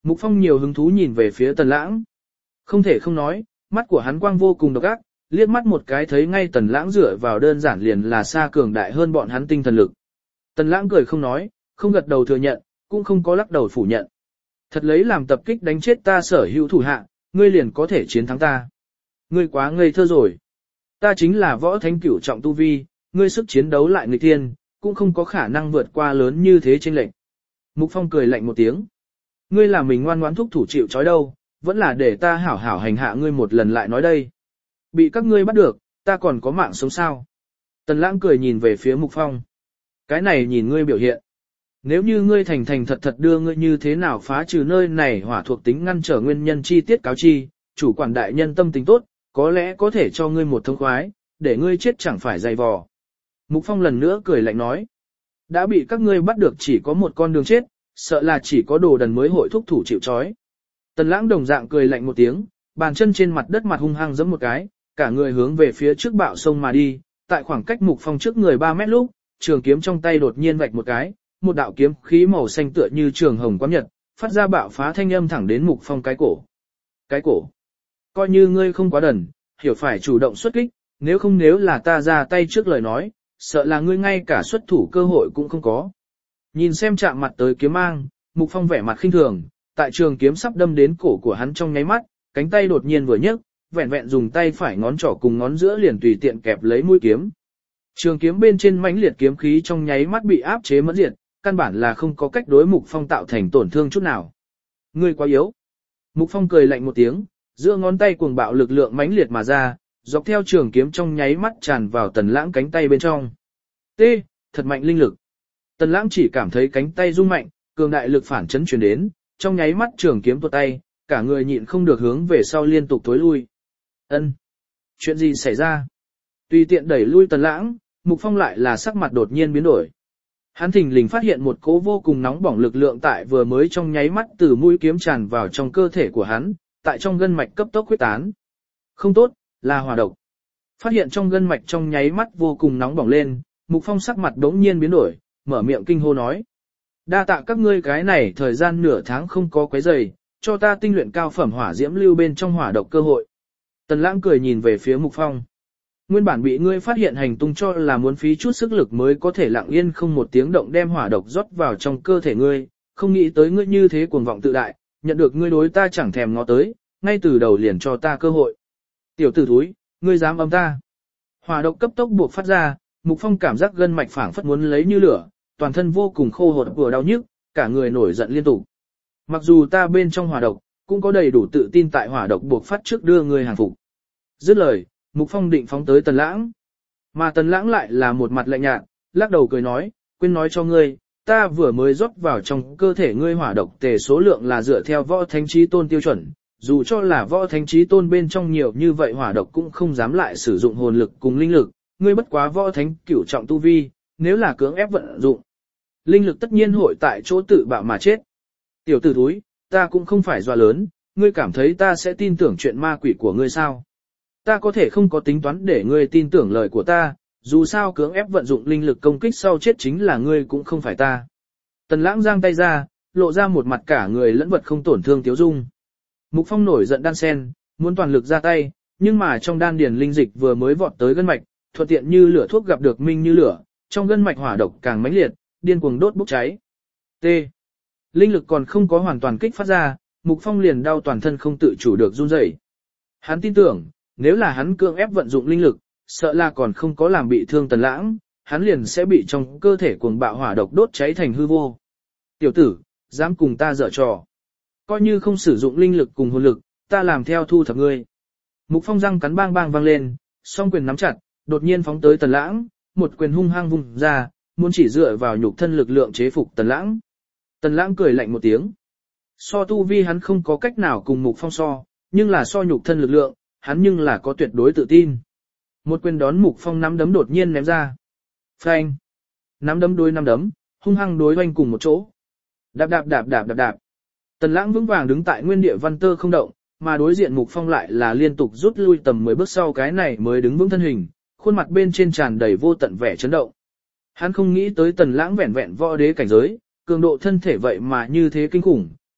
Mục Phong nhiều hứng thú nhìn về phía Tần Lãng. Không thể không nói, mắt của hắn quang vô cùng độc ác, liếc mắt một cái thấy ngay Tần Lãng dựa vào đơn giản liền là xa cường đại hơn bọn hắn tinh thần lực. Tần Lãng cười không nói, không gật đầu thừa nhận, cũng không có lắc đầu phủ nhận. Thật lấy làm tập kích đánh chết ta sở hữu thủ hạ, ngươi liền có thể chiến thắng ta. Ngươi quá ngây thơ rồi. Ta chính là võ thánh cửu trọng tu vi, ngươi sức chiến đấu lại nghịch thiên, cũng không có khả năng vượt qua lớn như thế chênh lệch. Mục Phong cười lạnh một tiếng. Ngươi là mình ngoan ngoãn thúc thủ chịu trói đâu, vẫn là để ta hảo hảo hành hạ ngươi một lần lại nói đây. Bị các ngươi bắt được, ta còn có mạng sống sao? Tần Lãng cười nhìn về phía Mục Phong. Cái này nhìn ngươi biểu hiện. Nếu như ngươi thành thành thật thật đưa ngươi như thế nào phá trừ nơi này hỏa thuộc tính ngăn trở nguyên nhân chi tiết cáo chi, chủ quản đại nhân tâm tính tốt, có lẽ có thể cho ngươi một thông khoái, để ngươi chết chẳng phải dày vò. Mục Phong lần nữa cười lạnh nói. Đã bị các ngươi bắt được chỉ có một con đường chết, sợ là chỉ có đồ đần mới hội thúc thủ chịu trói. Tần Lãng đồng dạng cười lạnh một tiếng, bàn chân trên mặt đất mặt hung hăng giẫm một cái, cả người hướng về phía trước bạo sông mà đi, tại khoảng cách Mục Phong trước người 3 mét lúc, trường kiếm trong tay đột nhiên vạch một cái, một đạo kiếm khí màu xanh tựa như trường hồng quang nhật, phát ra bạo phá thanh âm thẳng đến Mục Phong cái cổ. Cái cổ. Coi như ngươi không quá đần, hiểu phải chủ động xuất kích, nếu là ta ra tay trước lời nói, sợ là ngươi ngay cả xuất thủ cơ hội cũng không có. Nhìn xem chạm mặt tới kiếm mang, Mục Phong vẻ mặt khinh thường, tại trường kiếm sắp đâm đến cổ của hắn trong nháy mắt, cánh tay đột nhiên vừa nhấc, vẹn vẹn dùng tay phải ngón trỏ cùng ngón giữa liền tùy tiện kẹp lấy mũi kiếm. Trường kiếm bên trên mãnh liệt kiếm khí trong nháy mắt bị áp chế mẫn diệt, căn bản là không có cách đối Mục Phong tạo thành tổn thương chút nào. Ngươi quá yếu. Mục Phong cười lạnh một tiếng, giữa ngón tay cuồng bạo lực lượng mãnh liệt mà ra, dọc theo trường kiếm trong nháy mắt tràn vào Tần Lãng cánh tay bên trong. T, thật mạnh linh lực. Tần Lãng chỉ cảm thấy cánh tay rung mạnh, cường đại lực phản chấn truyền đến, trong nháy mắt trường kiếm tuột tay, cả người nhịn không được hướng về sau liên tục tối lui. Ân, chuyện gì xảy ra? Tùy tiện đẩy lui Tần Lãng, Mục Phong lại là sắc mặt đột nhiên biến đổi. Hắn thình lình phát hiện một cỗ vô cùng nóng bỏng lực lượng tại vừa mới trong nháy mắt từ mũi kiếm tràn vào trong cơ thể của hắn, tại trong gân mạch cấp tốc huyết tán. Không tốt, là hỏa độc. Phát hiện trong gân mạch trong nháy mắt vô cùng nóng bỏng lên, Mục Phong sắc mặt đống nhiên biến đổi, mở miệng kinh hô nói. Đa tạ các ngươi cái này thời gian nửa tháng không có quấy rầy, cho ta tinh luyện cao phẩm hỏa diễm lưu bên trong hỏa độc cơ hội. Tần Lãng cười nhìn về phía Mục Phong. Nguyên bản bị ngươi phát hiện hành tung cho là muốn phí chút sức lực mới có thể lặng yên không một tiếng động đem hỏa độc rót vào trong cơ thể ngươi, không nghĩ tới ngươi như thế cuồng vọng tự đại, nhận được ngươi đối ta chẳng thèm ngó tới, ngay từ đầu liền cho ta cơ hội. Tiểu tử thúi, ngươi dám âm ta. Hỏa độc cấp tốc buộc phát ra, Mục Phong cảm giác gân mạch phảng phất muốn lấy như lửa, toàn thân vô cùng khô hột vừa đau nhức, cả người nổi giận liên tục. Mặc dù ta bên trong hỏa độc, cũng có đầy đủ tự tin tại hỏa độc buộc phát trước đưa ngươi hàng phục. Dứt lời, Mục Phong định phóng tới Tần Lãng. Mà Tần Lãng lại là một mặt lạnh nhạt, lắc đầu cười nói, quên nói cho ngươi, ta vừa mới rót vào trong cơ thể ngươi hỏa độc tề số lượng là dựa theo võ thánh chí tôn tiêu chuẩn, dù cho là võ thánh chí tôn bên trong nhiều như vậy hỏa độc cũng không dám lại sử dụng hồn lực cùng linh lực, ngươi bất quá võ thánh cửu trọng tu vi, nếu là cưỡng ép vận dụng, linh lực tất nhiên hội tại chỗ tự bạo mà chết. Tiểu tử thúi, ta cũng không phải dọa lớn, ngươi cảm thấy ta sẽ tin tưởng chuyện ma quỷ của ngươi sao? Ta có thể không có tính toán để ngươi tin tưởng lời của ta, dù sao cưỡng ép vận dụng linh lực công kích sau chết chính là ngươi cũng không phải ta. Tần Lãng giang tay ra, lộ ra một mặt cả người lẫn vật không tổn thương tiếu dung. Mục Phong nổi giận đan sen, muốn toàn lực ra tay, nhưng mà trong đan điền linh dịch vừa mới vọt tới gân mạch, thuận tiện như lửa thuốc gặp được minh như lửa, trong gân mạch hỏa độc càng mãnh liệt, điên cuồng đốt bốc cháy. T. Linh lực còn không có hoàn toàn kích phát ra, Mục Phong liền đau toàn thân không tự chủ được run rẩy. Hắn tin tưởng, nếu là hắn cưỡng ép vận dụng linh lực, sợ là còn không có làm bị thương Tần Lãng, hắn liền sẽ bị trong cơ thể cuồng bạo hỏa độc đốt cháy thành hư vô. Tiểu tử, dám cùng ta giở trò. Coi như không sử dụng linh lực cùng hồn lực, ta làm theo thu thập ngươi. Mục Phong răng cắn bang bang vang lên, song quyền nắm chặt, đột nhiên phóng tới Tần Lãng, một quyền hung hăng vung ra, muốn chỉ dựa vào nhục thân lực lượng chế phục Tần Lãng. Tần Lãng cười lạnh một tiếng. So tu vi hắn không có cách nào cùng Mục Phong so, nhưng là so nhục thân lực lượng, hắn nhưng là có tuyệt đối tự tin. Một quyền đón Mục Phong nắm đấm đột nhiên ném ra. Phanh. Nắm đấm đối nắm đấm, hung hăng đối oanh cùng một chỗ. Đạp đạp đạp đạp đạp đạp. Tần Lãng vững vàng đứng tại nguyên địa văn tơ không động, mà đối diện Mục Phong lại là liên tục rút lui tầm 10 bước sau cái này mới đứng vững thân hình, khuôn mặt bên trên tràn đầy vô tận vẻ chấn động. Hắn không nghĩ tới Tần Lãng vẹn vẹn võ đế cảnh giới, cường độ thân thể vậy mà như thế kinh khủng,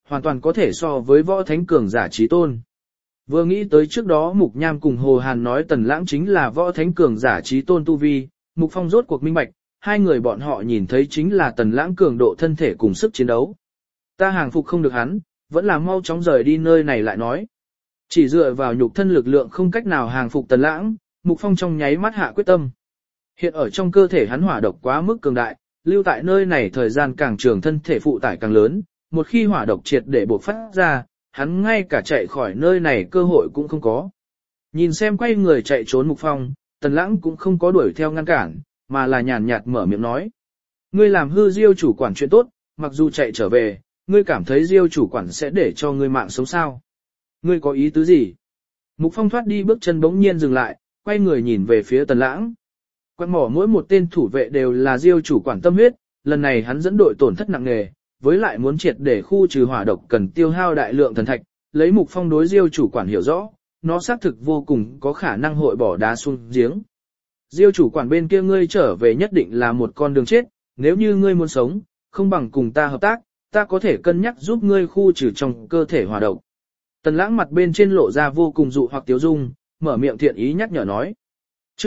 hoàn toàn có thể so với võ thánh cường giả trí tôn. Vừa nghĩ tới trước đó Mục Nham cùng Hồ Hàn nói Tần Lãng chính là võ thánh cường giả trí tôn tu vi, Mục Phong rốt cuộc minh bạch, hai người bọn họ nhìn thấy chính là Tần Lãng cường độ thân thể cùng sức chiến đấu. Ta hàng phục không được hắn, vẫn là mau chóng rời đi nơi này lại nói. Chỉ dựa vào nhục thân lực lượng không cách nào hàng phục Tần Lãng, Mục Phong trong nháy mắt hạ quyết tâm. Hiện ở trong cơ thể hắn hỏa độc quá mức cường đại, lưu tại nơi này thời gian càng trường thân thể phụ tải càng lớn, một khi hỏa độc triệt để bộc phát ra, hắn ngay cả chạy khỏi nơi này cơ hội cũng không có. Nhìn xem quay người chạy trốn Mục Phong, Tần Lãng cũng không có đuổi theo ngăn cản, mà là nhàn nhạt mở miệng nói. Ngươi làm hư Diêu chủ quản chuyện tốt, mặc dù chạy trở về, ngươi cảm thấy Diêu chủ quản sẽ để cho ngươi mạng sống sao? Ngươi có ý tứ gì? Mục Phong thoát đi bước chân bỗng nhiên dừng lại, quay người nhìn về phía Tần Lãng. Quạt mỏ mỗi một tên thủ vệ đều là Diêu chủ quản tâm huyết, lần này hắn dẫn đội tổn thất nặng nề, với lại muốn triệt để khu trừ hỏa độc cần tiêu hao đại lượng thần thạch, lấy Mục Phong đối Diêu chủ quản hiểu rõ, nó xác thực vô cùng có khả năng hội bỏ đá xuống giếng. Diêu chủ quản bên kia ngươi trở về nhất định là một con đường chết, nếu như ngươi muốn sống, không bằng cùng ta hợp tác, ta có thể cân nhắc giúp ngươi khu trừ trong cơ thể hỏa độc. Tần Lãng mặt bên trên lộ ra vô cùng dụ hoặc tiếu dung, mở miệng thiện ý nhắc nhở nói. Chương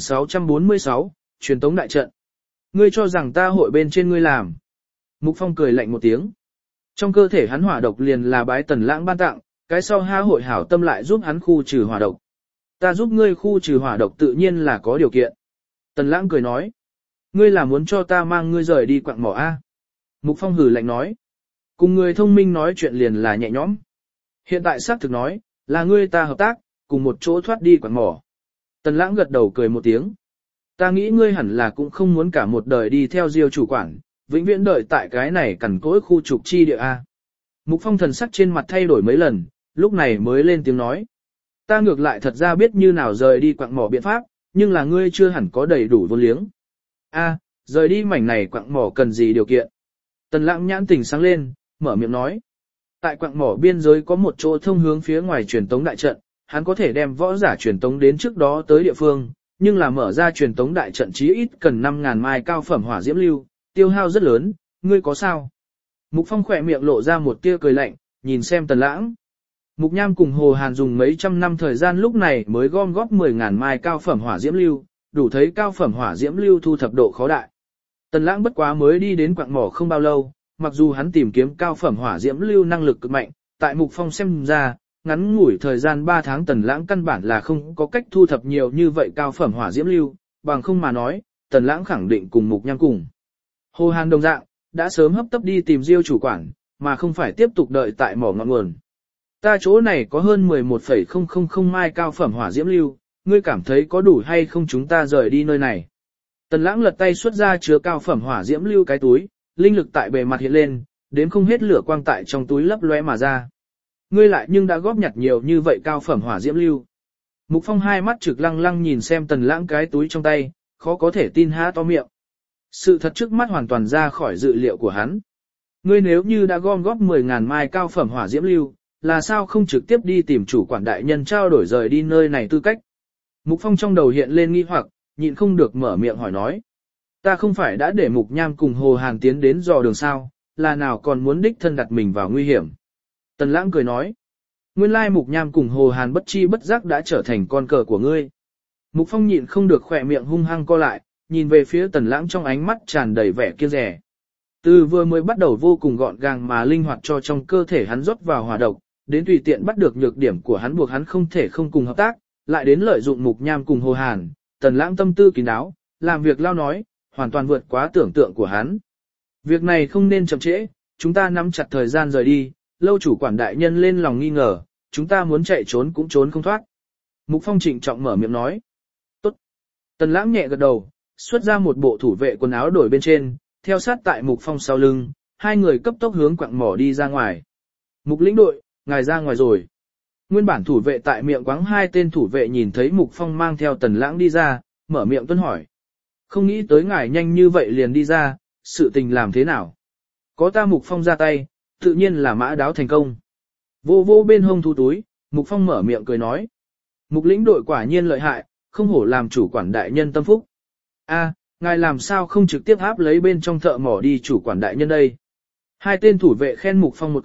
1646, truyền tống đại trận. Ngươi cho rằng ta hội bên trên ngươi làm. Mục Phong cười lạnh một tiếng. Trong cơ thể hắn hỏa độc liền là bái Tần Lãng ban tặng, cái sau ha hội hảo tâm lại giúp hắn khu trừ hỏa độc. Ta giúp ngươi khu trừ hỏa độc tự nhiên là có điều kiện. Tần Lãng cười nói. Ngươi là muốn cho ta mang ngươi rời đi quặng mỏ A. Mục Phong hừ lạnh nói. Cùng người thông minh nói chuyện liền là nhẹ nhõm. Hiện tại xác thực nói, là ngươi ta hợp tác, cùng một chỗ thoát đi quặng mỏ. Tần Lãng gật đầu cười một tiếng. Ta nghĩ ngươi hẳn là cũng không muốn cả một đời đi theo Diêu chủ quản, vĩnh viễn đợi tại cái này cằn cỗi khu trục chi địa A. Mục Phong thần sắc trên mặt thay đổi mấy lần, lúc này mới lên tiếng nói. Ta ngược lại thật ra biết như nào rời đi quặng mỏ biện pháp, nhưng là ngươi chưa hẳn có đầy đủ vốn liếng. A, rời đi mảnh này quặng mỏ cần gì điều kiện? Tần Lãng nhãn tỉnh sáng lên, mở miệng nói. Tại quặng mỏ biên giới có một chỗ thông hướng phía ngoài truyền tống đại trận, hắn có thể đem võ giả truyền tống đến trước đó tới địa phương, nhưng là mở ra truyền tống đại trận chí ít cần 5.000 mai cao phẩm hỏa diễm lưu, tiêu hao rất lớn, ngươi có sao? Mục Phong khỏe miệng lộ ra một tia cười lạnh, nhìn xem Tần Lãng. Mục Nham cùng Hồ Hàn dùng mấy trăm năm thời gian lúc này mới gom góp 10.000 mai cao phẩm hỏa diễm lưu, đủ thấy cao phẩm hỏa diễm lưu thu thập độ khó đại. Tần Lãng bất quá mới đi đến quặng mỏ không bao lâu, mặc dù hắn tìm kiếm cao phẩm hỏa diễm lưu năng lực cực mạnh, tại Mục Phong xem ra, ngắn ngủi thời gian 3 tháng Tần Lãng căn bản là không có cách thu thập nhiều như vậy cao phẩm hỏa diễm lưu, bằng không mà nói, Tần Lãng khẳng định cùng Mục Nham cùng. Hồ Hàn đồng dạng, đã sớm hấp tấp đi tìm Diêu chủ quản, mà không phải tiếp tục đợi tại mỏ ngọn nguồn. Ta chỗ này có hơn 11,000 mai cao phẩm hỏa diễm lưu, ngươi cảm thấy có đủ hay không chúng ta rời đi nơi này. Tần Lãng lật tay xuất ra chứa cao phẩm hỏa diễm lưu cái túi, linh lực tại bề mặt hiện lên, đến không hết lửa quang tại trong túi lấp lóe mà ra. Ngươi lại nhưng đã góp nhặt nhiều như vậy cao phẩm hỏa diễm lưu. Mục Phong hai mắt trực lăng lăng nhìn xem Tần Lãng cái túi trong tay, khó có thể tin há to miệng. Sự thật trước mắt hoàn toàn ra khỏi dự liệu của hắn. Ngươi nếu như đã gom góp 10.000 mai cao phẩm hỏa diễm lưu, là sao không trực tiếp đi tìm chủ quản đại nhân trao đổi rời đi nơi này tư cách? Mục Phong trong đầu hiện lên nghi hoặc, nhịn không được mở miệng hỏi nói. Ta không phải đã để Mục Nham cùng Hồ Hàn tiến đến dò đường sao, là nào còn muốn đích thân đặt mình vào nguy hiểm? Tần Lãng cười nói. Nguyên lai Mục Nham cùng Hồ Hàn bất chi bất giác đã trở thành con cờ của ngươi. Mục Phong nhịn không được khỏe miệng hung hăng co lại, nhìn về phía Tần Lãng trong ánh mắt tràn đầy vẻ kiêng dè. Từ vừa mới bắt đầu vô cùng gọn gàng mà linh hoạt cho trong cơ thể hắn rót vào hỏa độc, đến tùy tiện bắt được nhược điểm của hắn buộc hắn không thể không cùng hợp tác, lại đến lợi dụng Mục Nham cùng Hồ Hàn, Tần Lãng tâm tư kín đáo, làm việc lao nói, hoàn toàn vượt quá tưởng tượng của hắn. Việc này không nên chậm trễ, chúng ta nắm chặt thời gian rời đi, lâu chủ quản đại nhân lên lòng nghi ngờ, chúng ta muốn chạy trốn cũng trốn không thoát. Mục Phong trịnh trọng mở miệng nói. Tốt. Tần Lãng nhẹ gật đầu, xuất ra một bộ thủ vệ quần áo đổi bên trên, theo sát tại Mục Phong sau lưng, hai người cấp tốc hướng quặng mỏ đi ra ngoài. Mục lĩnh đội, ngài ra ngoài rồi. Nguyên bản thủ vệ tại miệng quáng hai tên thủ vệ nhìn thấy Mục Phong mang theo Tần Lãng đi ra, mở miệng tuân hỏi. Không nghĩ tới ngài nhanh như vậy liền đi ra, sự tình làm thế nào? Có ta Mục Phong ra tay, tự nhiên là mã đáo thành công. Vô vô bên hông thu túi, Mục Phong mở miệng cười nói. Mục lĩnh đội quả nhiên lợi hại, không hổ làm chủ quản đại nhân tâm phúc. A, ngài làm sao không trực tiếp áp lấy bên trong thợ mỏ đi chủ quản đại nhân đây? Hai tên thủ vệ khen Mục Phong một câu,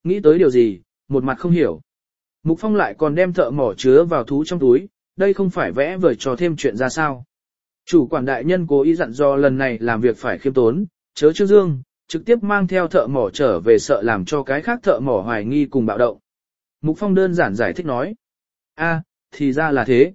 nghĩ tới điều gì, một mặt không hiểu. Mục Phong lại còn đem thợ mỏ chứa vào thú trong túi, đây không phải vẽ vời cho thêm chuyện ra sao. Chủ quản đại nhân cố ý dặn dò lần này làm việc phải khiêm tốn, chớ trương dương, trực tiếp mang theo thợ mỏ trở về sợ làm cho cái khác thợ mỏ hoài nghi cùng bạo động. Mục Phong đơn giản giải thích nói. Thì ra là thế.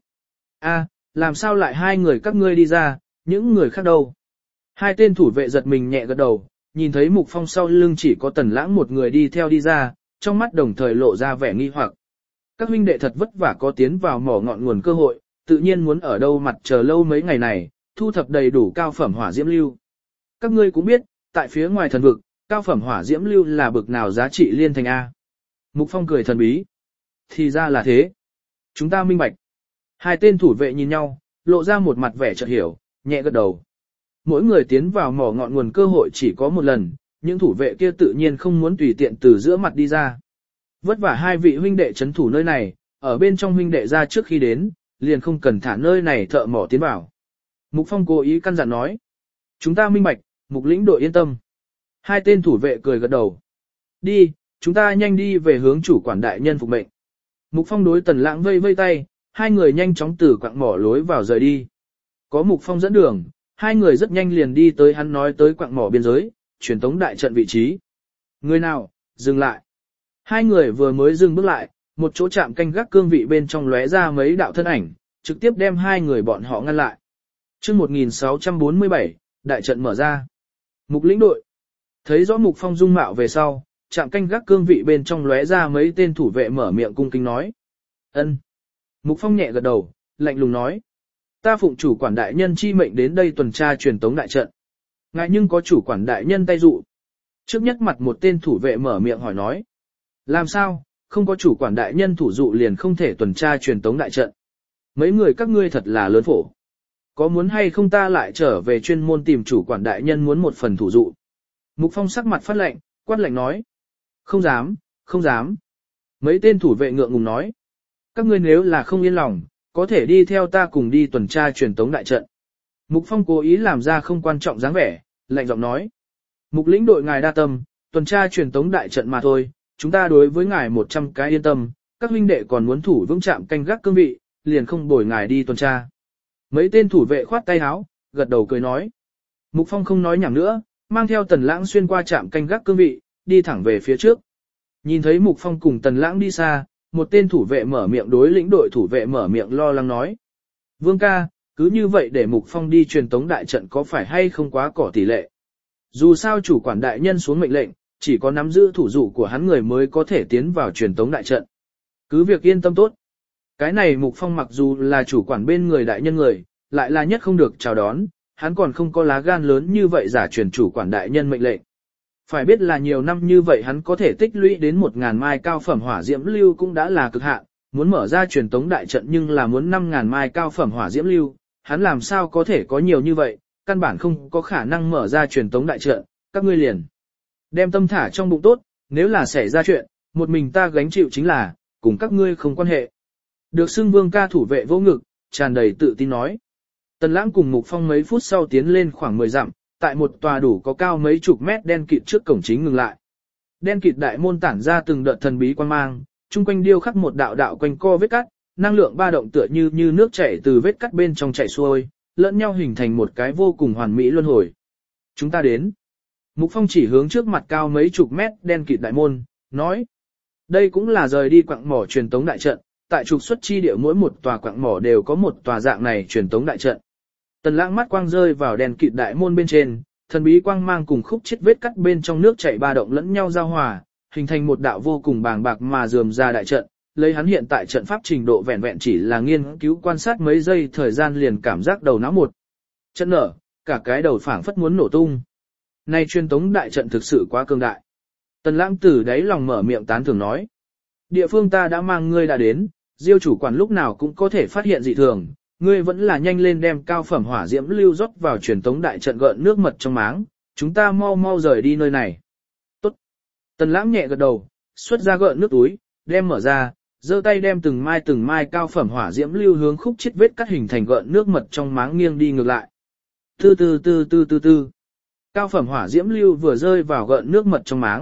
Làm sao lại hai người các ngươi đi ra, những người khác đâu? Hai tên thủ vệ giật mình nhẹ gật đầu, nhìn thấy Mục Phong sau lưng chỉ có Tần Lãng một người đi theo đi ra, trong mắt đồng thời lộ ra vẻ nghi hoặc. Các huynh đệ thật vất vả có tiến vào mỏ ngọn nguồn cơ hội, tự nhiên muốn ở đâu mặt chờ lâu mấy ngày này, thu thập đầy đủ cao phẩm hỏa diễm lưu. Các ngươi cũng biết, tại phía ngoài thần vực, cao phẩm hỏa diễm lưu là bực nào giá trị liên thành A. Mục Phong cười thần bí. Thì ra là thế. Chúng ta minh bạch. Hai tên thủ vệ nhìn nhau, lộ ra một mặt vẻ chợt hiểu, nhẹ gật đầu. Mỗi người tiến vào mỏ ngọn nguồn cơ hội chỉ có một lần, những thủ vệ kia tự nhiên không muốn tùy tiện từ giữa mặt đi ra. Vất vả hai vị huynh đệ trấn thủ nơi này, ở bên trong huynh đệ ra trước khi đến, liền không cần thả nơi này thợ mỏ tiến vào. Mục Phong cố ý căn dặn nói. Chúng ta minh bạch, Mục lĩnh đội yên tâm. Hai tên thủ vệ cười gật đầu. Đi, chúng ta nhanh đi về hướng chủ quản đại nhân phục mệnh. Mục Phong đối Tần Lãng vây vây tay, hai người nhanh chóng từ quặng mỏ lối vào rời đi. Có Mục Phong dẫn đường, hai người rất nhanh liền đi tới hắn nói tới quặng mỏ biên giới, truyền tống đại trận vị trí. Người nào, dừng lại. Hai người vừa mới dừng bước lại, một chỗ chạm canh gác cương vị bên trong lóe ra mấy đạo thân ảnh, trực tiếp đem hai người bọn họ ngăn lại. Chương 1647, đại trận mở ra. Mục lĩnh đội. Thấy rõ Mục Phong dung mạo về sau, chạm canh gác cương vị bên trong lóe ra mấy tên thủ vệ mở miệng cung kính nói. Ân. Mục Phong nhẹ gật đầu, lạnh lùng nói. Ta phụng chủ quản đại nhân chi mệnh đến đây tuần tra truyền tống đại trận. Ngại nhưng có chủ quản đại nhân tay dụ. Trước nhất mặt một tên thủ vệ mở miệng hỏi nói. Làm sao, không có chủ quản đại nhân thủ dụ liền không thể tuần tra truyền tống đại trận. Mấy người các ngươi thật là lớn phổ. Có muốn hay không ta lại trở về chuyên môn tìm chủ quản đại nhân muốn một phần thủ dụ. Mục Phong sắc mặt phát lạnh, quát lạnh nói. Không dám, không dám. Mấy tên thủ vệ ngượng ngùng nói. Các ngươi nếu là không yên lòng, có thể đi theo ta cùng đi tuần tra truyền tống đại trận. Mục Phong cố ý làm ra không quan trọng dáng vẻ, lạnh giọng nói. Mục lĩnh đội ngài đa tâm, tuần tra truyền tống đại trận mà thôi, chúng ta đối với ngài 100 cái yên tâm, các huynh đệ còn muốn thủ vững trạm canh gác cương vị, liền không bồi ngài đi tuần tra. Mấy tên thủ vệ khoát tay áo, gật đầu cười nói. Mục Phong không nói nhảm nữa, mang theo Tần Lãng xuyên qua trạm canh gác cương vị, đi thẳng về phía trước. Nhìn thấy Mục Phong cùng Tần Lãng đi xa, một tên thủ vệ mở miệng đối lĩnh đội thủ vệ mở miệng lo lắng nói. Vương ca, cứ như vậy để Mục Phong đi truyền tống đại trận có phải hay không quá cỏ tỷ lệ. Dù sao chủ quản đại nhân xuống mệnh lệnh, chỉ có nắm giữ thủ dụ của hắn người mới có thể tiến vào truyền tống đại trận. Cứ việc yên tâm tốt. Cái này Mục Phong mặc dù là chủ quản bên người đại nhân người, lại là nhất không được chào đón, hắn còn không có lá gan lớn như vậy giả truyền chủ quản đại nhân mệnh lệnh. Phải biết là nhiều năm như vậy hắn có thể tích lũy đến 1.000 mai cao phẩm hỏa diễm lưu cũng đã là cực hạn, muốn mở ra truyền tống đại trận nhưng là muốn 5.000 mai cao phẩm hỏa diễm lưu, hắn làm sao có thể có nhiều như vậy, căn bản không có khả năng mở ra truyền tống đại trận, các ngươi liền. Đem tâm thả trong bụng tốt, nếu là xảy ra chuyện, một mình ta gánh chịu chính là, cùng các ngươi không quan hệ. Được xưng Vương ca thủ vệ vô ngực, tràn đầy tự tin nói. Tần Lãng cùng Mục Phong mấy phút sau tiến lên khoảng 10 dặm, tại một tòa đủ có cao mấy chục mét đen kịt trước cổng chính ngừng lại. Đen kịt đại môn tản ra từng đợt thần bí quang mang, chung quanh điêu khắc một đạo đạo quanh co vết cắt, năng lượng ba động tựa như nước chảy từ vết cắt bên trong chảy xuôi, lẫn nhau hình thành một cái vô cùng hoàn mỹ luân hồi. Chúng ta đến. Mục Phong chỉ hướng trước mặt cao mấy chục mét đen kịt đại môn, nói. Đây cũng là rời đi quặng mỏ truyền tống đại trận, tại trục xuất chi địa mỗi một tòa quặng mỏ đều có một tòa dạng này truyền tống đại trận. Tần Lãng mắt quang rơi vào đèn kịt đại môn bên trên, thần bí quang mang cùng khúc chết vết cắt bên trong nước chảy ba động lẫn nhau giao hòa, hình thành một đạo vô cùng bàng bạc mà rườm ra đại trận. Lấy hắn hiện tại trận pháp trình độ vẹn vẹn chỉ là nghiên cứu quan sát mấy giây thời gian liền cảm giác đầu não một trận nở, cả cái đầu phảng phất muốn nổ tung. Này truyền tống đại trận thực sự quá cường đại. Tần Lãng từ đáy lòng mở miệng tán thưởng nói. Địa phương ta đã mang ngươi đã đến, Diêu chủ quản lúc nào cũng có thể phát hiện dị thường, ngươi vẫn là nhanh lên đem cao phẩm hỏa diễm lưu rót vào truyền tống đại trận gợn nước mật trong máng, chúng ta mau mau rời đi nơi này. Tốt. Tần Lãng nhẹ gật đầu, xuất ra gợn nước túi, đem mở ra, giơ tay đem từng mai cao phẩm hỏa diễm lưu hướng khúc chết vết cắt hình thành gợn nước mật trong máng nghiêng đi ngược lại. Tư. Cao phẩm hỏa diễm lưu vừa rơi vào gợn nước mật trong máng,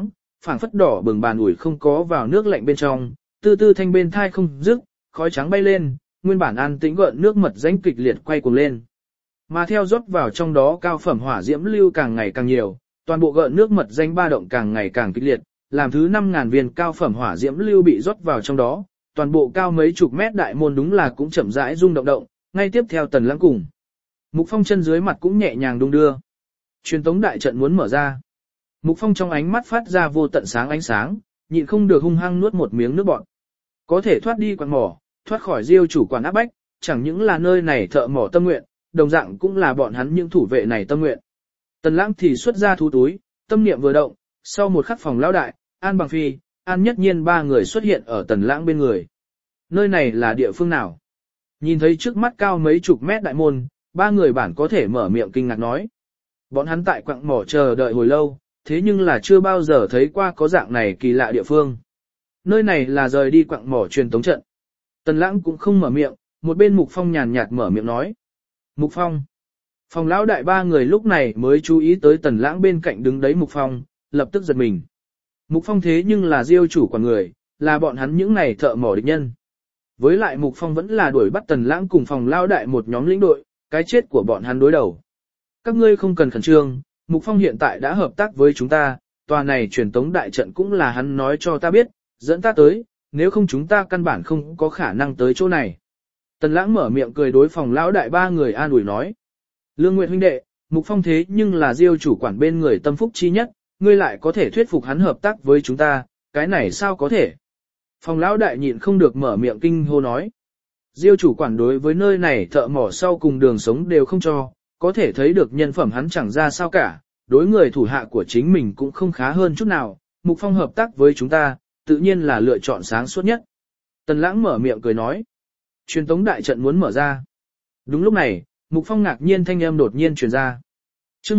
phảng phất đỏ bừng bàn ủi không có vào nước lạnh bên trong, tư tư thanh bên thai không dứt, khói trắng bay lên, nguyên bản an tĩnh gợn nước mật danh kịch liệt quay cuồng lên. Mà theo rót vào trong đó cao phẩm hỏa diễm lưu càng ngày càng nhiều, toàn bộ gợn nước mật danh ba động càng ngày càng kịch liệt, làm thứ 5.000 viên cao phẩm hỏa diễm lưu bị rót vào trong đó, toàn bộ cao mấy chục mét đại môn đúng là cũng chậm rãi rung động động, ngay tiếp theo Tần Lãng cùng. Mục Phong chân dưới mặt cũng nhẹ nhàng đung đưa. Truyền tống đại trận muốn mở ra. Mục Phong trong ánh mắt phát ra vô tận sáng ánh sáng, nhịn không được hung hăng nuốt một miếng nước bọt. Có thể thoát đi quặng mỏ, thoát khỏi Diêu chủ quản áp bách, chẳng những là nơi này thợ mỏ tâm nguyện, đồng dạng cũng là bọn hắn những thủ vệ này tâm nguyện. Tần Lãng thì xuất ra thú túi, tâm niệm vừa động, sau một khắc phòng lão đại, An Bằng Phi, An Nhất Nhiên ba người xuất hiện ở Tần Lãng bên người. Nơi này là địa phương nào? Nhìn thấy trước mắt cao mấy chục mét đại môn, ba người bản có thể mở miệng kinh ngạc nói. Bọn hắn tại quặng mỏ chờ đợi hồi lâu, thế nhưng là chưa bao giờ thấy qua có dạng này kỳ lạ địa phương. Nơi này là rời đi quặng mỏ truyền tống trận. Tần Lãng cũng không mở miệng, một bên Mục Phong nhàn nhạt mở miệng nói. Mục Phong. Phòng lão đại ba người lúc này mới chú ý tới Tần Lãng bên cạnh đứng đấy Mục Phong, lập tức giật mình. Mục Phong thế nhưng là Diêu chủ quản người, là bọn hắn những này thợ mỏ địch nhân. Với lại Mục Phong vẫn là đuổi bắt Tần Lãng cùng phòng lão đại một nhóm lĩnh đội, cái chết của bọn hắn đối đầu. Các ngươi không cần khẩn trương, Mục Phong hiện tại đã hợp tác với chúng ta, tòa này truyền tống đại trận cũng là hắn nói cho ta biết, dẫn ta tới, nếu không chúng ta căn bản không có khả năng tới chỗ này. Tần Lãng mở miệng cười đối phòng lão đại ba người an ủi nói. Lương Nguyệt huynh đệ, Mục Phong thế nhưng là Diêu chủ quản bên người tâm phúc chi nhất, ngươi lại có thể thuyết phục hắn hợp tác với chúng ta, cái này sao có thể? Phòng lão đại nhịn không được mở miệng kinh hô nói. Diêu chủ quản đối với nơi này thợ mỏ sau cùng đường sống đều không cho, có thể thấy được nhân phẩm hắn chẳng ra sao cả, đối người thủ hạ của chính mình cũng không khá hơn chút nào, Mục Phong hợp tác với chúng ta, tự nhiên là lựa chọn sáng suốt nhất. Tần Lãng mở miệng cười nói. Truyền tống đại trận muốn mở ra. Đúng lúc này, Mục Phong ngạc nhiên thanh âm đột nhiên truyền ra. Chương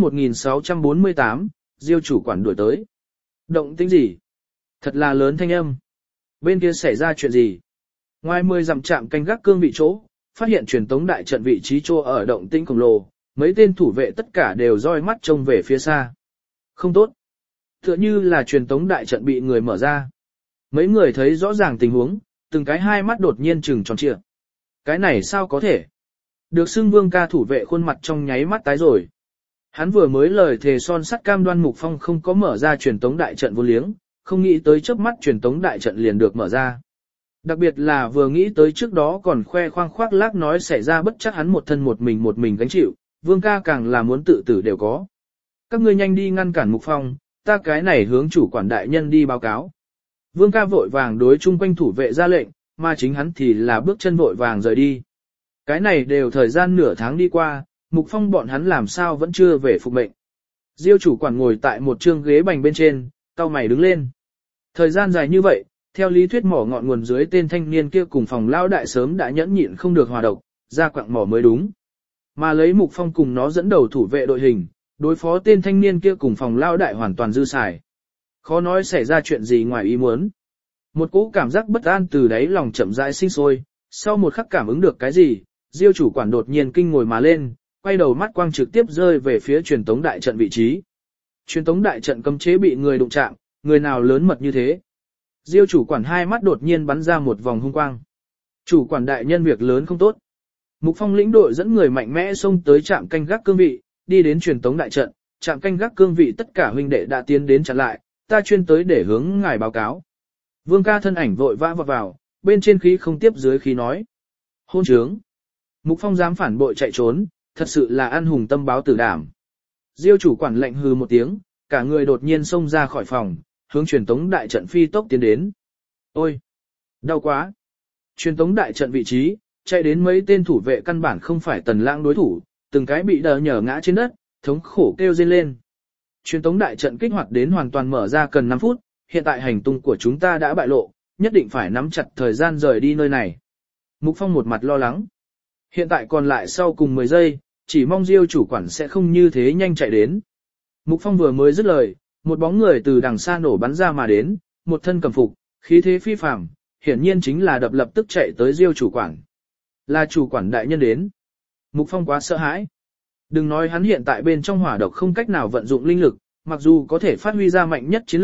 1648, Diêu chủ quản đuổi tới. Động tĩnh gì? Thật là lớn thanh âm. Bên kia xảy ra chuyện gì? Ngoài 10 dặm trạm canh gác cương vị chỗ, phát hiện truyền tống đại trận vị trí chỗ ở động tĩnh khổng lồ, mấy tên thủ vệ tất cả đều roi mắt trông về phía xa. Không tốt. Tựa như là truyền tống đại trận bị người mở ra. Mấy người thấy rõ ràng tình huống, từng cái hai mắt đột nhiên trừng tròn trịa. Cái này sao có thể? Được xưng Vương ca thủ vệ khuôn mặt trong nháy mắt tái rồi. Hắn vừa mới lời thề son sắt cam đoan Mục Phong không có mở ra truyền tống đại trận vô liếng, không nghĩ tới chớp mắt truyền tống đại trận liền được mở ra. Đặc biệt là vừa nghĩ tới trước đó còn khoe khoang khoác lác nói xảy ra bất chắc hắn một thân một mình gánh chịu, Vương ca càng là muốn tự tử đều có. Các ngươi nhanh đi ngăn cản Mục Phong, ta cái này hướng chủ quản đại nhân đi báo cáo. Vương ca vội vàng đối chung quanh thủ vệ ra lệnh, mà chính hắn thì là bước chân vội vàng rời đi. Cái này đều thời gian nửa tháng đi qua, Mục Phong bọn hắn làm sao vẫn chưa về phục mệnh. Diêu chủ quản ngồi tại một trương ghế bành bên trên, cau mày đứng lên. Thời gian dài như vậy, theo lý thuyết mỏ ngọn nguồn dưới tên thanh niên kia cùng phòng lao đại sớm đã nhẫn nhịn không được hòa độc, ra quặng mỏ mới đúng. Mà lấy Mục Phong cùng nó dẫn đầu thủ vệ đội hình, đối phó tên thanh niên kia cùng phòng lao đại hoàn toàn dư xài. Khó nói xảy ra chuyện gì ngoài ý muốn. Một cỗ cảm giác bất an từ đáy lòng chậm rãi sinh sôi, sau một khắc cảm ứng được cái gì, Diêu chủ quản đột nhiên kinh ngồi mà lên, quay đầu mắt quang trực tiếp rơi về phía truyền tống đại trận vị trí. Truyền tống đại trận cấm chế bị người đụng chạm, người nào lớn mật như thế? Diêu chủ quản hai mắt đột nhiên bắn ra một vòng hung quang. Chủ quản đại nhân việc lớn không tốt. Mục Phong lĩnh đội dẫn người mạnh mẽ xông tới trạm canh gác cương vị, đi đến truyền tống đại trận, trạm canh gác cương vị tất cả huynh đệ đã tiến đến chặn lại, ta chuyên tới để hướng ngài báo cáo. Vương ca thân ảnh vội vã vọt vào, bên trên khí không tiếp dưới khí nói. Hôn trướng. Mục Phong dám phản bội chạy trốn, thật sự là ăn hùng tâm báo tử đảm. Diêu chủ quản lệnh hừ một tiếng, cả người đột nhiên xông ra khỏi phòng, hướng truyền tống đại trận phi tốc tiến đến. Ôi! Đau quá! Truyền tống đại trận vị trí, chạy đến mấy tên thủ vệ căn bản không phải Tần Lãng đối thủ, từng cái bị đờ nhở ngã trên đất, thống khổ kêu rên lên. Truyền tống đại trận kích hoạt đến hoàn toàn mở ra cần 5 phút, hiện tại hành tung của chúng ta đã bại lộ, nhất định phải nắm chặt thời gian rời đi nơi này. Mục Phong một mặt lo lắng. Hiện tại còn lại sau cùng 10 giây, chỉ mong Diêu chủ quản sẽ không như thế nhanh chạy đến. Mục Phong vừa mới dứt lời, một bóng người từ đằng xa nổ bắn ra mà đến, một thân cẩm phục, khí thế phi phàm, hiển nhiên chính là đập lập tức chạy tới Diêu chủ quản. Là chủ quản đại nhân đến. Mục Phong quá sợ hãi. Đừng nói hắn hiện tại bên trong hỏa độc không cách nào vận dụng linh lực, mặc dù có thể phát huy ra mạnh nhất chiến lực,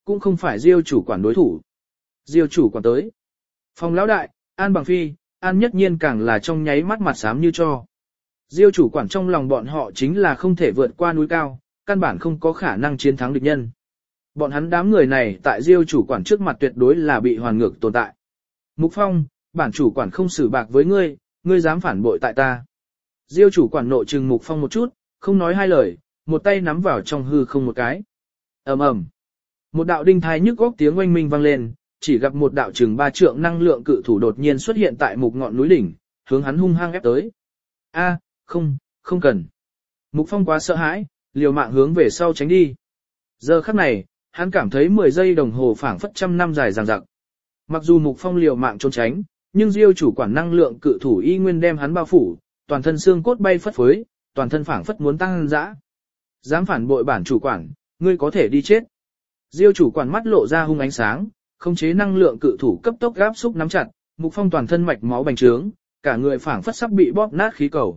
cũng không phải Diêu chủ quản đối thủ. Diêu chủ quản tới. Phòng lão đại, An Bằng Phi, An Nhất Nhiên càng là trong nháy mắt mặt xám như cho. Diêu chủ quản trong lòng bọn họ chính là không thể vượt qua núi cao, căn bản không có khả năng chiến thắng địch nhân. Bọn hắn đám người này tại Diêu chủ quản trước mặt tuyệt đối là bị hoàn ngược tồn tại. Mục Phong, bản chủ quản không xử bạc với ngươi, ngươi dám phản bội tại ta. Diêu chủ quản nộ trừng Mục Phong một chút, không nói hai lời, một tay nắm vào trong hư không một cái. Ầm ầm. Một đạo đinh thai nhức góc tiếng oanh minh vang lên, chỉ gặp một đạo chừng 3 trượng năng lượng cự thủ đột nhiên xuất hiện tại Mục ngọn núi đỉnh, hướng hắn hung hăng ép tới. A, không cần. Mục Phong quá sợ hãi, liều mạng hướng về sau tránh đi. Giờ khắc này, hắn cảm thấy 10 giây đồng hồ phảng phất trăm năm dài dằng dặc. Mặc dù Mục Phong liều mạng trốn tránh, nhưng Diêu chủ quản năng lượng cự thủ y nguyên đem hắn bao phủ, toàn thân xương cốt bay phất phới, toàn thân phảng phất muốn tăng dã. Dám phản bội bản chủ quản, ngươi có thể đi chết. Diêu chủ quản mắt lộ ra hung ánh sáng, khống chế năng lượng cự thủ cấp tốc gáp xúc nắm chặt, Mục Phong toàn thân mạch máu bành trướng, cả người phảng phất sắp bị bóp nát khí cầu.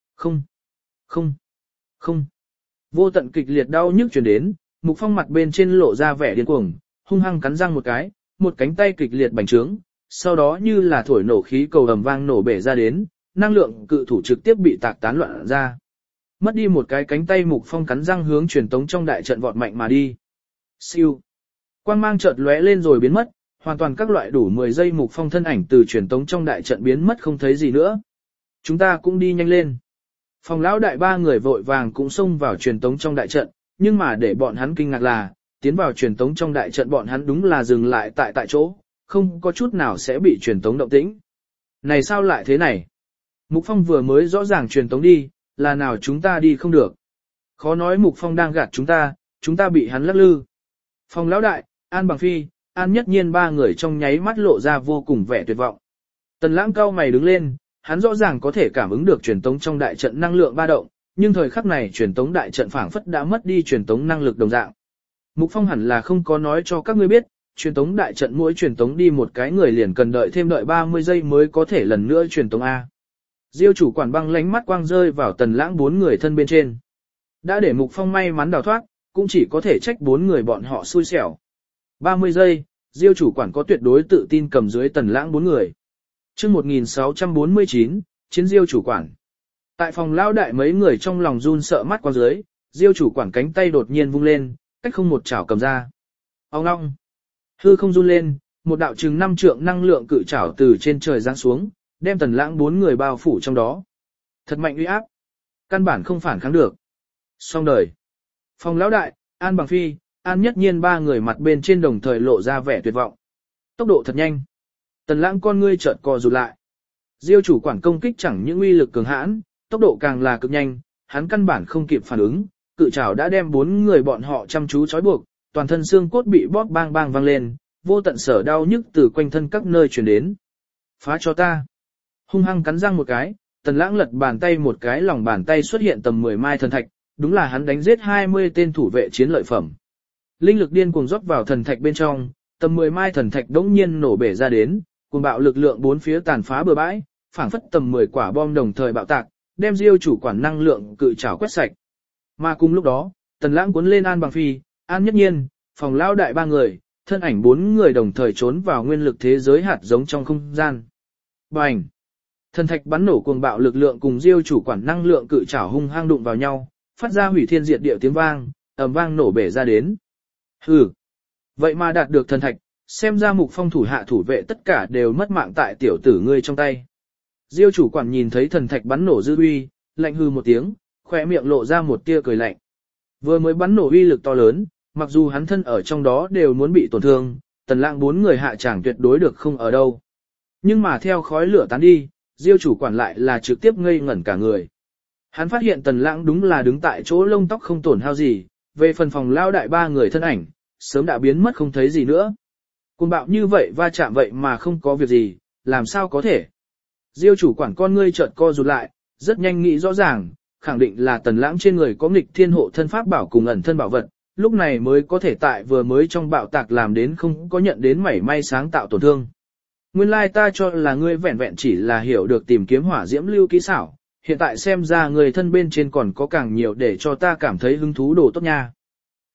Không. Vô tận kịch liệt đau nhức truyền đến, Mục Phong mặt bên trên lộ ra vẻ điên cuồng, hung hăng cắn răng một cái, một cánh tay kịch liệt bành trướng, sau đó như là thổi nổ khí cầu ầm vang nổ bể ra đến, năng lượng cự thủ trực tiếp bị tạc tán loạn ra. Mất đi một cái cánh tay Mục Phong cắn răng hướng truyền tống trong đại trận vọt mạnh mà đi. Siêu. Quang mang chợt lóe lên rồi biến mất, hoàn toàn các loại đủ 10 giây Mục Phong thân ảnh từ truyền tống trong đại trận biến mất không thấy gì nữa. Chúng ta cũng đi nhanh lên. Phòng lão đại 3 người vội vàng cũng xông vào truyền tống trong đại trận, nhưng mà để bọn hắn kinh ngạc là, tiến vào truyền tống trong đại trận bọn hắn đúng là dừng lại tại chỗ, không có chút nào sẽ bị truyền tống động tĩnh. Này sao lại thế này? Mục Phong vừa mới rõ ràng truyền tống đi, là nào chúng ta đi không được. Khó nói Mục Phong đang gạt chúng ta bị hắn lắc lư. Phòng lão đại, An Bằng Phi, An Nhất Nhiên 3 người trong nháy mắt lộ ra vô cùng vẻ tuyệt vọng. Tần Lãng cao mày đứng lên, hắn rõ ràng có thể cảm ứng được truyền tống trong đại trận năng lượng ba động, nhưng thời khắc này truyền tống đại trận phảng phất đã mất đi truyền tống năng lực đồng dạng. Mục Phong hẳn là không có nói cho các ngươi biết, truyền tống đại trận mỗi truyền tống đi một cái người liền cần đợi 30 giây mới có thể lần nữa truyền tống A. Diêu chủ quản băng lánh mắt quang rơi vào Tần Lãng 4 người thân bên trên. Đã để Mục Phong may mắn đào thoát, cũng chỉ có thể trách 4 người bọn họ xui xẻo. 30 giây, Diêu chủ quản có tuyệt đối tự tin cầm dưới Tần Lãng 4 người. Chương 1649, chiến Diêu chủ quản. Tại phòng lão đại mấy người trong lòng run sợ mắt qua dưới, Diêu chủ quản cánh tay đột nhiên vung lên, cách không một chảo cầm ra. Ong ong. Hư không run lên, một đạo chừng 5 trượng năng lượng cự chảo từ trên trời giáng xuống, đem Tần Lãng 4 người bao phủ trong đó. Thật mạnh uy áp, căn bản không phản kháng được. Xong đời. Phòng lão đại, An Bằng Phi, An Nhất Nhiên 3 người mặt bên trên đồng thời lộ ra vẻ tuyệt vọng. Tốc độ thật nhanh. Tần Lãng con ngươi chợt co rụt lại. Diêu chủ quản công kích chẳng những uy lực cường hãn, tốc độ càng là cực nhanh, hắn căn bản không kịp phản ứng, cự chảo đã đem 4 người bọn họ chăm chú trói buộc, toàn thân xương cốt bị bóp bang bang vang lên, vô tận sở đau nhức từ quanh thân các nơi truyền đến. Phá cho ta. Hung hăng cắn răng một cái, Tần Lãng lật bàn tay một cái lòng bàn tay xuất hiện tầm 10 mai thần thạch, đúng là hắn đánh giết 20 tên thủ vệ chiến lợi phẩm. Linh lực điên cuồng rót vào thần thạch bên trong, tầm 10 mai thần thạch đống nhiên nổ bể ra đến, cuồng bạo lực lượng bốn phía tàn phá bừa bãi, phảng phất tầm 10 quả bom đồng thời bạo tạc, đem Diêu chủ quản năng lượng cự chảo quét sạch. Mà cùng lúc đó, Tần Lãng cuốn lên An Bằng Phi, An Nhất Nhiên, phòng lão đại 3 người, thân ảnh 4 người đồng thời trốn vào nguyên lực thế giới hạt giống trong không gian. Bành! Thần thạch bắn nổ cuồng bạo lực lượng cùng Diêu chủ quản năng lượng cự chảo hung hăng đụng vào nhau, phát ra hủy thiên diệt địa tiếng vang, ầm vang nổ bể ra đến. Hừ! Vậy mà đạt được thần thạch, xem ra Mục Phong thủ hạ thủ vệ tất cả đều mất mạng tại tiểu tử ngươi trong tay. Diêu chủ quản nhìn thấy thần thạch bắn nổ dư uy, lạnh hừ một tiếng, khóe miệng lộ ra một tia cười lạnh. Vừa mới bắn nổ uy lực to lớn, mặc dù hắn thân ở trong đó đều muốn bị tổn thương, Tần Lãng 4 người hạ chẳng tuyệt đối được không ở đâu. Nhưng mà theo khói lửa tán đi, Diêu chủ quản lại là trực tiếp ngây ngẩn cả người. Hắn phát hiện Tần Lãng đúng là đứng tại chỗ lông tóc không tổn hao gì, về phần phòng lao đại 3 người thân ảnh, sớm đã biến mất không thấy gì nữa. Cuồng bạo như vậy va chạm vậy mà không có việc gì, làm sao có thể. Diêu chủ quản con ngươi chợt co rụt lại, rất nhanh nghĩ rõ ràng, khẳng định là Tần Lãng trên người có nghịch thiên hộ thân pháp bảo cùng ẩn thân bảo vật, lúc này mới có thể tại vừa mới trong bạo tạc làm đến không có nhận đến mảy may sáng tạo tổn thương. Nguyên lai ta cho là ngươi vẹn vẹn chỉ là hiểu được tìm kiếm hỏa diễm lưu kỹ xảo, hiện tại xem ra người thân bên trên còn có càng nhiều để cho ta cảm thấy hứng thú đồ tốt nha.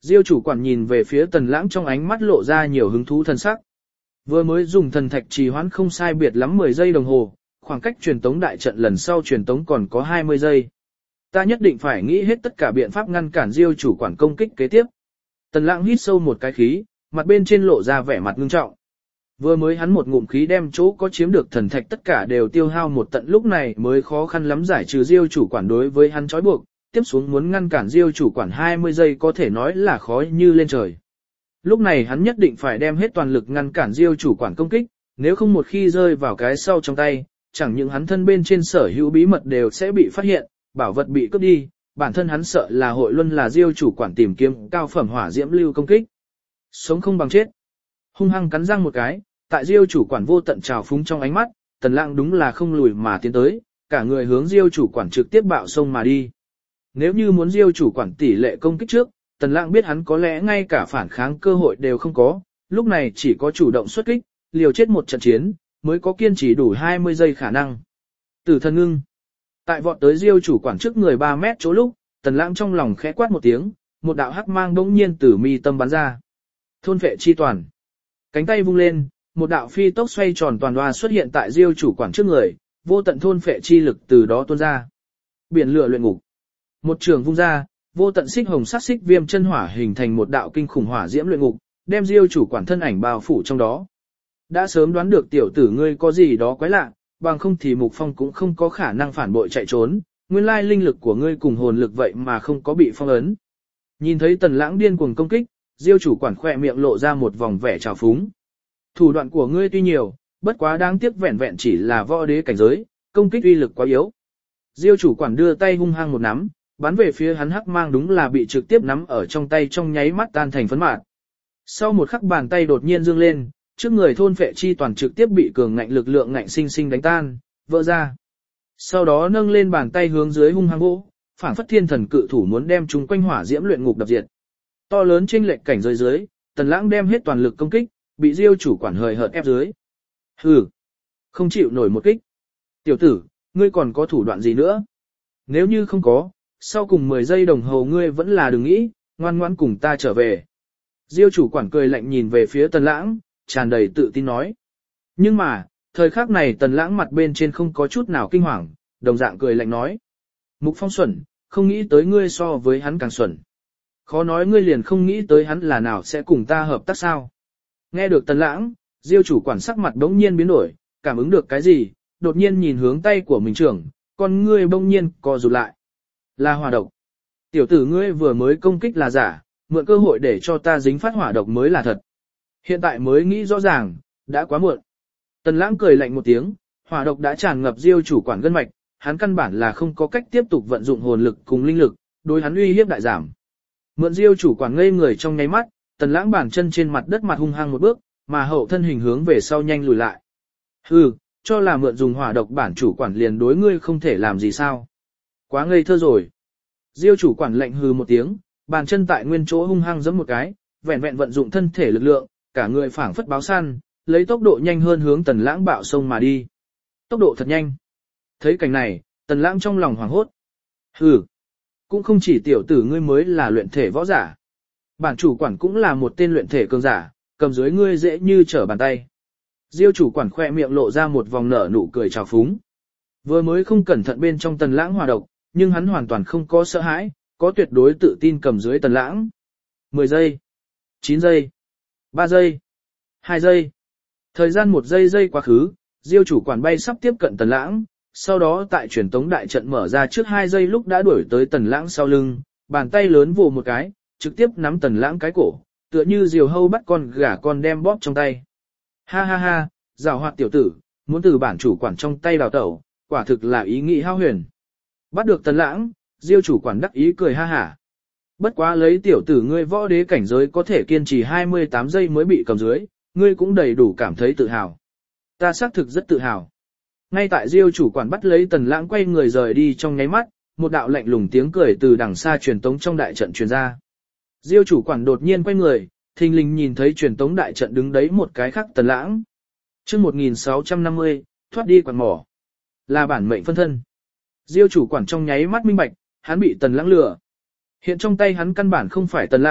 Diêu chủ quản nhìn về phía Tần Lãng trong ánh mắt lộ ra nhiều hứng thú thần sắc. Vừa mới dùng thần thạch trì hoãn không sai biệt lắm 10 giây đồng hồ, khoảng cách truyền tống đại trận lần sau truyền tống còn có 20 giây. Ta nhất định phải nghĩ hết tất cả biện pháp ngăn cản Diêu chủ quản công kích kế tiếp. Tần Lãng hít sâu một cái khí, mặt bên trên lộ ra vẻ mặt ngưng trọng. Vừa mới hắn một ngụm khí đem chỗ có chiếm được thần thạch tất cả đều tiêu hao một tận, lúc này mới khó khăn lắm giải trừ Diêu chủ quản đối với hắn trói buộc, tiếp xuống muốn ngăn cản Diêu chủ quản 20 giây có thể nói là khó như lên trời. Lúc này hắn nhất định phải đem hết toàn lực ngăn cản Diêu chủ quản công kích, nếu không một khi rơi vào cái sau trong tay, chẳng những hắn thân bên trên sở hữu bí mật đều sẽ bị phát hiện, bảo vật bị cướp đi, bản thân hắn sợ là hội luân là Diêu chủ quản tìm kiếm cao phẩm hỏa diễm lưu công kích. Sống không bằng chết. Hung hăng cắn răng một cái, tại Diêu chủ quản vô tận trào phúng trong ánh mắt, Tần Lãng đúng là không lùi mà tiến tới, cả người hướng Diêu chủ quản trực tiếp bạo sông mà đi. Nếu như muốn Diêu chủ quản tỷ lệ công kích trước, Tần Lãng biết hắn có lẽ ngay cả phản kháng cơ hội đều không có, lúc này chỉ có chủ động xuất kích, liều chết một trận chiến, mới có kiên trì đủ 20 giây khả năng. Tử thần ngưng. Tại vọt tới Diêu chủ quản trước người 3 mét chỗ lúc, Tần Lãng trong lòng khẽ quát một tiếng, một đạo hắc mang bỗng nhiên từ mi tâm bắn ra. Thôn phệ chi toàn. Cánh tay vung lên, một đạo phi tốc xoay tròn toàn đoa xuất hiện tại Diêu chủ quản trước người, vô tận thôn phệ chi lực từ đó tuôn ra. Biển lửa luyện ngục. Một trường vung ra, vô tận xích hồng sắc xích viêm chân hỏa hình thành một đạo kinh khủng hỏa diễm luyện ngục, đem Diêu chủ quản thân ảnh bao phủ trong đó. Đã sớm đoán được tiểu tử ngươi có gì đó quái lạ, bằng không thì Mục Phong cũng không có khả năng phản bội chạy trốn, nguyên lai linh lực của ngươi cùng hồn lực vậy mà không có bị phong ấn. Nhìn thấy Tần Lãng điên cuồng công kích, Diêu chủ quản khỏe miệng lộ ra một vòng vẻ trào phúng. Thủ đoạn của ngươi tuy nhiều, bất quá đáng tiếc vẹn vẹn chỉ là võ đế cảnh giới, công kích uy lực quá yếu. Diêu chủ quản đưa tay hung hăng một nắm, bắn về phía hắn hắc mang đúng là bị trực tiếp nắm ở trong tay trong nháy mắt tan thành phấn mạt. Sau một khắc bàn tay đột nhiên dương lên, trước người thôn phệ chi toàn trực tiếp bị cường ngạnh lực lượng ngạnh sinh sinh đánh tan, vỡ ra. Sau đó nâng lên bàn tay hướng dưới hung hăng vỗ, phảng phất thiên thần cự thủ muốn đem chúng quanh hỏa diễm luyện ngục đập diệt. To lớn chênh lệch cảnh giới dưới, Tần Lãng đem hết toàn lực công kích, bị Diêu chủ quản hời hợt ép dưới. Hừ, không chịu nổi một kích. Tiểu tử, ngươi còn có thủ đoạn gì nữa? Nếu như không có, sau cùng 10 giây đồng hồ ngươi vẫn là đừng nghĩ, ngoan ngoãn cùng ta trở về. Diêu chủ quản cười lạnh nhìn về phía Tần Lãng, tràn đầy tự tin nói. Nhưng mà, thời khắc này Tần Lãng mặt bên trên không có chút nào kinh hoàng, đồng dạng cười lạnh nói. Mục Phong xuẩn, không nghĩ tới ngươi so với hắn càng xuẩn. Khó nói ngươi liền không nghĩ tới hắn là nào sẽ cùng ta hợp tác sao. Nghe được Tần Lãng, Diêu chủ quản sắc mặt bỗng nhiên biến đổi, cảm ứng được cái gì, đột nhiên nhìn hướng tay của mình trưởng, con ngươi bỗng nhiên co rụt lại. Là hỏa độc. Tiểu tử ngươi vừa mới công kích là giả, mượn cơ hội để cho ta dính phát hỏa độc mới là thật. Hiện tại mới nghĩ rõ ràng, đã quá muộn. Tần Lãng cười lạnh một tiếng, hỏa độc đã tràn ngập Diêu chủ quản gân mạch, hắn căn bản là không có cách tiếp tục vận dụng hồn lực cùng linh lực, đối hắn uy hiếp đại giảm. Mượn Diêu chủ quản ngây người trong nháy mắt, Tần Lãng bàn chân trên mặt đất mặt hung hăng một bước, mà hậu thân hình hướng về sau nhanh lùi lại. Hừ, cho là mượn dùng hỏa độc bản chủ quản liền đối ngươi không thể làm gì sao? Quá ngây thơ rồi. Diêu chủ quản lạnh hừ một tiếng, bàn chân tại nguyên chỗ hung hăng giẫm một cái, vẹn vẹn vận dụng thân thể lực lượng, cả người phảng phất báo săn, lấy tốc độ nhanh hơn hướng Tần Lãng bạo sông mà đi. Tốc độ thật nhanh. Thấy cảnh này, Tần Lãng trong lòng hoảng hốt. Hừ, cũng không chỉ tiểu tử ngươi mới là luyện thể võ giả. Bản chủ quản cũng là một tên luyện thể cường giả, cầm dưới ngươi dễ như trở bàn tay. Diêu chủ quản khoe miệng lộ ra một vòng nở nụ cười trào phúng. Vừa mới không cẩn thận bên trong Tần Lãng hỏa độc, nhưng hắn hoàn toàn không có sợ hãi, có tuyệt đối tự tin cầm dưới Tần Lãng. 10 giây, 9 giây, 3 giây, 2 giây. Thời gian 1 giây quá khứ, Diêu chủ quản bay sắp tiếp cận Tần Lãng, sau đó tại truyền tống đại trận mở ra trước 2 giây lúc đã đuổi tới Tần Lãng sau lưng, bàn tay lớn vồ một cái, trực tiếp nắm Tần Lãng cái cổ, tựa như diều hâu bắt con gà con đem bóp trong tay. Ha ha ha, giàu hoạt tiểu tử, muốn từ bản chủ quản trong tay đào tẩu, quả thực là ý nghĩ hao huyền. Bắt được Tần Lãng, Diêu chủ quản đắc ý cười ha hả. Bất quá lấy tiểu tử ngươi võ đế cảnh giới có thể kiên trì 28 giây mới bị cầm dưới, ngươi cũng đầy đủ cảm thấy tự hào. Ta xác thực rất tự hào. Ngay tại Diêu chủ quản bắt lấy Tần Lãng quay người rời đi trong nháy mắt, một đạo lạnh lùng tiếng cười từ đằng xa truyền tống trong đại trận truyền ra. Diêu chủ quản đột nhiên quay người, thình lình nhìn thấy truyền tống đại trận đứng đấy một cái khác Tần Lãng. Chương 1650, thoát đi quản mỏ. Là bản mệnh phân thân. Diêu chủ quản trong nháy mắt minh bạch, hắn bị Tần Lãng lừa. Hiện trong tay hắn căn bản không phải Tần Lãng,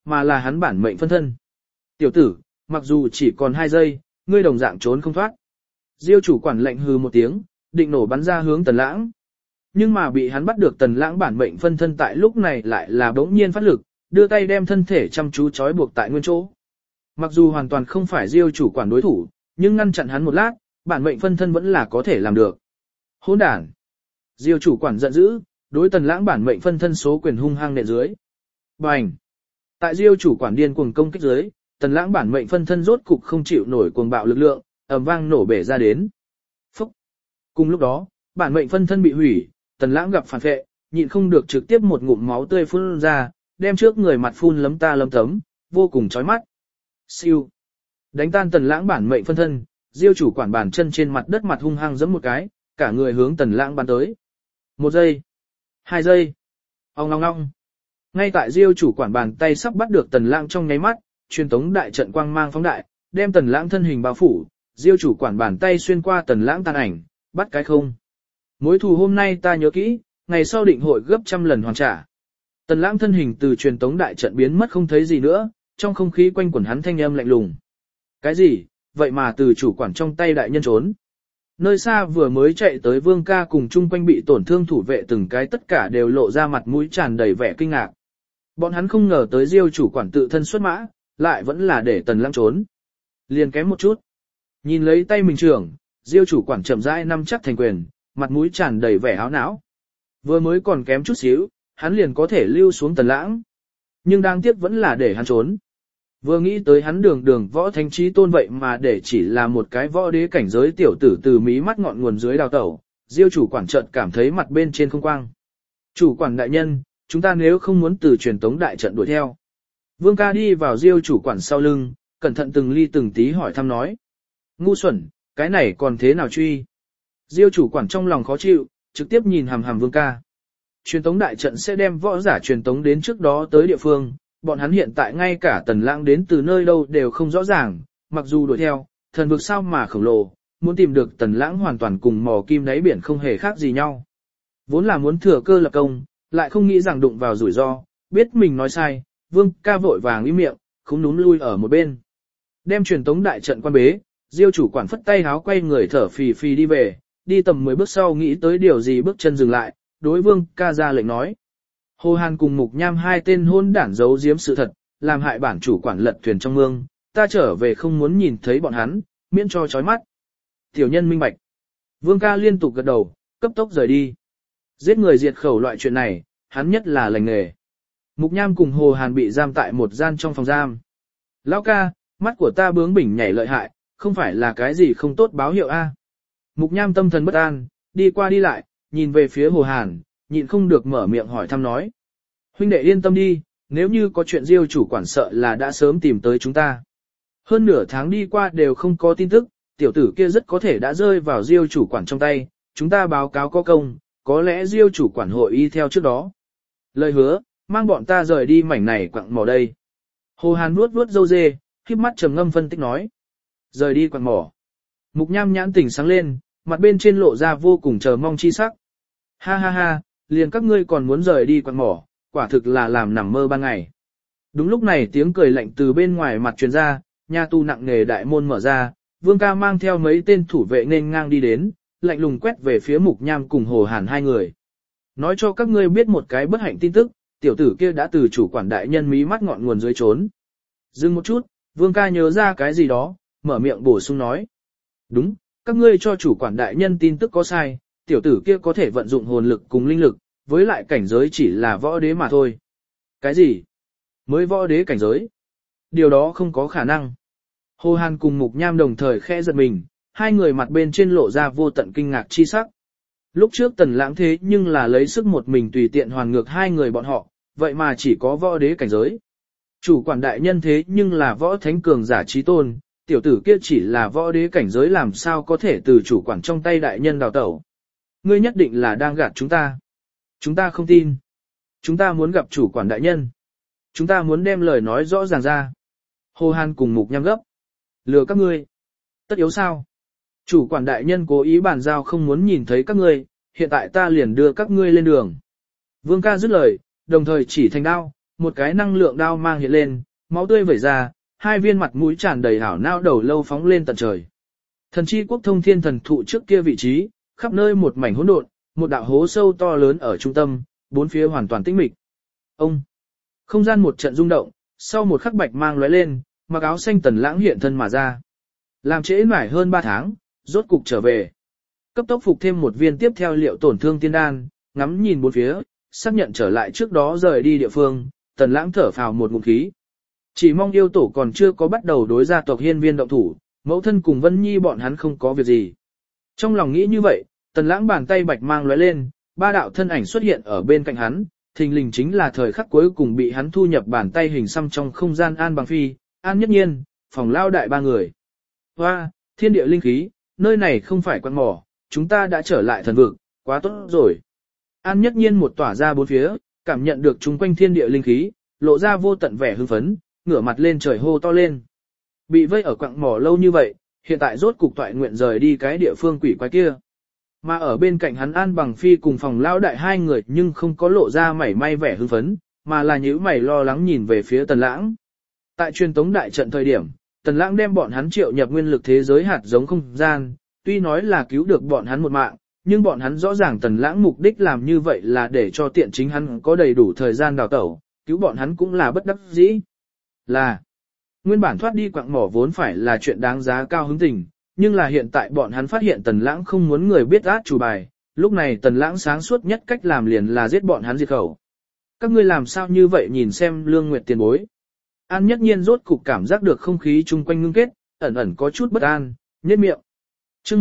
mà là hắn bản mệnh phân thân. Tiểu tử, mặc dù chỉ còn 2 giây, ngươi đồng dạng trốn không thoát. Diêu chủ quản lệnh hừ một tiếng, định nổ bắn ra hướng Tần Lãng. Nhưng mà bị hắn bắt được Tần Lãng bản mệnh phân thân tại lúc này lại là bỗng nhiên phát lực, đưa tay đem thân thể chăm chú trói buộc tại nguyên chỗ. Mặc dù hoàn toàn không phải Diêu chủ quản đối thủ, nhưng ngăn chặn hắn một lát, bản mệnh phân thân vẫn là có thể làm được. Hỗn đản! Diêu chủ quản giận dữ, đối Tần Lãng bản mệnh phân thân số quyền hung hăng nện dưới. Bành! Tại Diêu chủ quản điên cuồng công kích dưới, Tần Lãng bản mệnh phân thân rốt cục không chịu nổi cuồng bạo lực lượng, ầm vang nổ bể ra đến. Phúc! Cùng lúc đó, bản mệnh phân thân bị hủy, Tần Lãng gặp phản phệ, nhịn không được trực tiếp một ngụm máu tươi phun ra, đem trước người mặt phun lấm ta lấm tấm, vô cùng chói mắt. Siêu! Đánh tan Tần Lãng bản mệnh phân thân, Diêu chủ quản bàn chân trên mặt đất mặt hung hăng giẫm một cái, cả người hướng Tần Lãng bắn tới. 1 giây, 2 giây, ong ong ong. Ngay tại Diêu chủ quản bàn tay sắp bắt được Tần Lãng trong nháy mắt, truyền tống đại trận quang mang phóng đại, đem Tần Lãng thân hình bao phủ, Diêu chủ quản bàn tay xuyên qua Tần Lãng tàn ảnh, bắt cái không. Mối thù hôm nay ta nhớ kỹ, ngày sau định hội gấp trăm lần hoàn trả. Tần Lãng thân hình từ truyền tống đại trận biến mất không thấy gì nữa, trong không khí quanh quẩn hắn thanh âm lạnh lùng. Cái gì? Vậy mà từ chủ quản trong tay đại nhân trốn. Nơi xa vừa mới chạy tới Vương ca cùng chung quanh bị tổn thương thủ vệ từng cái tất cả đều lộ ra mặt mũi tràn đầy vẻ kinh ngạc. Bọn hắn không ngờ tới Diêu chủ quản tự thân xuất mã, lại vẫn là để Tần Lãng trốn. Liền kém một chút. Nhìn lấy tay mình trưởng, Diêu chủ quản chậm rãi nắm chắc thành quyền, mặt mũi tràn đầy vẻ áo não. Vừa mới còn kém chút xíu, hắn liền có thể lưu xuống Tần Lãng. Nhưng đáng tiếc vẫn là để hắn trốn. Vừa nghĩ tới hắn đường võ thánh trí tôn vậy mà để chỉ là một cái võ đế cảnh giới tiểu tử từ mí mắt ngọn nguồn dưới đào tẩu, Diêu chủ quản chợt cảm thấy mặt bên trên không quang. Chủ quản đại nhân, chúng ta nếu không muốn từ truyền tống đại trận đuổi theo. Vương ca đi vào Diêu chủ quản sau lưng, cẩn thận từng ly từng tí hỏi thăm nói. Ngu xuẩn, cái này còn thế nào truy? Diêu chủ quản trong lòng khó chịu, trực tiếp nhìn hằm hằm Vương ca. Truyền tống đại trận sẽ đem võ giả truyền tống đến trước đó tới địa phương, bọn hắn hiện tại ngay cả Tần Lãng đến từ nơi đâu đều không rõ ràng, mặc dù đuổi theo, thần vực sao mà khổng lồ, muốn tìm được Tần Lãng hoàn toàn cùng mò kim đáy biển không hề khác gì nhau. Vốn là muốn thừa cơ lập công, lại không nghĩ rằng đụng vào rủi ro, biết mình nói sai, Vương ca vội vàng im miệng, không núm lui ở một bên. Đem truyền tống đại trận quan bế, Diêu chủ quản phất tay háo quay người thở phì phì đi về, đi tầm 10 bước sau nghĩ tới điều gì bước chân dừng lại, đối Vương ca ra lệnh nói. Hồ Hàn cùng Mục Nham hai tên hôn đản giấu giếm sự thật, làm hại bản chủ quản lật thuyền trong mương, ta trở về không muốn nhìn thấy bọn hắn, miễn cho chói mắt. Tiểu nhân minh bạch. Vương ca liên tục gật đầu, cấp tốc rời đi. Giết người diệt khẩu loại chuyện này, hắn nhất là lành nghề. Mục Nham cùng Hồ Hàn bị giam tại một gian trong phòng giam. Lão ca, mắt của ta bướng bỉnh nhảy lợi hại, không phải là cái gì không tốt báo hiệu a. Mục Nham tâm thần bất an, đi qua đi lại, nhìn về phía Hồ Hàn, nhịn không được mở miệng hỏi thăm nói. Huynh đệ yên tâm đi, nếu như có chuyện Diêu chủ quản sợ là đã sớm tìm tới chúng ta. Hơn nửa tháng đi qua đều không có tin tức, tiểu tử kia rất có thể đã rơi vào Diêu chủ quản trong tay, chúng ta báo cáo có công, có lẽ Diêu chủ quản hội y theo trước đó. Lời hứa, mang bọn ta rời đi mảnh này quặng mỏ đây. Hồ Hàn vuốt vuốt râu dê, khép mắt trầm ngâm phân tích nói. Rời đi quặng mỏ. Mục Nham nhãn tỉnh sáng lên, mặt bên trên lộ ra vô cùng chờ mong chi sắc. Ha ha ha, liền các ngươi còn muốn rời đi quặng mỏ, quả thực là làm nằm mơ ban ngày. Đúng lúc này tiếng cười lạnh từ bên ngoài mặt truyền ra, nhà tù nặng nề đại môn mở ra, Vương ca mang theo mấy tên thủ vệ nên ngang đi đến, lạnh lùng quét về phía Mục Nham cùng Hồ Hàn hai người. Nói cho các ngươi biết một cái bất hạnh tin tức, tiểu tử kia đã từ chủ quản đại nhân mí mắt ngọn nguồn dưới trốn. Dừng một chút, Vương ca nhớ ra cái gì đó, mở miệng bổ sung nói. Đúng, các ngươi cho chủ quản đại nhân tin tức có sai, tiểu tử kia có thể vận dụng hồn lực cùng linh lực, với lại cảnh giới chỉ là võ đế mà thôi. Cái gì? Mới võ đế cảnh giới? Điều đó không có khả năng. Hồ Hàn cùng Mục Nham đồng thời khẽ giật mình, hai người mặt bên trên lộ ra vô tận kinh ngạc chi sắc. Lúc trước Tần Lãng thế nhưng là lấy sức một mình tùy tiện hoàn ngược hai người bọn họ, vậy mà chỉ có võ đế cảnh giới. Chủ quản đại nhân thế nhưng là võ thánh cường giả chí tôn, tiểu tử kia chỉ là võ đế cảnh giới làm sao có thể từ chủ quản trong tay đại nhân đào tẩu. Ngươi nhất định là đang gạt chúng ta. Chúng ta không tin. Chúng ta muốn gặp chủ quản đại nhân. Chúng ta muốn đem lời nói rõ ràng ra. Hồ Hàn cùng Mục Nham gấp. Lừa các ngươi. Tất yếu sao? Chủ quản đại nhân cố ý bàn giao không muốn nhìn thấy các ngươi, hiện tại ta liền đưa các ngươi lên đường. Vương ca dứt lời, đồng thời chỉ thành đao, một cái năng lượng đao mang hiện lên, máu tươi vẩy ra, hai viên mặt mũi tràn đầy hảo não đầu lâu phóng lên tận trời. Thần chi quốc thông thiên thần thụ trước kia vị trí, khắp nơi một mảnh hỗn độn, một đạo hố sâu to lớn ở trung tâm, bốn phía hoàn toàn tĩnh mịch. Ông, không gian một trận rung động, sau một khắc bạch mang lóe lên, mặc áo xanh Tần Lãng hiện thân mà ra. Làm trễ mãi hơn 3 tháng, rốt cục trở về. Cấp tốc phục thêm một viên tiếp theo liệu tổn thương tiên đan, ngắm nhìn bốn phía, xác nhận trở lại trước đó rời đi địa phương, Tần Lãng thở phào một ngụm khí. Chỉ mong yêu tổ còn chưa có bắt đầu đối gia tộc Hiên Viên động thủ, mẫu thân cùng Vân Nhi bọn hắn không có việc gì. Trong lòng nghĩ như vậy, Tần Lãng bàn tay bạch mang lóe lên, ba đạo thân ảnh xuất hiện ở bên cạnh hắn, thình lình chính là thời khắc cuối cùng bị hắn thu nhập bàn tay hình xăm trong không gian An Bằng Phi, An Nhất Nhiên, Phòng Lao Đại ba người. Hoa, thiên địa linh khí, nơi này không phải quan mỏ, chúng ta đã trở lại thần vực, quá tốt rồi. An Nhất Nhiên một tỏa ra bốn phía, cảm nhận được chung quanh thiên địa linh khí, lộ ra vô tận vẻ hưng phấn, ngửa mặt lên trời hô to lên. Bị vây ở quặng mỏ lâu như vậy, hiện tại rốt cục toại nguyện rời đi cái địa phương quỷ quái kia. Mà ở bên cạnh hắn An Bằng Phi cùng Phòng Lão Đại hai người nhưng không có lộ ra mảy may vẻ hưng phấn, mà là nhíu mày lo lắng nhìn về phía Tần Lãng. Tại truyền tống đại trận thời điểm, Tần Lãng đem bọn hắn triệu nhập nguyên lực thế giới hạt giống không gian, tuy nói là cứu được bọn hắn một mạng, nhưng bọn hắn rõ ràng Tần Lãng mục đích làm như vậy là để cho tiện chính hắn có đầy đủ thời gian đào tẩu, cứu bọn hắn cũng là bất đắc dĩ. Là, nguyên bản thoát đi quặng mỏ vốn phải là chuyện đáng giá cao hứng tình, nhưng là hiện tại bọn hắn phát hiện Tần Lãng không muốn người biết át chủ bài, lúc này Tần Lãng sáng suốt nhất cách làm liền là giết bọn hắn diệt khẩu. Các ngươi làm sao như vậy nhìn xem Lương Nguyệt tiền bối. An Nhất Nhiên rốt cục cảm giác được không khí chung quanh ngưng kết, ẩn ẩn có chút bất an, nhếch miệng. Chương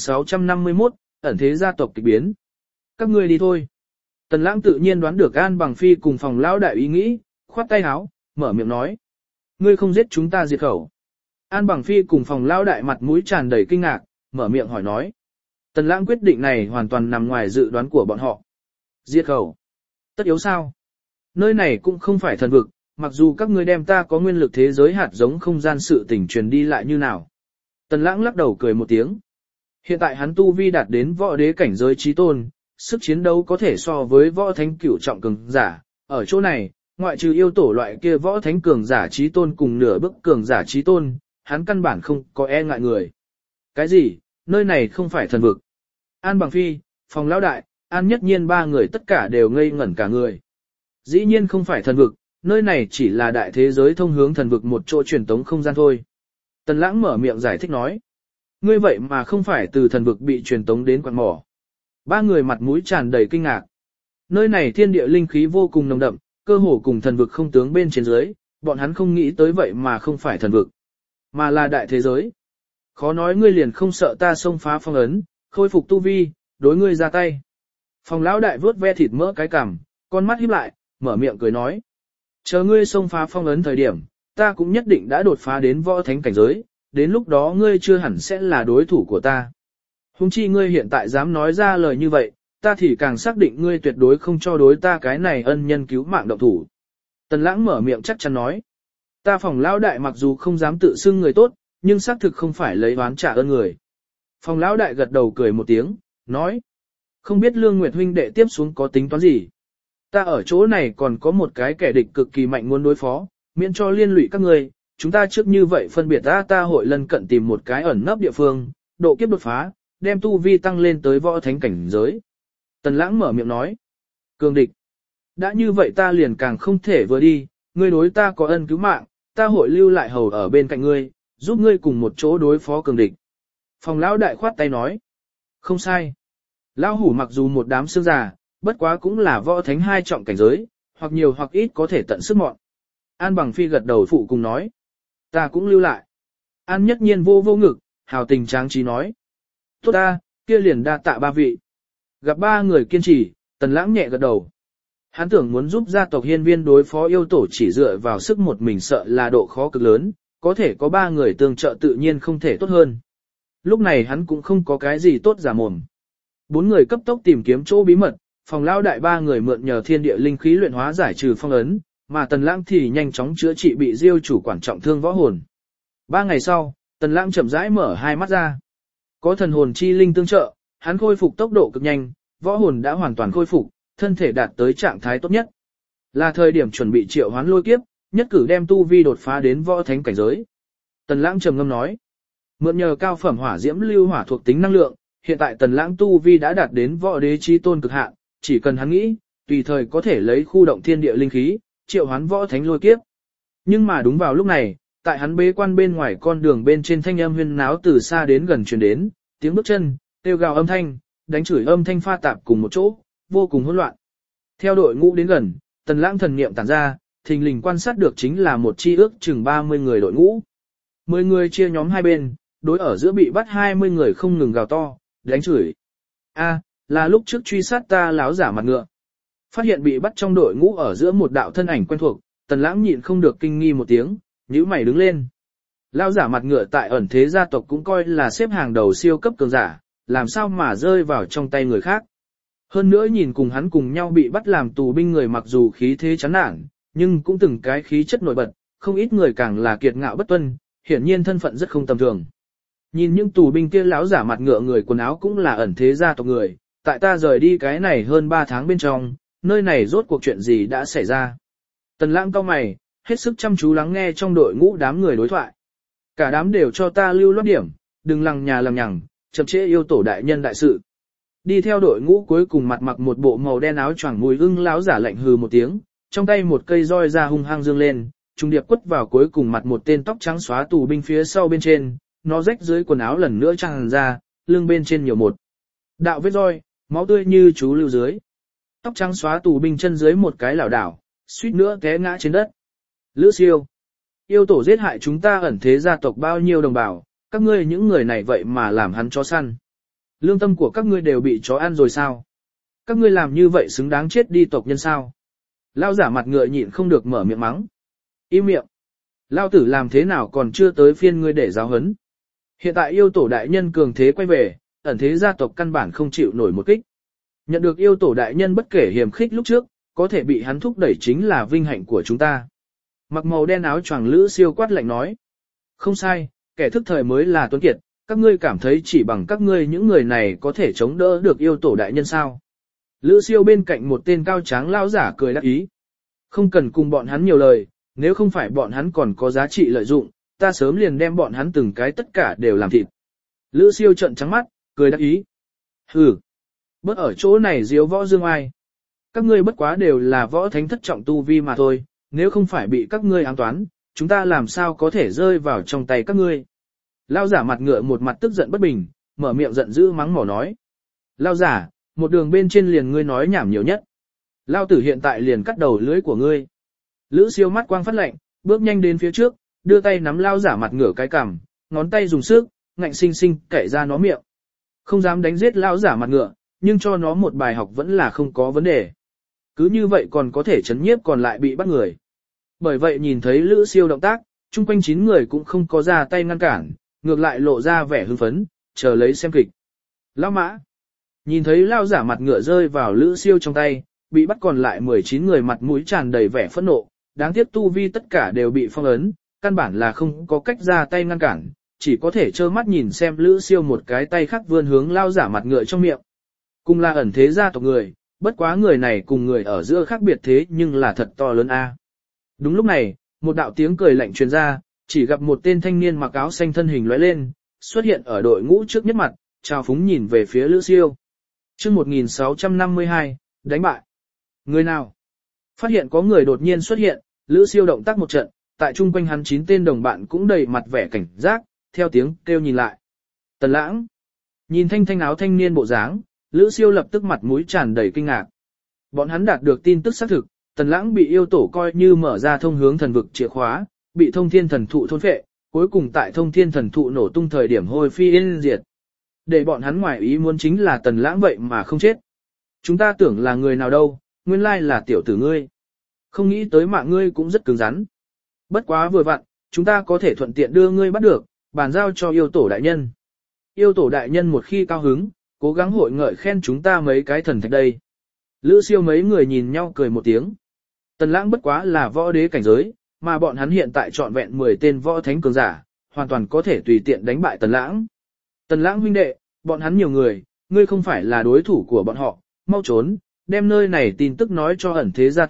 1651, ẩn thế gia tộc kịch biến. Các ngươi đi thôi. Tần Lãng tự nhiên đoán được An Bằng Phi cùng Phòng Lão Đại ý nghĩ, khoát tay áo, mở miệng nói: "Ngươi không giết chúng ta diệt khẩu?" An Bằng Phi cùng Phòng Lão Đại mặt mũi tràn đầy kinh ngạc, mở miệng hỏi nói. Tần Lãng quyết định này hoàn toàn nằm ngoài dự đoán của bọn họ. Diệt khẩu? Tất yếu sao? Nơi này cũng không phải thần vực, mặc dù các ngươi đem ta có nguyên lực thế giới hạt giống không gian sự tình truyền đi lại như nào. Tần Lãng lắc đầu cười một tiếng. Hiện tại hắn tu vi đạt đến võ đế cảnh giới chí tôn, sức chiến đấu có thể so với võ thánh cửu trọng cường giả. Ở chỗ này, ngoại trừ yêu tổ loại kia võ thánh cường giả chí tôn cùng nửa bước cường giả chí tôn, hắn căn bản không có e ngại người. Cái gì? Nơi này không phải thần vực. An Bằng Phi, Phòng Lão Đại, An Nhất Nhiên ba người tất cả đều ngây ngẩn cả người. Dĩ nhiên không phải thần vực, nơi này chỉ là đại thế giới thông hướng thần vực một chỗ truyền tống không gian thôi. Tần Lãng mở miệng giải thích nói. Ngươi vậy mà không phải từ thần vực bị truyền tống đến quặng mỏ. Ba người mặt mũi tràn đầy kinh ngạc. Nơi này thiên địa linh khí vô cùng nồng đậm, cơ hồ cùng thần vực không tướng bên trên dưới, bọn hắn không nghĩ tới vậy mà không phải thần vực, mà là đại thế giới. Khó nói ngươi liền không sợ ta xông phá phong ấn, khôi phục tu vi, đối ngươi ra tay. Phòng Lão Đại vuốt ve thịt mỡ cái cằm, con mắt híp lại, mở miệng cười nói. Chờ ngươi xông phá phong ấn thời điểm, ta cũng nhất định đã đột phá đến võ thánh cảnh giới, đến lúc đó ngươi chưa hẳn sẽ là đối thủ của ta. Huống chi ngươi hiện tại dám nói ra lời như vậy, ta thì càng xác định ngươi tuyệt đối không cho đối ta cái này ân nhân cứu mạng động thủ. Tần Lãng mở miệng chắc chắn nói. Ta Phòng Lão Đại mặc dù không dám tự xưng người tốt, nhưng xác thực không phải lấy oán trả ơn người. Phòng Lão Đại gật đầu cười một tiếng, nói. Không biết Lương Nguyệt huynh đệ tiếp xuống có tính toán gì. Ta ở chỗ này còn có một cái kẻ địch cực kỳ mạnh muốn đối phó, miễn cho liên lụy các ngươi, chúng ta trước như vậy phân biệt ta hội lân cận tìm một cái ẩn nấp địa phương, độ kiếp đột phá, đem tu vi tăng lên tới võ thánh cảnh giới. Tần Lãng mở miệng nói. Cường địch. Đã như vậy ta liền càng không thể vừa đi, ngươi đối ta có ân cứu mạng, ta hội lưu lại hầu ở bên cạnh ngươi, giúp ngươi cùng một chỗ đối phó cường địch. Phòng Lão Đại khoát tay nói. Không sai. Lão hủ mặc dù một đám xương già, bất quá cũng là võ thánh hai trọng cảnh giới, hoặc nhiều hoặc ít có thể tận sức mọn. An Bằng Phi gật đầu phụ cùng nói. Ta cũng lưu lại. An Nhất Nhiên vô vô ngực, hào tình tráng trí nói. Tốt ta, kia liền đa tạ ba vị. Gặp ba người kiên trì, Tần Lãng nhẹ gật đầu. Hắn tưởng muốn giúp gia tộc Hiên Viên đối phó yêu tổ chỉ dựa vào sức một mình sợ là độ khó cực lớn, có thể có ba người tương trợ tự nhiên không thể tốt hơn. Lúc này hắn cũng không có cái gì tốt giả mồm. Bốn người cấp tốc tìm kiếm chỗ bí mật, Phòng Lão Đại ba người mượn nhờ thiên địa linh khí luyện hóa giải trừ phong ấn, mà Tần Lãng thì nhanh chóng chữa trị bị Diêu chủ quản trọng thương võ hồn. 3 ngày sau, Tần Lãng chậm rãi mở hai mắt ra. Có thần hồn chi linh tương trợ, hắn khôi phục tốc độ cực nhanh, võ hồn đã hoàn toàn khôi phục, thân thể đạt tới trạng thái tốt nhất. Là thời điểm chuẩn bị triệu hoán lôi kiếp, nhất cử đem tu vi đột phá đến võ thánh cảnh giới. Tần Lãng trầm ngâm nói, mượn nhờ cao phẩm hỏa diễm lưu hỏa thuộc tính năng lượng, hiện tại Tần Lãng tu vi đã đạt đến võ đế chi tôn cực hạn, chỉ cần hắn nghĩ, tùy thời có thể lấy khu động thiên địa linh khí, triệu hoán võ thánh lôi kiếp. Nhưng mà đúng vào lúc này, tại hắn bế quan bên ngoài con đường bên trên thanh âm huyên náo từ xa đến gần truyền đến, tiếng bước chân, kêu gào âm thanh, đánh chửi âm thanh pha tạp cùng một chỗ, vô cùng hỗn loạn. Theo đội ngũ đến gần, Tần Lãng thần niệm tản ra, thình lình quan sát được chính là một chi ước chừng 30 người đội ngũ. 10 người chia nhóm hai bên, đối ở giữa bị bắt 20 người không ngừng gào to, đánh chửi. A, là lúc trước truy sát ta láo giả mặt ngựa. Phát hiện bị bắt trong đội ngũ ở giữa một đạo thân ảnh quen thuộc, Tần Lãng nhịn không được kinh nghi một tiếng, nhíu mày đứng lên. Lão giả mặt ngựa tại ẩn thế gia tộc cũng coi là xếp hàng đầu siêu cấp cường giả, làm sao mà rơi vào trong tay người khác. Hơn nữa nhìn cùng hắn cùng nhau bị bắt làm tù binh người mặc dù khí thế chán nản, nhưng cũng từng cái khí chất nổi bật, không ít người càng là kiệt ngạo bất tuân, hiển nhiên thân phận rất không tầm thường. Nhìn những tù binh kia lão giả mặt ngựa người quần áo cũng là ẩn thế gia tộc người, tại ta rời đi cái này hơn 3 tháng bên trong, nơi này rốt cuộc chuyện gì đã xảy ra. Tần Lãng cau mày, hết sức chăm chú lắng nghe trong đội ngũ đám người đối thoại. Cả đám đều cho ta lưu loát điểm, đừng lằng nhà lằng nhằng, chậm trễ yêu tổ đại nhân đại sự. Đi theo đội ngũ cuối cùng mặt mặc một bộ màu đen áo choàng mùi ưng lão giả lạnh hừ một tiếng, trong tay một cây roi ra hung hăng dương lên, trung điệp quất vào cuối cùng mặt một tên tóc trắng xóa tù binh phía sau bên trên, nó rách dưới quần áo lần nữa tràn ra, lưng bên trên nhiều một đạo vết roi, máu tươi như chú lưu dưới. Tóc trắng xóa tù binh chân dưới một cái lảo đảo, suýt nữa té ngã trên đất. Lữ Siêu, yêu tổ giết hại chúng ta ẩn thế gia tộc bao nhiêu đồng bào, các ngươi những người này vậy mà làm hắn chó săn. Lương tâm của các ngươi đều bị chó ăn rồi sao? Các ngươi làm như vậy xứng đáng chết đi tộc nhân sao? Lao giả mặt ngựa nhịn không được mở miệng mắng. Im miệng. Lao tử làm thế nào còn chưa tới phiên ngươi để giáo huấn. Hiện tại yêu tổ đại nhân cường thế quay về, ẩn thế gia tộc căn bản không chịu nổi một kích. Nhận được yêu tổ đại nhân bất kể hiềm khích lúc trước, có thể bị hắn thúc đẩy chính là vinh hạnh của chúng ta. Mặc màu đen áo choàng Lữ Siêu quát lạnh nói. Không sai, kẻ thức thời mới là tuấn kiệt, các ngươi cảm thấy chỉ bằng các ngươi những người này có thể chống đỡ được yêu tổ đại nhân sao. Lữ Siêu bên cạnh một tên cao tráng lao giả cười đắc ý. Không cần cùng bọn hắn nhiều lời, nếu không phải bọn hắn còn có giá trị lợi dụng, ta sớm liền đem bọn hắn từng cái tất cả đều làm thịt. Lữ Siêu trợn trắng mắt, cười đắc ý. Hừ, bớt ở chỗ này diếu võ dương ai. Các ngươi bất quá đều là võ thánh thất trọng tu vi mà thôi, nếu không phải bị các ngươi ám toán, chúng ta làm sao có thể rơi vào trong tay các ngươi. Lao giả mặt ngựa một mặt tức giận bất bình, mở miệng giận dữ mắng mỏ nói. Lao giả, một đường bên trên liền ngươi nói nhảm nhiều nhất. Lao tử hiện tại liền cắt đầu lưỡi của ngươi. Lữ Siêu mắt quang phát lạnh, bước nhanh đến phía trước, đưa tay nắm lao giả mặt ngựa cái cằm, ngón tay dùng sức, ngạnh sinh sinh cậy ra nó miệng. Không dám đánh giết lao giả mặt ngựa, nhưng cho nó một bài học vẫn là không có vấn đề. Cứ như vậy còn có thể chấn nhiếp còn lại bị bắt người. Bởi vậy nhìn thấy Lữ Siêu động tác, chung quanh 9 người cũng không có ra tay ngăn cản, ngược lại lộ ra vẻ hưng phấn, chờ lấy xem kịch. Lão mã, nhìn thấy lao giả mặt ngựa rơi vào Lữ Siêu trong tay, bị bắt còn lại 19 người mặt mũi tràn đầy vẻ phẫn nộ, đáng tiếc tu vi tất cả đều bị phong ấn, căn bản là không có cách ra tay ngăn cản, chỉ có thể trơ mắt nhìn xem Lữ Siêu một cái tay khác vươn hướng lao giả mặt ngựa trong miệng. Cùng là ẩn thế gia tộc người, bất quá người này cùng người ở giữa khác biệt thế nhưng là thật to lớn a. Đúng lúc này, một đạo tiếng cười lạnh truyền ra, chỉ gặp một tên thanh niên mặc áo xanh thân hình lóe lên, xuất hiện ở đội ngũ trước nhất mặt, chào phúng nhìn về phía Lữ Siêu. Chương 1652, đánh bại. Người nào? Phát hiện có người đột nhiên xuất hiện, Lữ Siêu động tác một trận, tại chung quanh hắn 9 tên đồng bạn cũng đầy mặt vẻ cảnh giác, theo tiếng kêu nhìn lại. Tần Lãng. Nhìn thanh áo thanh niên bộ dáng, Lữ Siêu lập tức mặt mũi tràn đầy kinh ngạc. Bọn hắn đạt được tin tức xác thực, Tần Lãng bị yêu tổ coi như mở ra thông hướng thần vực chìa khóa, bị thông thiên thần thụ thôn phệ, cuối cùng tại thông thiên thần thụ nổ tung thời điểm hôi phi yên diệt. Để bọn hắn ngoài ý muốn chính là Tần Lãng vậy mà không chết. Chúng ta tưởng là người nào đâu, nguyên lai là tiểu tử ngươi. Không nghĩ tới mạng ngươi cũng rất cứng rắn. Bất quá vừa vặn, chúng ta có thể thuận tiện đưa ngươi bắt được, bàn giao cho yêu tổ đại nhân. Yêu tổ đại nhân một khi cao hứng, cố gắng hội ngợi khen chúng ta mấy cái thần thạch đây. Lữ Siêu mấy người nhìn nhau cười một tiếng. Tần Lãng bất quá là võ đế cảnh giới, mà bọn hắn hiện tại trọn vẹn 10 tên võ thánh cường giả, hoàn toàn có thể tùy tiện đánh bại Tần Lãng. Tần Lãng huynh đệ, bọn hắn nhiều người, ngươi không phải là đối thủ của bọn họ, mau trốn, đem nơi này tin tức nói cho ẩn thế gia tộc,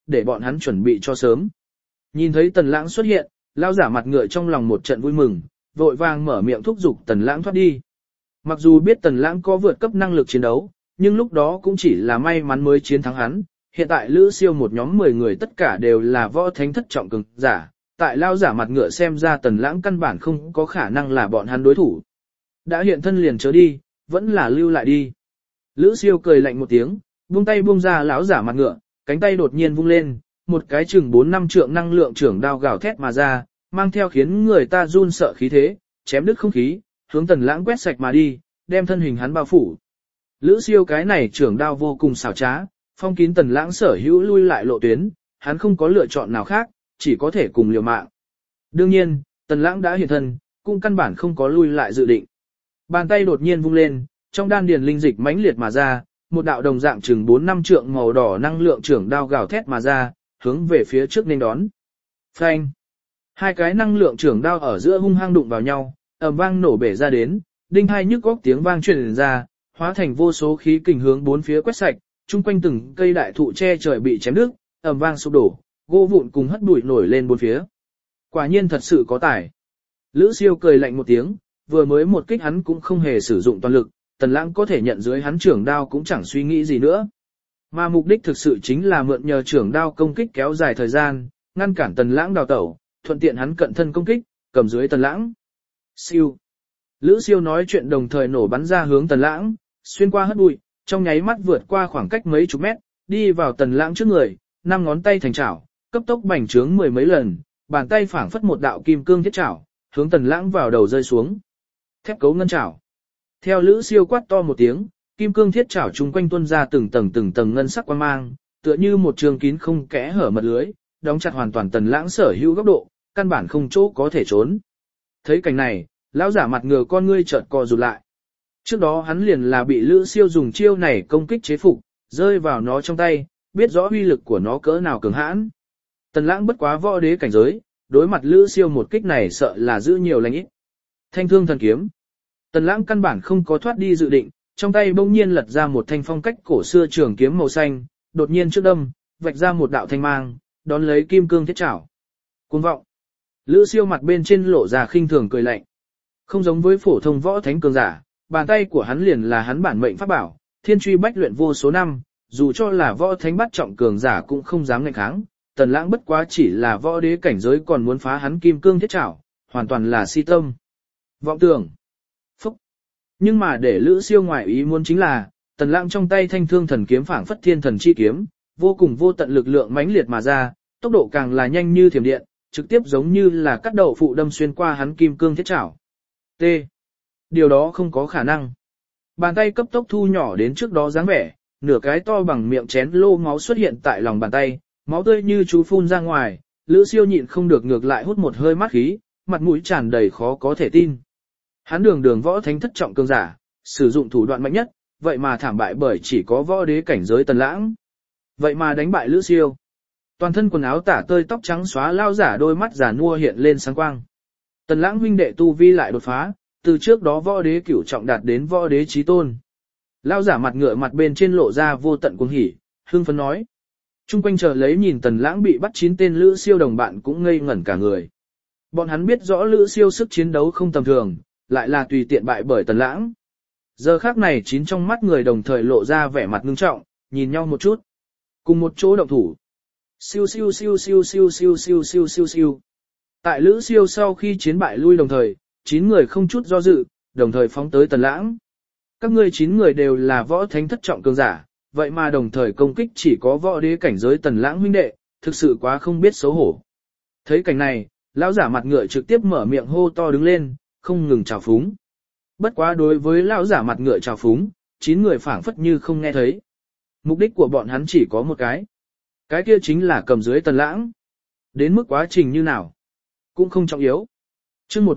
để bọn hắn chuẩn bị cho sớm. Nhìn thấy Tần Lãng xuất hiện, lão giả mặt ngựa trong lòng một trận vui mừng, vội vàng mở miệng thúc giục Tần Lãng thoát đi. Mặc dù biết Tần Lãng có vượt cấp năng lực chiến đấu, nhưng lúc đó cũng chỉ là may mắn mới chiến thắng hắn. Hiện tại Lữ Siêu một nhóm 10 người tất cả đều là võ thánh thất trọng cường giả, tại lão giả mặt ngựa xem ra Tần Lãng căn bản không có khả năng là bọn hắn đối thủ. Đã hiện thân liền chớ đi, vẫn là lưu lại đi. Lữ Siêu cười lạnh một tiếng, buông tay buông ra lão giả mặt ngựa, cánh tay đột nhiên vung lên, một cái chừng 4-5 trượng năng lượng trưởng đao gào thét mà ra, mang theo khiến người ta run sợ khí thế, chém đứt không khí, hướng Tần Lãng quét sạch mà đi, đem thân hình hắn bao phủ. Lữ Siêu cái này trưởng đao vô cùng xảo trá, phong kín Tần Lãng sở hữu lui lại lộ tuyến, hắn không có lựa chọn nào khác, chỉ có thể cùng liều mạng. Đương nhiên, Tần Lãng đã hiện thân, cũng căn bản không có lui lại dự định. Bàn tay đột nhiên vung lên, trong đan điền linh dịch mãnh liệt mà ra, một đạo đồng dạng chừng 4-5 trượng màu đỏ năng lượng trưởng đao gào thét mà ra, hướng về phía trước nên đón. Phanh! Hai cái năng lượng trưởng đao ở giữa hung hăng đụng vào nhau, ầm vang nổ bể ra đến, đinh hai nhức góc tiếng vang truyền ra, hóa thành vô số khí kình hướng bốn phía quét sạch, chung quanh từng cây đại thụ che trời bị chém đứt, ầm vang sụp đổ, gỗ vụn cùng hất bụi nổi lên bốn phía. Quả nhiên thật sự có tài. Lữ Siêu cười lạnh một tiếng, vừa mới một kích hắn cũng không hề sử dụng toàn lực, Tần Lãng có thể nhận dưới hắn trưởng đao cũng chẳng suy nghĩ gì nữa. Mà mục đích thực sự chính là mượn nhờ trưởng đao công kích kéo dài thời gian, ngăn cản Tần Lãng đào tẩu, thuận tiện hắn cận thân công kích, cầm dưới Tần Lãng. Siêu. Lữ Siêu nói chuyện đồng thời nổ bắn ra hướng Tần Lãng, xuyên qua hất bụi, trong nháy mắt vượt qua khoảng cách mấy chục mét, đi vào Tần Lãng trước người, 5 ngón tay thành chảo, cấp tốc bành trướng 10 mấy lần, bàn tay phảng phất một đạo kim cương thiết chảo, hướng Tần Lãng vào đầu rơi xuống. Thép cấu ngân chảo. Theo Lữ Siêu quát to một tiếng, kim cương thiết chảo chung quanh tuôn ra từng tầng ngân sắc quang mang, tựa như một trường kín không kẽ hở mật lưới, đóng chặt hoàn toàn Tần Lãng sở hữu góc độ, căn bản không chỗ có thể trốn. Thấy cảnh này, lão giả mặt ngựa con ngươi chợt co rụt lại. Trước đó hắn liền là bị Lữ Siêu dùng chiêu này công kích chế phục, rơi vào nó trong tay, biết rõ uy lực của nó cỡ nào cường hãn. Tần Lãng bất quá võ đế cảnh giới, đối mặt Lữ Siêu một kích này sợ là giữ nhiều lành ít. Thanh thương thần kiếm. Tần Lãng căn bản không có thoát đi dự định, trong tay bỗng nhiên lật ra một thanh phong cách cổ xưa trường kiếm màu xanh, đột nhiên trước đâm, vạch ra một đạo thanh mang, đón lấy kim cương thiết chảo. Cuồng vọng. Lữ Siêu mặt bên trên lộ ra khinh thường cười lạnh. Không giống với phổ thông võ thánh cường giả, bàn tay của hắn liền là hắn bản mệnh pháp bảo, thiên truy bách luyện vô số năm, dù cho là võ thánh bắt trọng cường giả cũng không dám nghênh kháng. Tần Lãng bất quá chỉ là võ đế cảnh giới còn muốn phá hắn kim cương thiết chảo, hoàn toàn là si tâm. Vọng tưởng. Phúc. Nhưng mà để Lữ Siêu ngoại ý muốn chính là, Tần Lãng trong tay thanh thương thần kiếm phảng phất thiên thần chi kiếm, vô cùng vô tận lực lượng mãnh liệt mà ra, tốc độ càng là nhanh như thiểm điện, trực tiếp giống như là cắt đậu phụ đâm xuyên qua hắn kim cương thiết chảo. T. Điều đó không có khả năng. Bàn tay cấp tốc thu nhỏ đến trước đó dáng vẻ, nửa cái to bằng miệng chén lô máu xuất hiện tại lòng bàn tay, máu tươi như chú phun ra ngoài, Lữ Siêu nhịn không được ngược lại hút một hơi mát khí, mặt mũi tràn đầy khó có thể tin. Hắn đường võ thánh thất trọng cường giả, sử dụng thủ đoạn mạnh nhất, vậy mà thảm bại bởi chỉ có võ đế cảnh giới Tần Lãng. Vậy mà đánh bại Lữ Siêu. Toàn thân quần áo tả tơi tóc trắng xóa lao giả đôi mắt giả nua hiện lên sáng quang. Tần Lãng huynh đệ tu vi lại đột phá, từ trước đó võ đế cửu trọng đạt đến võ đế chí tôn. Lao giả mặt ngựa mặt bên trên lộ ra vô tận cuồng hỉ, hưng phấn nói. Trung quanh chờ lấy nhìn Tần Lãng bị bắt 9 tên Lữ Siêu đồng bạn cũng ngây ngẩn cả người. Bọn hắn biết rõ Lữ Siêu sức chiến đấu không tầm thường, lại là tùy tiện bại bởi Tần Lãng. Giờ khắc này 9 trong mắt người đồng thời lộ ra vẻ mặt ngưng trọng, nhìn nhau một chút. Cùng một chỗ động thủ. Siêu siêu siêu siêu siêu siêu siêu siêu siêu siêu. Tại Lữ Siêu sau khi chiến bại lui đồng thời, 9 người không chút do dự, đồng thời phóng tới Tần Lãng. Các ngươi 9 người đều là võ thánh thất trọng cường giả, vậy mà đồng thời công kích chỉ có võ đế cảnh giới Tần Lãng huynh đệ, thực sự quá không biết xấu hổ. Thấy cảnh này, lão giả mặt ngựa trực tiếp mở miệng hô to đứng lên, không ngừng chào phúng. Bất quá đối với lão giả mặt ngựa chào phúng, 9 người phảng phất như không nghe thấy. Mục đích của bọn hắn chỉ có một cái kia chính là cầm dưới Tần Lãng. Đến mức quá trình như nào, cũng không trọng yếu. Chương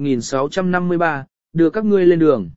1653, đưa các ngươi lên đường.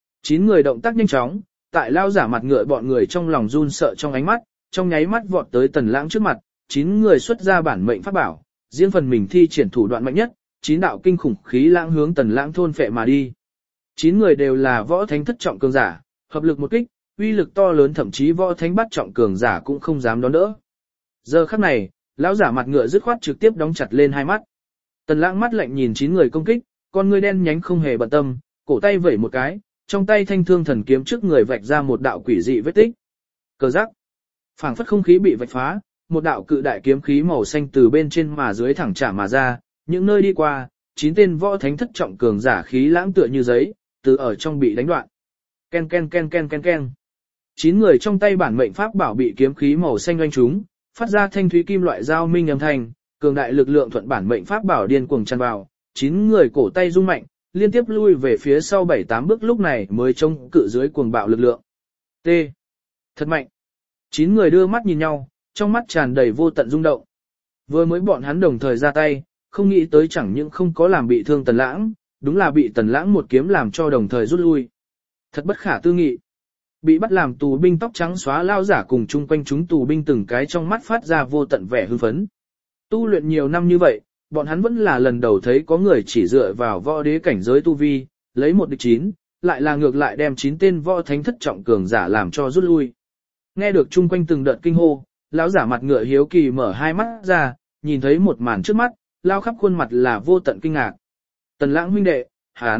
9 người động tác nhanh chóng, tại lão giả mặt ngựa bọn người trong lòng run sợ trong ánh mắt, trong nháy mắt vọt tới Tần Lãng trước mặt, 9 người xuất ra bản mệnh pháp bảo, riêng phần mình thi triển thủ đoạn mạnh nhất, 9 đạo kinh khủng khí lãng hướng Tần Lãng thôn phệ mà đi. 9 người đều là võ thánh thất trọng cường giả, hợp lực một kích, uy lực to lớn, thậm chí võ thánh bát trọng cường giả cũng không dám đón đỡ. Giờ khắc này, lão giả mặt ngựa dứt khoát trực tiếp đóng chặt lên hai mắt. Tần Lãng mắt lạnh nhìn 9 người công kích, con ngươi đen nhánh không hề bận tâm, cổ tay vẩy một cái, trong tay thanh thương thần kiếm trước người vạch ra một đạo quỷ dị vết tích. Cờ rắc. Phảng phất không khí bị vạch phá, một đạo cự đại kiếm khí màu xanh từ bên trên mà dưới thẳng trả mà ra, những nơi đi qua, 9 tên võ thánh thất trọng cường giả khí lãng tựa như giấy, từ ở trong bị đánh đoạn. Ken ken ken ken ken ken. 9 người trong tay bản mệnh pháp bảo bị kiếm khí màu xanh oanh trúng, phát ra thanh thúy kim loại giao minh âm thanh, cường đại lực lượng thuận bản mệnh pháp bảo điên cuồng tràn vào, 9 người cổ tay rung mạnh, liên tiếp lui về phía sau 7-8 bước lúc này mới chống cự dưới cuồng bạo lực lượng. T. Thật mạnh. 9 người đưa mắt nhìn nhau, trong mắt tràn đầy vô tận rung động. Vừa mới bọn hắn đồng thời ra tay, không nghĩ tới chẳng những không có làm bị thương Tần Lãng, đúng là bị Tần Lãng một kiếm làm cho đồng thời rút lui. Thật bất khả tư nghị. Bị bắt làm tù binh tóc trắng xóa lao giả cùng chung quanh chúng tù binh từng cái trong mắt phát ra vô tận vẻ hưng phấn. Tu luyện nhiều năm như vậy, bọn hắn vẫn là lần đầu thấy có người chỉ dựa vào võ đế cảnh giới tu vi, lấy 1 địch 9, lại là ngược lại đem 9 tên võ thánh thất trọng cường giả làm cho rút lui. Nghe được chung quanh từng đợt kinh hô, lão giả mặt ngựa hiếu kỳ mở hai mắt ra, nhìn thấy một màn trước mắt, lao khắp khuôn mặt là vô tận kinh ngạc. Tần Lãng huynh đệ,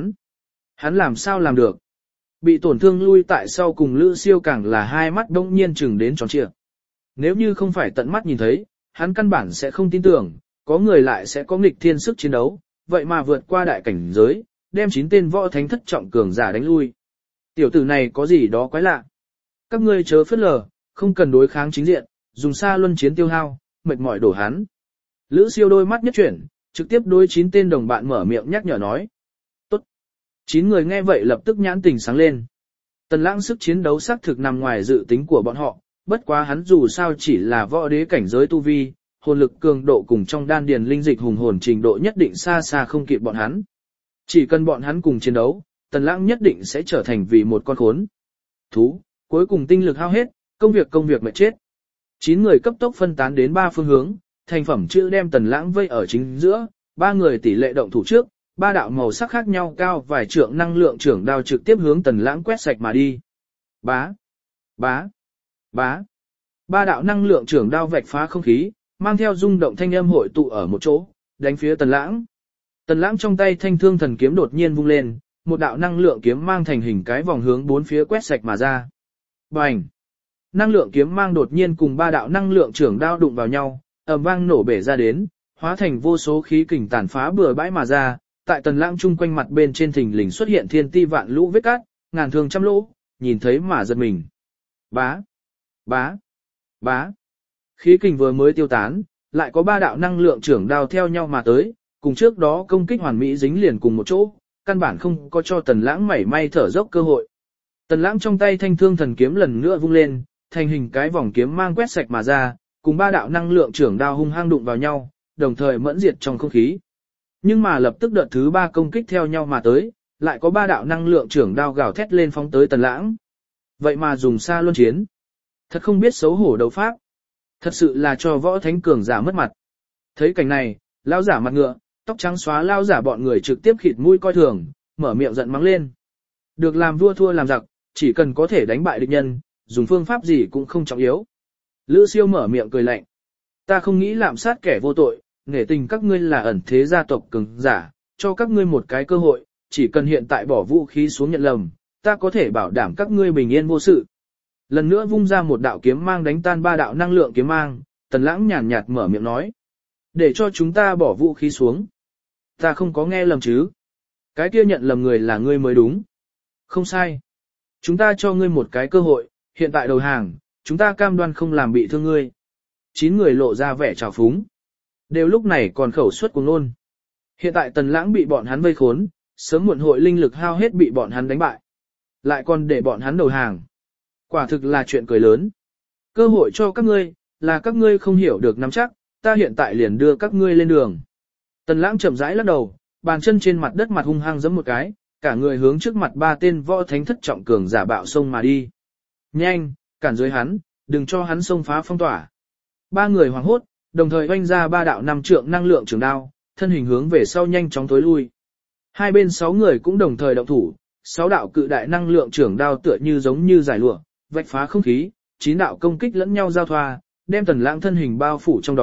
hắn làm sao làm được? Bị tổn thương lui tại sau cùng Lữ Siêu càng là hai mắt đông nhiên chừng đến tròn trịa. Nếu như không phải tận mắt nhìn thấy, hắn căn bản sẽ không tin tưởng, có người lại sẽ có nghịch thiên sức chiến đấu, vậy mà vượt qua đại cảnh giới, đem 9 tên võ thánh thất trọng cường giả đánh lui. Tiểu tử này có gì đó quái lạ. Các ngươi chớ phớt lờ, không cần đối kháng chính diện, dùng xa luân chiến tiêu hao, mệt mỏi đổ hắn. Lữ Siêu đôi mắt nhất chuyển, trực tiếp đối 9 tên đồng bạn mở miệng nhắc nhở nói. Tốt. 9 người nghe vậy lập tức nhãn tình sáng lên. Tần Lãng sức chiến đấu xác thực nằm ngoài dự tính của bọn họ, bất quá hắn dù sao chỉ là võ đế cảnh giới tu vi, hồn lực cường độ cùng trong đan điền linh dịch hùng hồn trình độ nhất định xa xa không kịp bọn hắn. Chỉ cần bọn hắn cùng chiến đấu, Tần Lãng nhất định sẽ trở thành vì một con khốn thú, cuối cùng tinh lực hao hết, công việc mệt chết. 9 người cấp tốc phân tán đến 3 phương hướng, thành phẩm chữ đem Tần Lãng vây ở chính giữa, 3 người tỷ lệ động thủ trước, 3 đạo màu sắc khác nhau cao vài trượng năng lượng trưởng đao trực tiếp hướng Tần Lãng quét sạch mà đi. Bá, bá, bá. 3 đạo năng lượng trưởng đao vạch phá không khí, mang theo rung động thanh âm hội tụ ở một chỗ, đánh phía Tần Lãng. Tần Lãng trong tay thanh thương thần kiếm đột nhiên vung lên, một đạo năng lượng kiếm mang thành hình cái vòng hướng 4 phía quét sạch mà ra. Bành! Năng lượng kiếm mang đột nhiên cùng 3 đạo năng lượng trưởng đao đụng vào nhau, ầm vang nổ bể ra đến, hóa thành vô số khí kình tàn phá bừa bãi mà ra, tại Tần Lãng chung quanh mặt bên trên thình lình xuất hiện thiên ti vạn lũ vết cát, ngàn thương trăm lỗ, nhìn thấy mà giật mình. Bá! Bá! Bá! Khí kình vừa mới tiêu tán, lại có 3 đạo năng lượng trưởng đao theo nhau mà tới, cùng trước đó công kích hoàn mỹ dính liền cùng một chỗ, căn bản không có cho Tần Lãng mảy may thở dốc cơ hội. Tần Lãng trong tay thanh thương thần kiếm lần nữa vung lên, thành hình cái vòng kiếm mang quét sạch mà ra, cùng 3 đạo năng lượng trưởng đao hung hăng đụng vào nhau, đồng thời mẫn diệt trong không khí. Nhưng mà lập tức đợt thứ 3 công kích theo nhau mà tới, lại có 3 đạo năng lượng trưởng đao gào thét lên phóng tới Tần Lãng. Vậy mà dùng xa luân chiến. Thật không biết xấu hổ đấu pháp. Thật sự là cho võ thánh cường giả mất mặt. Thấy cảnh này, lão giả mặt ngựa, tóc trắng xóa lão giả bọn người trực tiếp khịt mũi coi thường, mở miệng giận mắng lên. Được làm vua thua làm giặc, chỉ cần có thể đánh bại địch nhân, dùng phương pháp gì cũng không trọng yếu. Lữ Siêu mở miệng cười lạnh. Ta không nghĩ lạm sát kẻ vô tội, nể tình các ngươi là ẩn thế gia tộc cường giả, cho các ngươi một cái cơ hội, chỉ cần hiện tại bỏ vũ khí xuống nhận lầm, ta có thể bảo đảm các ngươi bình yên vô sự. Lần nữa vung ra một đạo kiếm mang đánh tan 3 đạo năng lượng kiếm mang, Tần Lãng nhàn nhạt mở miệng nói. Để cho chúng ta bỏ vũ khí xuống. Ta không có nghe lầm chứ. Cái kia nhận lầm người là ngươi mới đúng. Không sai. Chúng ta cho ngươi một cái cơ hội, hiện tại đầu hàng, chúng ta cam đoan không làm bị thương ngươi. 9 người lộ ra vẻ trào phúng. Đều lúc này còn khẩu suất cuồng ngôn. Hiện tại Tần Lãng bị bọn hắn vây khốn, sớm muộn hội linh lực hao hết bị bọn hắn đánh bại. Lại còn để bọn hắn đầu hàng. Quả thực là chuyện cười lớn. Cơ hội cho các ngươi, là các ngươi không hiểu được nắm chắc, ta hiện tại liền đưa các ngươi lên đường. Tần Lãng chậm rãi lắc đầu, bàn chân trên mặt đất mặt hung hăng giẫm một cái, cả người hướng trước mặt 3 tên võ thánh thất trọng cường giả bạo xông mà đi. Nhanh, cản dưới hắn, đừng cho hắn xông phá phong tỏa. 3 người hoảng hốt, đồng thời oanh ra 3 đạo 5 trượng năng lượng trường đao, thân hình hướng về sau nhanh chóng tối lui. Hai bên 6 người cũng đồng thời động thủ, 6 đạo cự đại năng lượng trường đao tựa như giống như giải lụa, vạch phá không khí, 9 đạo công kích lẫn nhau giao thoa, đem Tần Lãng thân hình bao phủ trong đó,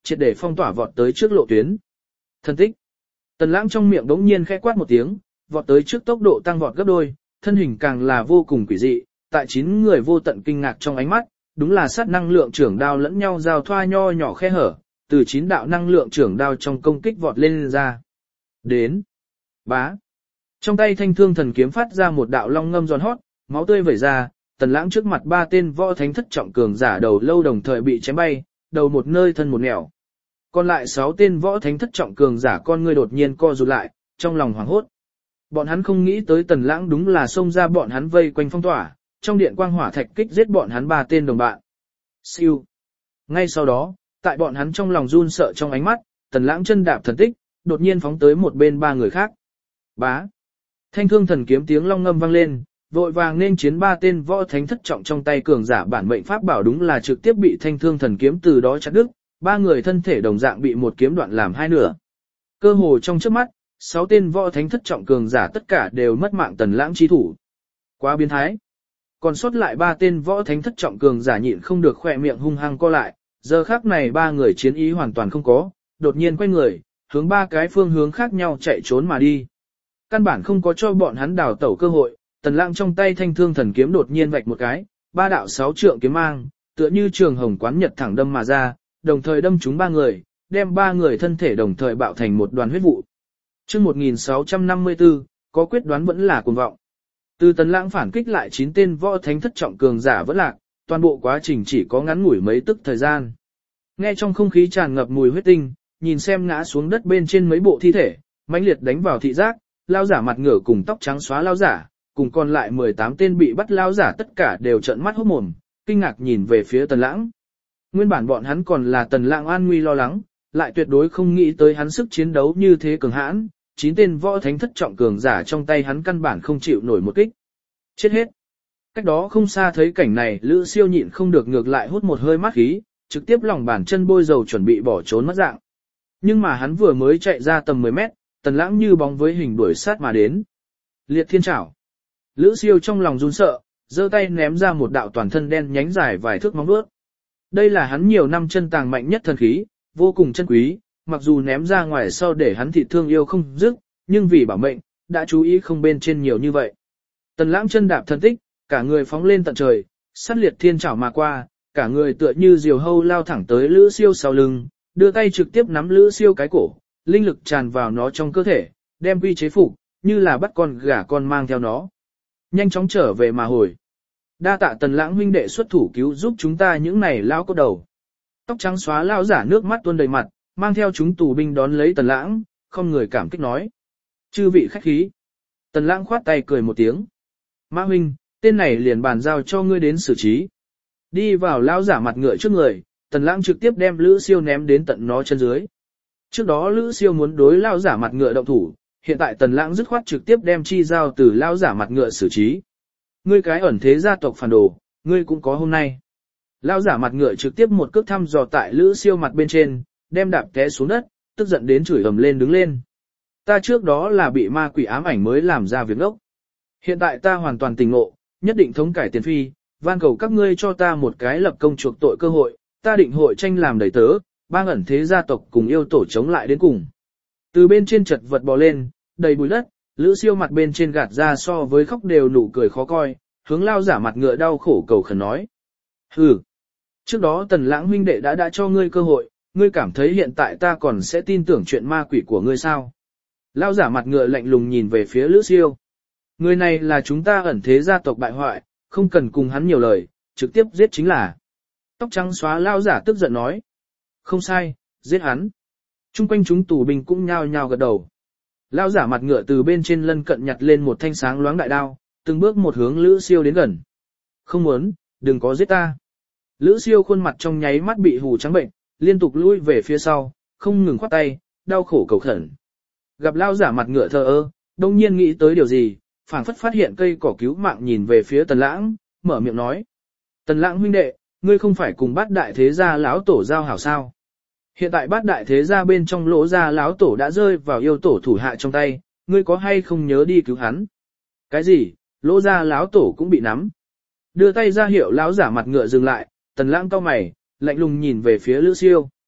triệt để phong tỏa vọt tới trước lộ tuyến. Thân tích. Tần Lãng trong miệng đống nhiên khẽ quát một tiếng, vọt tới trước tốc độ tăng vọt gấp đôi, thân hình càng là vô cùng quỷ dị, tại 9 người vô tận kinh ngạc trong ánh mắt, đúng là sát năng lượng trưởng đao lẫn nhau giao thoa nho nhỏ khe hở, từ 9 đạo năng lượng trưởng đao trong công kích vọt lên ra. Đến. Bá. Trong tay thanh thương thần kiếm phát ra một đạo long ngâm giòn hót, máu tươi vẩy ra, Tần Lãng trước mặt 3 tên võ thánh thất trọng cường giả đầu lâu đồng thời bị chém bay, đầu một nơi thân một nẻo. Còn lại 6 tên võ thánh thất trọng cường giả con ngươi đột nhiên co rụt lại, trong lòng hoảng hốt. Bọn hắn không nghĩ tới Tần Lãng đúng là xông ra bọn hắn vây quanh phong tỏa, trong điện quang hỏa thạch kích giết bọn hắn 3 tên đồng bạn. Siêu. Ngay sau đó, tại bọn hắn trong lòng run sợ trong ánh mắt, Tần Lãng chân đạp thần tích, đột nhiên phóng tới một bên 3 người khác. Bá. Thanh thương thần kiếm tiếng long ngâm vang lên, vội vàng nên chiến 3 tên võ thánh thất trọng trong tay cường giả bản mệnh pháp bảo đúng là trực tiếp bị thanh thương thần kiếm từ đó chặt đứt, 3 người thân thể đồng dạng bị một kiếm đoạn làm hai nửa. Cơ hồ trong trước mắt, 6 tên võ thánh thất trọng cường giả tất cả đều mất mạng Tần Lãng chi thủ. Quá biến thái. Còn sót lại 3 tên võ thánh thất trọng cường giả nhịn không được khỏe miệng hung hăng co lại, giờ khắc này 3 người chiến ý hoàn toàn không có, đột nhiên quay người, hướng 3 cái phương hướng khác nhau chạy trốn mà đi. Căn bản không có cho bọn hắn đào tẩu cơ hội, Tần Lãng trong tay thanh thương thần kiếm đột nhiên vạch một cái, 3 đạo 6 trượng kiếm mang, tựa như trường hồng quán nhật thẳng đâm mà ra, đồng thời đâm trúng 3 người, đem 3 người thân thể đồng thời bạo thành một đoàn huyết vụ. Chương 1654, có quyết đoán vẫn là cuồng vọng. Từ Tần Lãng phản kích lại 9 tên võ thánh thất trọng cường giả vẫn lạc, toàn bộ quá trình chỉ có ngắn ngủi mấy tức thời gian. Nghe trong không khí tràn ngập mùi huyết tinh, nhìn xem ngã xuống đất bên trên mấy bộ thi thể, mãnh liệt đánh vào thị giác, lao giả mặt ngửa cùng tóc trắng xóa lao giả, cùng còn lại 18 tên bị bắt lao giả tất cả đều trợn mắt hốt mồm, kinh ngạc nhìn về phía Tần Lãng. Nguyên bản bọn hắn còn là Tần Lãng an nguy lo lắng, lại tuyệt đối không nghĩ tới hắn sức chiến đấu như thế cường hãn, 9 tên võ thánh thất trọng cường giả trong tay hắn căn bản không chịu nổi một kích. Chết hết. Cách đó không xa thấy cảnh này, Lữ Siêu nhịn không được ngược lại hút một hơi mát khí, trực tiếp lòng bàn chân bôi dầu chuẩn bị bỏ trốn mất dạng. Nhưng mà hắn vừa mới chạy ra tầm 10 mét, Tần Lãng như bóng với hình đuổi sát mà đến. Liệt thiên trảo. Lữ Siêu trong lòng run sợ, giơ tay ném ra một đạo toàn thân đen nhánh dài vài thước móng vuốt. Đây là hắn nhiều năm chân tàng mạnh nhất thần khí, vô cùng chân quý, mặc dù ném ra ngoài sau để hắn thịt thương yêu không dứt, nhưng vì bảo mệnh, đã chú ý không bên trên nhiều như vậy. Tần Lãng chân đạp thần tích, cả người phóng lên tận trời, sát liệt thiên trảo mà qua, cả người tựa như diều hâu lao thẳng tới Lữ Siêu sau lưng, đưa tay trực tiếp nắm Lữ Siêu cái cổ, linh lực tràn vào nó trong cơ thể, đem quy chế phục, như là bắt con gà con mang theo nó. Nhanh chóng trở về mà hồi. Đa tạ Tần Lãng huynh đệ xuất thủ cứu giúp chúng ta những này lao cốt đầu. Tóc trắng xóa lao giả nước mắt tuôn đầy mặt, mang theo chúng tù binh đón lấy Tần Lãng, không người cảm kích nói. Chư vị khách khí. Tần Lãng khoát tay cười một tiếng. Mã huynh, tên này liền bàn giao cho ngươi đến xử trí. Đi vào lao giả mặt ngựa trước người, Tần Lãng trực tiếp đem Lữ Siêu ném đến tận nó chân dưới. Trước đó Lữ Siêu muốn đối lao giả mặt ngựa động thủ, hiện tại Tần Lãng dứt khoát trực tiếp đem chi giao từ lao giả mặt ngựa xử trí. Ngươi cái ẩn thế gia tộc phản đồ, ngươi cũng có hôm nay. Lao giả mặt ngựa trực tiếp một cước thăm dò tại Lữ Siêu mặt bên trên, đem đạp té xuống đất, tức giận đến chửi ầm lên đứng lên. Ta trước đó là bị ma quỷ ám ảnh mới làm ra việc ngốc. Hiện tại ta hoàn toàn tỉnh ngộ, nhất định thống cải tiền phi, van cầu các ngươi cho ta một cái lập công chuộc tội cơ hội, ta định hội tranh làm đầy tớ, bang ẩn thế gia tộc cùng yêu tổ chống lại đến cùng. Từ bên trên chật vật bò lên, đầy bụi đất, Lữ Siêu mặt bên trên gạt ra so với khóc đều nụ cười khó coi, hướng lao giả mặt ngựa đau khổ cầu khẩn nói. Hừ, trước đó Tần Lãng huynh đệ đã cho ngươi cơ hội, ngươi cảm thấy hiện tại ta còn sẽ tin tưởng chuyện ma quỷ của ngươi sao? Lao giả mặt ngựa lạnh lùng nhìn về phía Lữ Siêu. Người này là chúng ta ẩn thế gia tộc bại hoại, không cần cùng hắn nhiều lời, trực tiếp giết chính là. Tóc trắng xóa lao giả tức giận nói. Không sai, giết hắn. Trung quanh chúng tù binh cũng nhao nhao gật đầu. Lao giả mặt ngựa từ bên trên lân cận nhặt lên một thanh sáng loáng đại đao, từng bước một hướng Lữ Siêu đến gần. Không muốn, đừng có giết ta. Lữ Siêu khuôn mặt trong nháy mắt bị hù trắng bệnh, liên tục lui về phía sau, không ngừng khoát tay, đau khổ cầu khẩn. Gặp lao giả mặt ngựa thờ ơ, đông nhiên nghĩ tới điều gì, phảng phất phát hiện cây cỏ cứu mạng nhìn về phía Tần Lãng, mở miệng nói. Tần Lãng huynh đệ, ngươi không phải cùng bát đại thế gia lão tổ giao hảo sao? Hiện tại bát đại thế gia bên trong lỗ gia lão tổ đã rơi vào yêu tổ thủ hạ trong tay, ngươi có hay không nhớ đi cứu hắn? Cái gì? Lỗ gia lão tổ cũng bị nắm. Đưa tay ra hiệu lão giả mặt ngựa dừng lại, Tần Lãng cau mày, lạnh lùng nhìn về phía Lữ Siêu.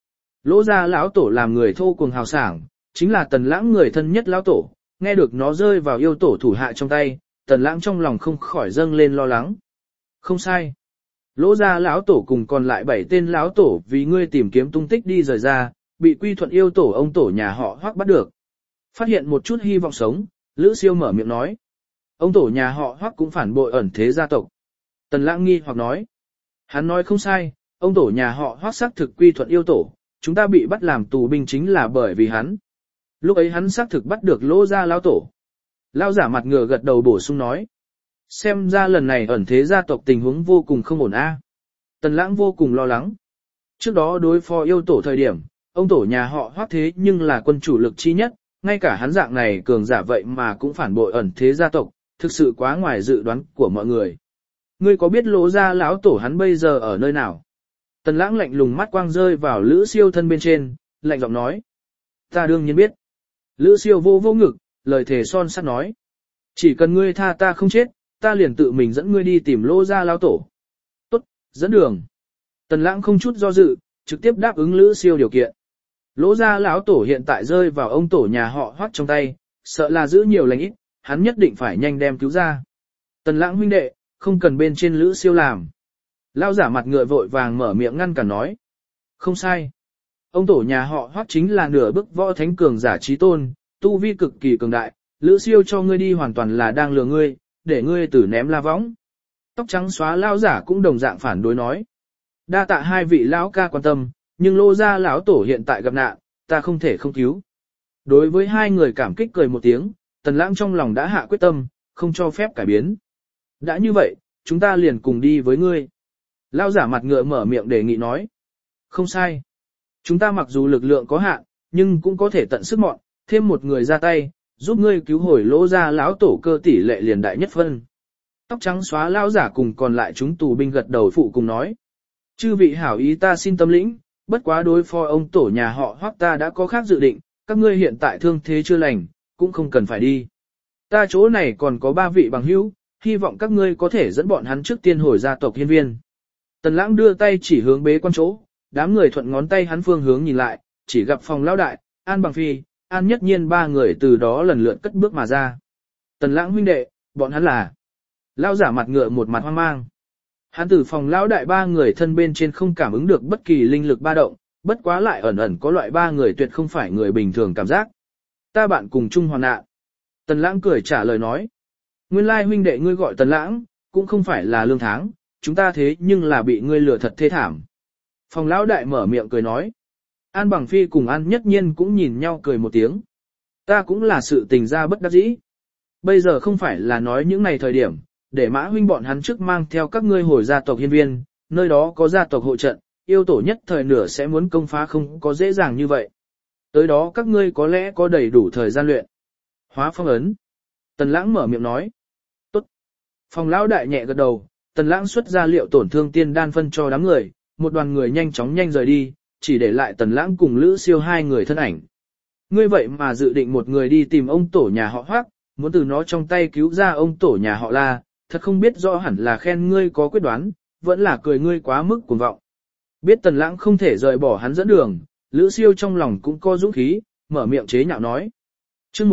Lỗ gia lão tổ làm người thô cuồng hào sảng, chính là Tần Lãng người thân nhất lão tổ, nghe được nó rơi vào yêu tổ thủ hạ trong tay, Tần Lãng trong lòng không khỏi dâng lên lo lắng. Không sai. Lỗ gia lão tổ cùng còn lại 7 tên lão tổ vì ngươi tìm kiếm tung tích đi rời ra, bị Quy Thuận yêu tổ ông tổ nhà họ Hoắc bắt được. Phát hiện một chút hy vọng sống, Lữ Siêu mở miệng nói. Ông tổ nhà họ Hoắc cũng phản bội ẩn thế gia tộc. Tần Lãng nghi hoặc nói. Hắn nói không sai, ông tổ nhà họ Hoắc xác thực Quy Thuận yêu tổ, chúng ta bị bắt làm tù binh chính là bởi vì hắn. Lúc ấy hắn xác thực bắt được Lỗ gia lão tổ. Lão giả mặt ngựa gật đầu bổ sung nói. Xem ra lần này ẩn thế gia tộc tình huống vô cùng không ổn a. Tần Lãng vô cùng lo lắng. Trước đó đối phó yêu tổ thời điểm, ông tổ nhà họ Hoắc thế nhưng là quân chủ lực chi nhất, ngay cả hắn dạng này cường giả vậy mà cũng phản bội ẩn thế gia tộc, thực sự quá ngoài dự đoán của mọi người. Ngươi có biết Lỗ gia lão tổ hắn bây giờ ở nơi nào? Tần Lãng lạnh lùng mắt quang rơi vào Lữ Siêu thân bên trên, lạnh giọng nói. Ta đương nhiên biết. Lữ Siêu vô vô ngực, lời thề son sắt nói. Chỉ cần ngươi tha ta không chết, ta liền tự mình dẫn ngươi đi tìm Lỗ gia lão tổ. Tốt, dẫn đường. Tần Lãng không chút do dự, trực tiếp đáp ứng Lữ Siêu điều kiện. Lỗ gia lão tổ hiện tại rơi vào ông tổ nhà họ Hoắc trong tay, sợ là giữ nhiều lành ít, hắn nhất định phải nhanh đem cứu ra. Tần Lãng huynh đệ, không cần bên trên Lữ Siêu làm. Lão giả mặt ngựa vội vàng mở miệng ngăn cản nói. Không sai. Ông tổ nhà họ Hoắc chính là nửa bức võ thánh cường giả chí tôn, tu vi cực kỳ cường đại, Lữ Siêu cho ngươi đi hoàn toàn là đang lừa ngươi, để ngươi tử ném la võng. Tóc trắng xóa lão giả cũng đồng dạng phản đối nói. Đa tạ hai vị lão ca quan tâm, nhưng Lỗ gia lão tổ hiện tại gặp nạn, ta không thể không cứu. Đối với hai người cảm kích cười một tiếng, Tần Lãng trong lòng đã hạ quyết tâm, không cho phép cải biến. Đã như vậy, chúng ta liền cùng đi với ngươi. Lão giả mặt ngựa mở miệng đề nghị nói. Không sai. Chúng ta mặc dù lực lượng có hạn, nhưng cũng có thể tận sức mọn, thêm một người ra tay, giúp ngươi cứu hồi Lỗ gia lão tổ cơ tỷ lệ liền đại nhất phân. Tóc trắng xóa lão giả cùng còn lại chúng tù binh gật đầu phụ cùng nói. Chư vị hảo ý ta xin tâm lĩnh, bất quá đối phó ông tổ nhà họ Hoắc ta đã có khác dự định, các ngươi hiện tại thương thế chưa lành, cũng không cần phải đi. Ta chỗ này còn có 3 vị bằng hữu, hy vọng các ngươi có thể dẫn bọn hắn trước tiên hồi gia tộc hiên viên. Tần Lãng đưa tay chỉ hướng bế quan chỗ, đám người thuận ngón tay hắn phương hướng nhìn lại, chỉ gặp Phòng lão đại, An Bằng Phi, An Nhất Nhiên 3 người từ đó lần lượt cất bước mà ra. Tần Lãng huynh đệ, bọn hắn là. Lão giả mặt ngựa một mặt hoang mang. Hắn từ Phòng lão đại 3 người thân bên trên không cảm ứng được bất kỳ linh lực ba động, bất quá lại ẩn ẩn có loại 3 người tuyệt không phải người bình thường cảm giác. Ta bạn cùng chung hoàn nạn. Tần Lãng cười trả lời nói. Nguyên lai huynh đệ ngươi gọi Tần Lãng, cũng không phải là lương tháng, chúng ta thế nhưng là bị ngươi lừa thật thê thảm. Phòng lão đại mở miệng cười nói. An Bằng Phi cùng An Nhất Nhiên cũng nhìn nhau cười một tiếng. Ta cũng là sự tình ra bất đắc dĩ. Bây giờ không phải là nói những này thời điểm, để Mã huynh bọn hắn trước mang theo các ngươi hồi gia tộc hiên viên, nơi đó có gia tộc hộ trận, yêu tổ nhất thời nửa sẽ muốn công phá không có dễ dàng như vậy. Tới đó các ngươi có lẽ có đầy đủ thời gian luyện. Hóa phong ấn. Tần Lãng mở miệng nói. Tốt. Phòng lão đại nhẹ gật đầu, Tần Lãng xuất ra liệu tổn thương tiên đan phân cho đám người, một đoàn người nhanh chóng rời đi, chỉ để lại Tần Lãng cùng Lữ Siêu 2 người thân ảnh. Ngươi vậy mà dự định một người đi tìm ông tổ nhà họ Hoắc, muốn từ nó trong tay cứu ra ông tổ nhà họ La, thật không biết rõ hẳn là khen ngươi có quyết đoán, vẫn là cười ngươi quá mức cuồng vọng. Biết Tần Lãng không thể rời bỏ hắn dẫn đường, Lữ Siêu trong lòng cũng có dũng khí, mở miệng chế nhạo nói. Chương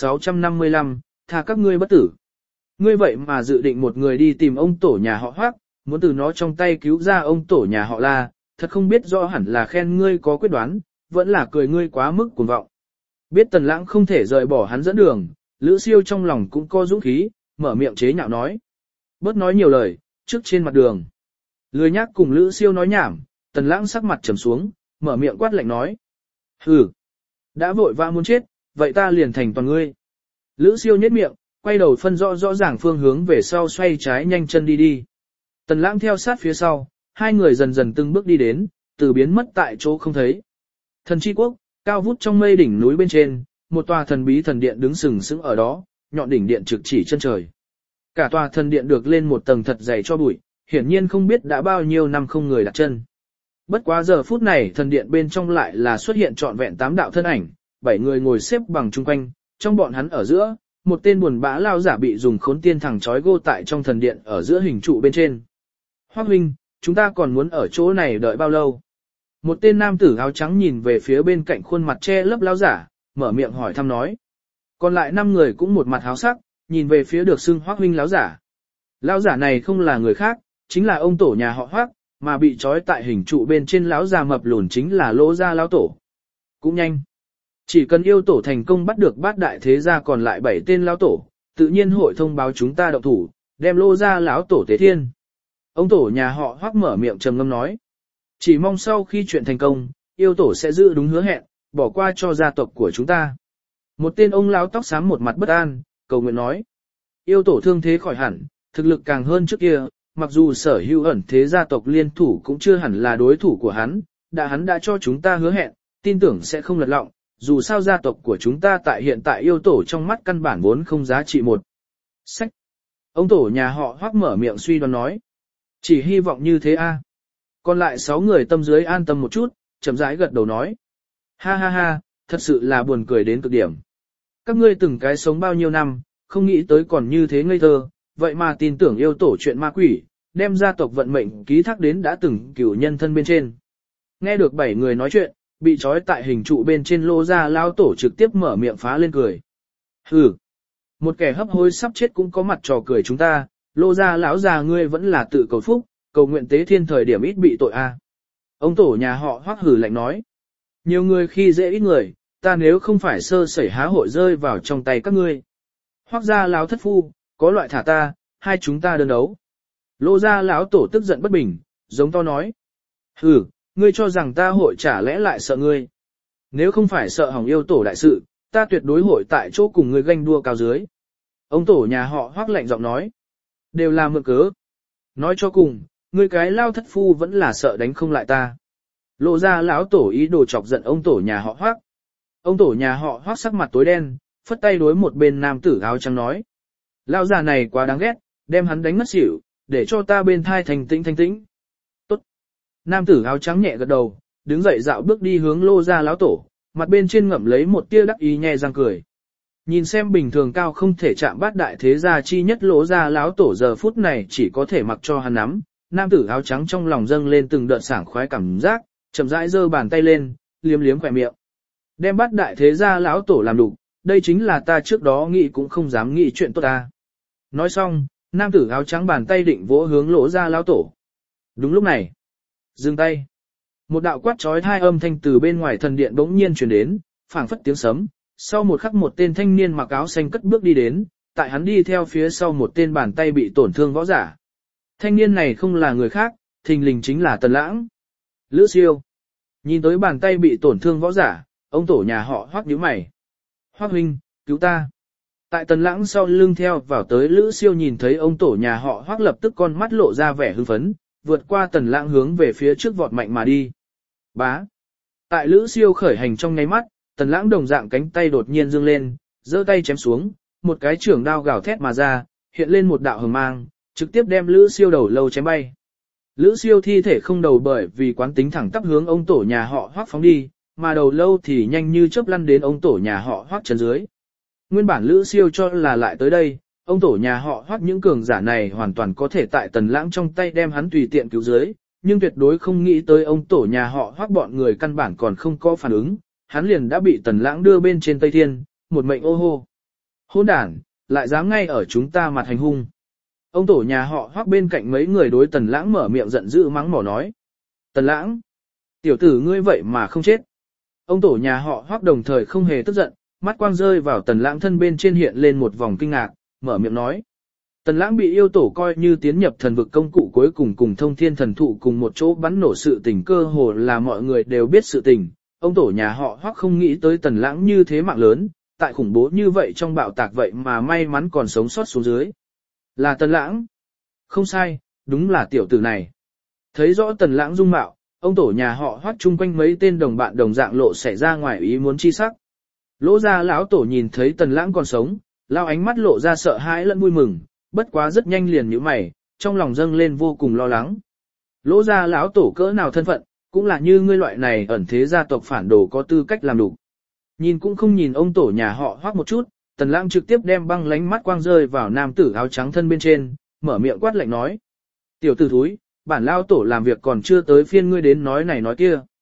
1655, tha các ngươi bất tử. Ngươi vậy mà dự định một người đi tìm ông tổ nhà họ Hoắc, muốn từ nó trong tay cứu ra ông tổ nhà họ La, thật không biết rõ hẳn là khen ngươi có quyết đoán, vẫn là cười ngươi quá mức cuồng vọng. Biết Tần Lãng không thể rời bỏ hắn dẫn đường, Lữ Siêu trong lòng cũng có dũng khí, mở miệng chế nhạo nói. Bớt nói nhiều lời, trước trên mặt đường. Lười nhác cùng Lữ Siêu nói nhảm, Tần Lãng sắc mặt trầm xuống, mở miệng quát lạnh nói. Hừ, đã vội vã muốn chết, vậy ta liền thành toàn ngươi. Lữ Siêu nhếch miệng, quay đầu phân rõ ràng phương hướng về sau xoay trái nhanh chân đi. Tần Lãng theo sát phía sau, 2 người dần dần từng bước đi đến, từ biến mất tại chỗ không thấy. Thần Chi Quốc, cao vút trong mây đỉnh núi bên trên, một tòa thần bí thần điện đứng sừng sững ở đó, nhọn đỉnh điện trực chỉ chân trời. Cả tòa thần điện được lên một tầng thật dày cho bụi, hiển nhiên không biết đã bao nhiêu năm không người đặt chân. Bất quá giờ phút này thần điện bên trong lại là xuất hiện trọn vẹn 8 đạo thân ảnh, 7 người ngồi xếp bằng chung quanh, trong bọn hắn ở giữa, một tên buồn bã lao giả bị dùng khốn tiên thẳng trói gô tại trong thần điện ở giữa hình trụ bên trên. Hoắc huynh, chúng ta còn muốn ở chỗ này đợi bao lâu? Một tên nam tử áo trắng nhìn về phía bên cạnh khuôn mặt che lấp lão giả, mở miệng hỏi thăm nói. Còn lại 5 người cũng một mặt háo sắc, nhìn về phía được xưng Hoắc huynh lão giả. Lão giả này không là người khác, chính là ông tổ nhà họ Hoắc, mà bị trói tại hình trụ bên trên lão già mập lùn chính là Lỗ gia lão tổ. Cũng nhanh. Chỉ cần yêu tổ thành công bắt được bát đại thế gia còn lại 7 tên lão tổ, tự nhiên hội thông báo chúng ta động thủ, đem Lỗ gia lão tổ tế thiên. Ông tổ nhà họ Hoắc mở miệng trầm ngâm nói. Chỉ mong sau khi chuyện thành công, yêu tổ sẽ giữ đúng hứa hẹn, bỏ qua cho gia tộc của chúng ta. Một tên ông lão tóc xám một mặt bất an, cầu nguyện nói. Yêu tổ thương thế khỏi hẳn, thực lực càng hơn trước kia, mặc dù sở hữu ẩn thế gia tộc liên thủ cũng chưa hẳn là đối thủ của hắn đã cho chúng ta hứa hẹn, tin tưởng sẽ không lật lọng, dù sao gia tộc của chúng ta tại hiện tại yêu tổ trong mắt căn bản vốn không giá trị một sách. Ông tổ nhà họ Hoắc mở miệng suy đoán nói. Chỉ hy vọng như thế a. Còn lại 6 người tâm dưới an tâm một chút, chậm rãi gật đầu nói. Ha ha ha, thật sự là buồn cười đến cực điểm. Các ngươi từng cái sống bao nhiêu năm, không nghĩ tới còn như thế ngây thơ, vậy mà tin tưởng yêu tổ chuyện ma quỷ, đem gia tộc vận mệnh ký thác đến đã từng cửu nhân thân bên trên. Nghe được 7 người nói chuyện, bị trói tại hình trụ bên trên Lỗ gia lão tổ trực tiếp mở miệng phá lên cười. Hừ, một kẻ hấp hối sắp chết cũng có mặt trò cười chúng ta, Lỗ gia lão già ngươi vẫn là tự cầu phúc, cầu nguyện tế thiên thời điểm ít bị tội a. Ông tổ nhà họ Hoắc hừ lạnh nói. Nhiều người khi dễ ít người, ta nếu không phải sơ sẩy há hội rơi vào trong tay các ngươi. Hoắc gia lão thất phu, có loại thả ta, hai chúng ta đơn đấu. Lỗ gia lão tổ tức giận bất bình, giống to nói. Hừ, ngươi cho rằng ta hội chả lẽ lại sợ ngươi. Nếu không phải sợ hỏng yêu tổ đại sự, ta tuyệt đối hội tại chỗ cùng ngươi ganh đua cao dưới. Ông tổ nhà họ Hoắc lạnh giọng nói. Đều là mượn cớ. Nói cho cùng, ngươi cái lao thất phu vẫn là sợ đánh không lại ta. Lộ ra lão tổ ý đồ chọc giận ông tổ nhà họ Hoắc. Ông tổ nhà họ Hoắc sắc mặt tối đen, phất tay đối một bên nam tử áo trắng nói. Lão già này quá đáng ghét, đem hắn đánh ngất xỉu, để cho ta bên thai thanh tĩnh. Tốt. Nam tử áo trắng nhẹ gật đầu, đứng dậy dạo bước đi hướng Lô gia lão tổ, mặt bên trên ngậm lấy một tia đắc ý nhe răng cười. Nhìn xem bình thường cao không thể chạm bát đại thế gia chi nhất Lỗ gia lão tổ giờ phút này chỉ có thể mặc cho hắn nắm. Nam tử áo trắng trong lòng dâng lên từng đợt sảng khoái cảm giác, chậm rãi giơ bàn tay lên, liếm liếm khỏe miệng. Đem bát đại thế gia lão tổ làm đủ, đây chính là ta trước đó nghĩ cũng không dám nghĩ chuyện tốt ta. Nói xong, nam tử áo trắng bàn tay định vỗ hướng Lỗ gia lão tổ. Đúng lúc này, dừng tay. Một đạo quát chói tai âm thanh từ bên ngoài thần điện bỗng nhiên truyền đến, phảng phất tiếng sấm. Sau một khắc một tên thanh niên mặc áo xanh cất bước đi đến, tại hắn đi theo phía sau một tên bàn tay bị tổn thương võ giả. Thanh niên này không là người khác, thình lình chính là Tần Lãng. Lữ Siêu. Nhìn tới bàn tay bị tổn thương võ giả, ông tổ nhà họ Hoắc nhíu mày. Hoắc huynh, cứu ta. Tại Tần Lãng sau lưng theo vào tới Lữ Siêu nhìn thấy ông tổ nhà họ Hoắc lập tức con mắt lộ ra vẻ hưng phấn, vượt qua Tần Lãng hướng về phía trước vọt mạnh mà đi. Bá. Tại Lữ Siêu khởi hành trong nháy mắt, Tần Lãng đồng dạng cánh tay đột nhiên dương lên, giơ tay chém xuống, một cái chưởng đao gào thét mà ra, hiện lên một đạo hồng mang, trực tiếp đem Lữ Siêu đầu lâu chém bay. Lữ Siêu thi thể không đầu bởi vì quán tính thẳng tắp hướng ông tổ nhà họ Hoắc phóng đi, mà đầu lâu thì nhanh như chớp lăn đến ông tổ nhà họ Hoắc chân dưới. Nguyên bản Lữ Siêu cho là lại tới đây, ông tổ nhà họ Hoắc những cường giả này hoàn toàn có thể tại Tần Lãng trong tay đem hắn tùy tiện cứu dưới, nhưng tuyệt đối không nghĩ tới ông tổ nhà họ Hoắc bọn người căn bản còn không có phản ứng. Hắn liền đã bị Tần Lãng đưa bên trên Tây Thiên, một mệnh ô hô. Hỗn đản, lại dám ngay ở chúng ta mặt hành hung. Ông tổ nhà họ Hoắc bên cạnh mấy người đối Tần Lãng mở miệng giận dữ mắng mỏ nói. Tần Lãng, tiểu tử ngươi vậy mà không chết. Ông tổ nhà họ Hoắc đồng thời không hề tức giận, mắt quang rơi vào Tần Lãng thân bên trên hiện lên một vòng kinh ngạc, mở miệng nói. Tần Lãng bị yêu tổ coi như tiến nhập thần vực công cụ cuối cùng cùng thông thiên thần thụ cùng một chỗ bắn nổ sự tình cơ hồ là mọi người đều biết sự tình. Ông tổ nhà họ Hoắc không nghĩ tới Tần Lãng như thế mạng lớn, tại khủng bố như vậy trong bạo tạc vậy mà may mắn còn sống sót xuống dưới. Là Tần Lãng. Không sai, đúng là tiểu tử này. Thấy rõ Tần Lãng dung mạo, ông tổ nhà họ Hoắc chung quanh mấy tên đồng bạn đồng dạng lộ xảy ra ngoài ý muốn chi sắc. Lỗ gia lão tổ nhìn thấy Tần Lãng còn sống, lao ánh mắt lộ ra sợ hãi lẫn vui mừng, bất quá rất nhanh liền nhíu mày, trong lòng dâng lên vô cùng lo lắng. Lỗ gia lão tổ cỡ nào thân phận, cũng là như ngươi loại này ẩn thế gia tộc phản đồ có tư cách làm đủ. Nhìn cũng không nhìn ông tổ nhà họ Hoắc một chút, Tần Lãng trực tiếp đem băng lánh mắt quang rơi vào nam tử áo trắng thân bên trên, mở miệng quát lạnh nói. Tiểu tử thúi, bản lao tổ làm việc còn chưa tới phiên ngươi đến nói này nói kia.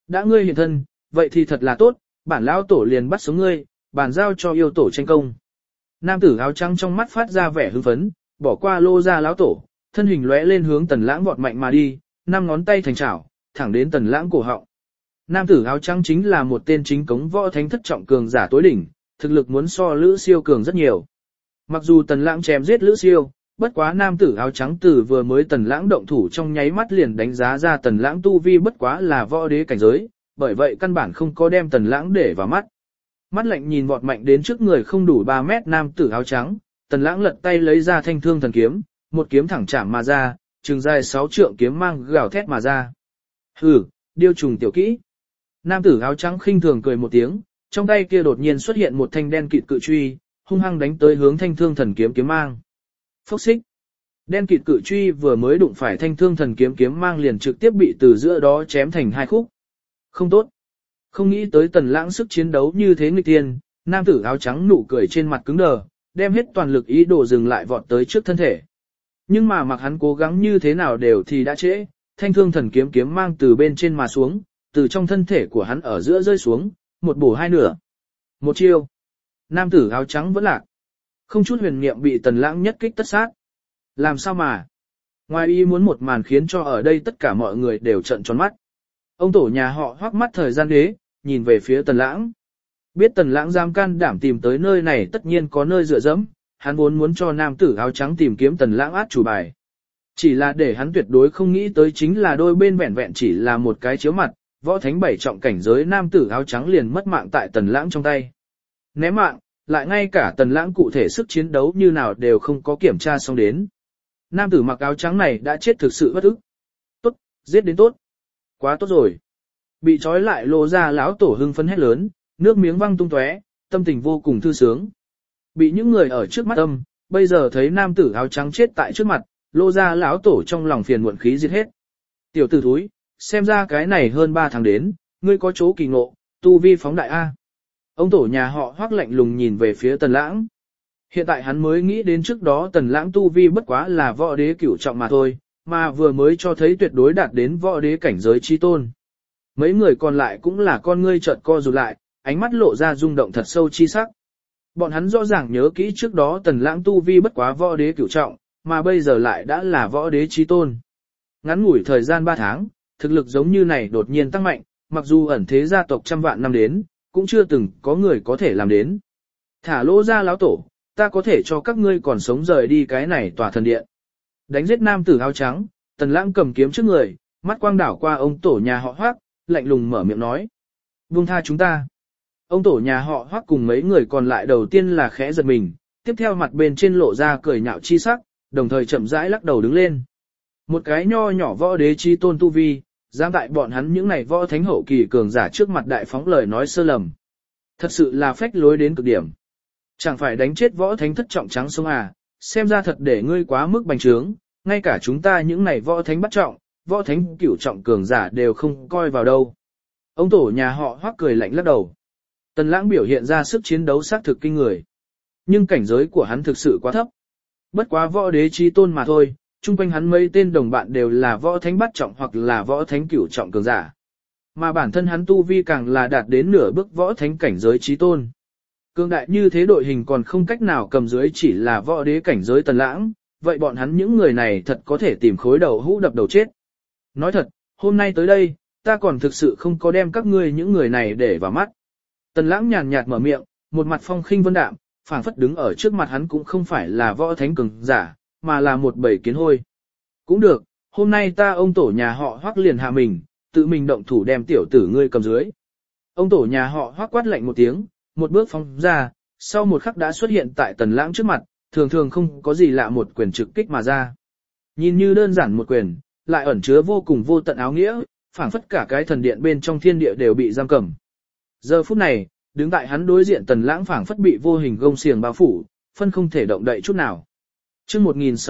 Đã ngươi hiện thân, vậy thì thật là tốt, bản lão tổ liền bắt sống ngươi, bàn giao cho yêu tổ tranh công. Nam tử áo trắng trong mắt phát ra vẻ hưng phấn, bỏ qua Lô gia lão tổ, thân hình lóe lên hướng Tần Lãng vọt mạnh mà đi, năm ngón tay thành chảo, thẳng đến Tần Lãng cổ họng. Nam tử áo trắng chính là một tên chính cống võ thánh thất trọng cường giả tối đỉnh, thực lực muốn so Lữ Siêu cường rất nhiều. Mặc dù Tần Lãng chém giết Lữ Siêu, bất quá nam tử áo trắng từ vừa mới Tần Lãng động thủ trong nháy mắt liền đánh giá ra Tần Lãng tu vi bất quá là võ đế cảnh giới, bởi vậy căn bản không có đem Tần Lãng để vào mắt. Mắt lạnh nhìn vọt mạnh đến trước người không đủ 3 mét nam tử áo trắng, Tần Lãng lật tay lấy ra thanh thương thần kiếm, một kiếm thẳng chạm mà ra, trường dài 6 trượng kiếm mang gào thét mà ra. Hừ, điêu trùng tiểu kỹ. Nam tử áo trắng khinh thường cười một tiếng, trong tay kia đột nhiên xuất hiện một thanh đen kịt cự truy, hung hăng đánh tới hướng thanh thương thần kiếm kiếm mang. Phốc xích. Đen kịt cự truy vừa mới đụng phải thanh thương thần kiếm kiếm mang liền trực tiếp bị từ giữa đó chém thành 2 khúc. Không tốt. Không nghĩ tới Tần Lãng sức chiến đấu như thế nghịch tiên, nam tử áo trắng nụ cười trên mặt cứng đờ, đem hết toàn lực ý đồ dừng lại vọt tới trước thân thể. Nhưng mà mặc hắn cố gắng như thế nào đều thì đã trễ, thanh thương thần kiếm kiếm mang từ bên trên mà xuống, từ trong thân thể của hắn ở giữa rơi xuống, một bổ hai nửa. Một chiêu. Nam tử áo trắng vẫn lạc. Không chút huyền niệm bị Tần Lãng nhất kích tất sát. Làm sao mà? Ngoài ý muốn một màn khiến cho ở đây tất cả mọi người đều trợn tròn mắt. Ông tổ nhà họ hoắc mắt thời gian đế, nhìn về phía Tần Lãng. Biết Tần Lãng dám can đảm tìm tới nơi này tất nhiên có nơi dựa dẫm, hắn vốn muốn cho nam tử áo trắng tìm kiếm Tần Lãng át chủ bài. Chỉ là để hắn tuyệt đối không nghĩ tới chính là đôi bên vẹn vẹn chỉ là một cái chiếu mặt, võ thánh 7 trọng cảnh giới nam tử áo trắng liền mất mạng tại Tần Lãng trong tay. Ném mạng, lại ngay cả Tần Lãng cụ thể sức chiến đấu như nào đều không có kiểm tra xong đến. Nam tử mặc áo trắng này đã chết thực sự bất ức. Tốt, giết đến tốt. Quá tốt rồi. Bị trói lại Lô gia lão tổ hưng phấn hét lớn, nước miếng văng tung tóe, tâm tình vô cùng thư sướng. Bị những người ở trước mắt bây giờ thấy nam tử áo trắng chết tại trước mặt, Lô gia lão tổ trong lòng phiền muộn khí giết hết. Tiểu tử thúi, xem ra cái này hơn 3 tháng đến, ngươi có chỗ kỳ ngộ, tu vi phóng đại A. Ông tổ nhà họ hoắc lạnh lùng nhìn về phía Tần Lãng. Hiện tại hắn mới nghĩ đến trước đó Tần Lãng tu vi bất quá là võ đế cửu trọng mà thôi, mà vừa mới cho thấy tuyệt đối đạt đến võ đế cảnh giới chi tôn. Mấy người còn lại cũng là con ngươi chợt co rụt lại, ánh mắt lộ ra rung động thật sâu chi sắc. Bọn hắn rõ ràng nhớ kỹ trước đó Tần Lãng tu vi bất quá võ đế cửu trọng, mà bây giờ lại đã là võ đế chi tôn. Ngắn ngủi thời gian 3 tháng, thực lực giống như này đột nhiên tăng mạnh, mặc dù ẩn thế gia tộc trăm vạn năm đến, cũng chưa từng có người có thể làm đến. Thả Lô gia lão tổ, ta có thể cho các ngươi còn sống rời đi cái này tòa thần điện. Đánh giết nam tử áo trắng, Tần Lãng cầm kiếm trước người, mắt quang đảo qua ông tổ nhà họ hoắc, lạnh lùng mở miệng nói. Buông tha chúng ta. Ông tổ nhà họ hoắc cùng mấy người còn lại đầu tiên là khẽ giật mình, tiếp theo mặt bên trên lộ ra cười nhạo chi sắc, đồng thời chậm rãi lắc đầu đứng lên. Một cái nho nhỏ võ đế chi tôn tu vi, dám tại bọn hắn những này võ thánh hậu kỳ cường giả trước mặt đại phóng lời nói sơ lầm. Thật sự là phách lối đến cực điểm. Chẳng phải đánh chết võ thánh thất trọng trắng sông à, xem ra thật để ngươi quá mức bành trướng, ngay cả chúng ta những này võ thánh bắt trọng, võ thánh cửu trọng cường giả đều không coi vào đâu. Ông tổ nhà họ hoắc cười lạnh lắc đầu. Tần Lãng biểu hiện ra sức chiến đấu xác thực kinh người. Nhưng cảnh giới của hắn thực sự quá thấp. Bất quá võ đế chi tôn mà thôi, chung quanh hắn mấy tên đồng bạn đều là võ thánh bắt trọng hoặc là võ thánh cửu trọng cường giả. Mà bản thân hắn tu vi càng là đạt đến nửa bước võ thánh cảnh giới chi tôn. Cường đại như thế đội hình còn không cách nào cầm dưới chỉ là võ đế cảnh giới Tần Lãng, vậy bọn hắn những người này thật có thể tìm khối đầu hũ đập đầu chết. Nói thật, hôm nay tới đây, ta còn thực sự không có đem các ngươi những người này để vào mắt. Tần Lãng nhàn nhạt mở miệng, một mặt phong khinh vân đạm, phảng phất đứng ở trước mặt hắn cũng không phải là võ thánh cường giả, mà là một bầy kiến hôi. Cũng được, hôm nay ta ông tổ nhà họ hoắc liền hạ mình, tự mình động thủ đem tiểu tử ngươi cầm dưới. Ông tổ nhà họ hoắc quát lạnh một tiếng, một bước phóng ra, sau một khắc đã xuất hiện tại Tần Lãng trước mặt, thường thường không có gì lạ một quyền trực kích mà ra. Nhìn như đơn giản một quyền, lại ẩn chứa vô cùng vô tận áo nghĩa, phảng phất cả cái thần điện bên trong thiên địa đều bị giam cầm. Giờ phút này, đứng tại hắn đối diện Tần Lãng phảng phất bị vô hình gông xiềng bao phủ, phân không thể động đậy chút nào. Chương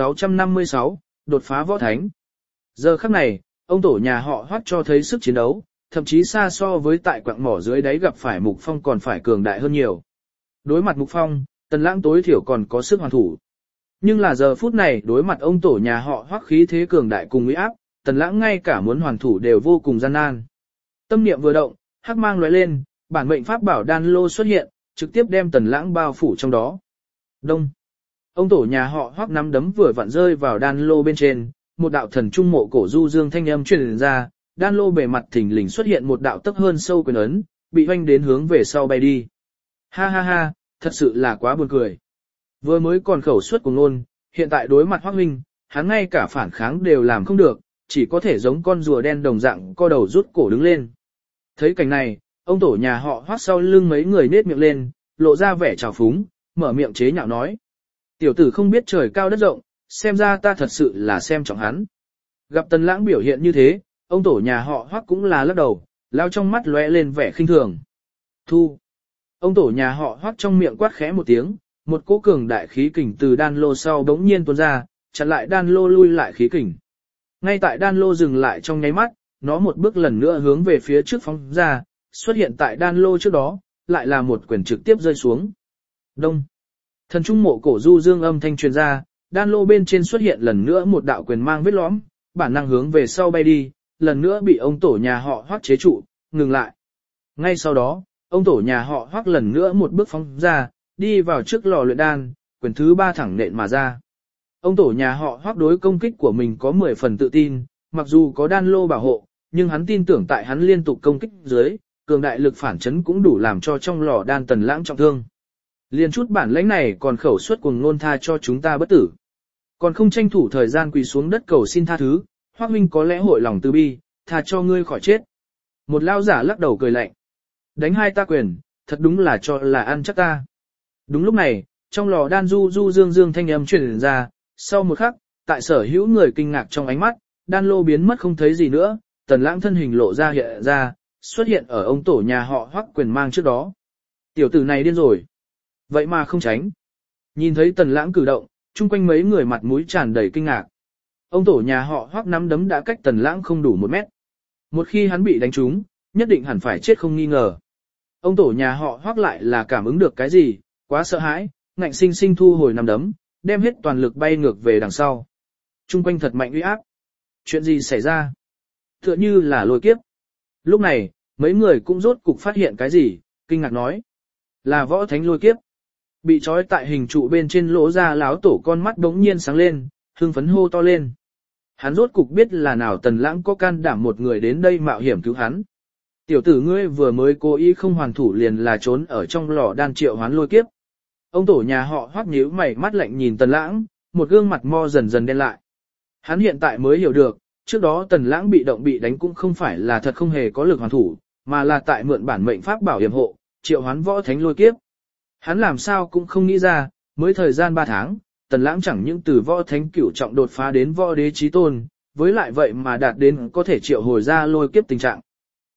1656, đột phá võ thánh. Giờ khắc này, ông tổ nhà họ hoắc cho thấy sức chiến đấu, thậm chí xa so với tại quặng mỏ dưới đáy gặp phải Mục Phong còn phải cường đại hơn nhiều. Đối mặt Mục Phong, Tần Lãng tối thiểu còn có sức hoàn thủ. Nhưng là giờ phút này đối mặt ông tổ nhà họ hoắc khí thế cường đại cùng uy áp, Tần Lãng ngay cả muốn hoàn thủ đều vô cùng gian nan. Tâm niệm vừa động, hắc mang lóe lên, bản mệnh pháp bảo đan lô xuất hiện, trực tiếp đem Tần Lãng bao phủ trong đó. Đông. Ông tổ nhà họ Hoắc nắm đấm vừa vặn rơi vào đan lô bên trên, một đạo thần trung mộ cổ du dương thanh âm truyền ra, đan lô bề mặt thình lình xuất hiện một đạo tấc hơn sâu quyền ấn, bị hoanh đến hướng về sau bay đi. Ha ha ha, thật sự là quá buồn cười. Vừa mới còn khẩu suất của ngôn, hiện tại đối mặt Hoắc huynh, hắn ngay cả phản kháng đều làm không được, chỉ có thể giống con rùa đen đồng dạng co đầu rút cổ đứng lên. Thấy cảnh này, ông tổ nhà họ Hoắc sau lưng mấy người nết miệng lên, lộ ra vẻ trào phúng, mở miệng chế nhạo nói. Tiểu tử không biết trời cao đất rộng, xem ra ta thật sự là xem trọng hắn. Gặp Tần Lãng biểu hiện như thế, ông tổ nhà họ Hoắc cũng là lắc đầu, lao trong mắt lóe lên vẻ khinh thường. Thu. Ông tổ nhà họ Hoắc trong miệng quát khẽ một tiếng, một cỗ cường đại khí kình từ đan lô sau bỗng nhiên tuôn ra, chặn lại đan lô lui lại khí kình. Ngay tại đan lô dừng lại trong nháy mắt, nó một bước lần nữa hướng về phía trước phóng ra, xuất hiện tại đan lô trước đó, lại là một quyền trực tiếp rơi xuống. Đông. Thần trung mộ cổ du dương âm thanh truyền ra, đan lô bên trên xuất hiện lần nữa một đạo quyền mang vết lõm, bản năng hướng về sau bay đi, lần nữa bị ông tổ nhà họ Hoắc chế trụ, ngừng lại. Ngay sau đó, ông tổ nhà họ Hoắc lần nữa một bước phóng ra, đi vào trước lò luyện đan, quyền thứ 3 thẳng nện mà ra. Ông tổ nhà họ Hoắc đối công kích của mình có 10 phần tự tin, mặc dù có đan lô bảo hộ, nhưng hắn tin tưởng tại hắn liên tục công kích dưới, cường đại lực phản chấn cũng đủ làm cho trong lò đan Tần Lãng trọng thương. Liên chút bản lãnh này còn khẩu suất cuồng ngôn tha cho chúng ta bất tử. Còn không tranh thủ thời gian quỳ xuống đất cầu xin tha thứ, Hoắc huynh có lẽ hội lòng từ bi, tha cho ngươi khỏi chết. Một lao giả lắc đầu cười lạnh. Đánh hai ta quyền, thật đúng là cho là ăn chắc ta. Đúng lúc này, trong lò đan du dương dương thanh âm truyền ra, sau một khắc, tại sở hữu người kinh ngạc trong ánh mắt, đan lô biến mất không thấy gì nữa, Tần Lãng thân hình lộ ra hiện ra, xuất hiện ở ông tổ nhà họ Hoắc quyền mang trước đó. Tiểu tử này điên rồi. Vậy mà không tránh. Nhìn thấy Tần Lãng cử động, chung quanh mấy người mặt mũi tràn đầy kinh ngạc. Ông tổ nhà họ Hoắc nắm đấm đã cách Tần Lãng không đủ 1 mét. Một khi hắn bị đánh trúng, nhất định hẳn phải chết không nghi ngờ. Ông tổ nhà họ Hoắc lại là cảm ứng được cái gì, quá sợ hãi, ngạnh sinh sinh thu hồi nắm đấm, đem hết toàn lực bay ngược về đằng sau. Chung quanh thật mạnh uy áp. Chuyện gì xảy ra? Tựa như là lôi kiếp. Lúc này, mấy người cũng rốt cục phát hiện cái gì, kinh ngạc nói. Là võ thánh lôi kiếp. Bị trói tại hình trụ bên trên lỗ ra láo tổ con mắt đống nhiên sáng lên, hưng phấn hô to lên. Hắn rốt cục biết là nào Tần Lãng có can đảm một người đến đây mạo hiểm cứu hắn. Tiểu tử ngươi vừa mới cố ý không hoàn thủ liền là trốn ở trong lò đan triệu hoán lôi kiếp. Ông tổ nhà họ Hoắc nhíu mày mắt lạnh nhìn Tần Lãng, một gương mặt mo dần dần đen lại. Hắn hiện tại mới hiểu được, trước đó Tần Lãng bị động bị đánh cũng không phải là thật không hề có lực hoàn thủ, mà là tại mượn bản mệnh pháp bảo yểm hộ, triệu hoán võ thánh lôi kiếp. Hắn làm sao cũng không nghĩ ra, mới thời gian 3 tháng, Tần Lãng chẳng những từ võ thánh cửu trọng đột phá đến võ đế chí tôn, với lại vậy mà đạt đến có thể triệu hồi ra lôi kiếp tình trạng.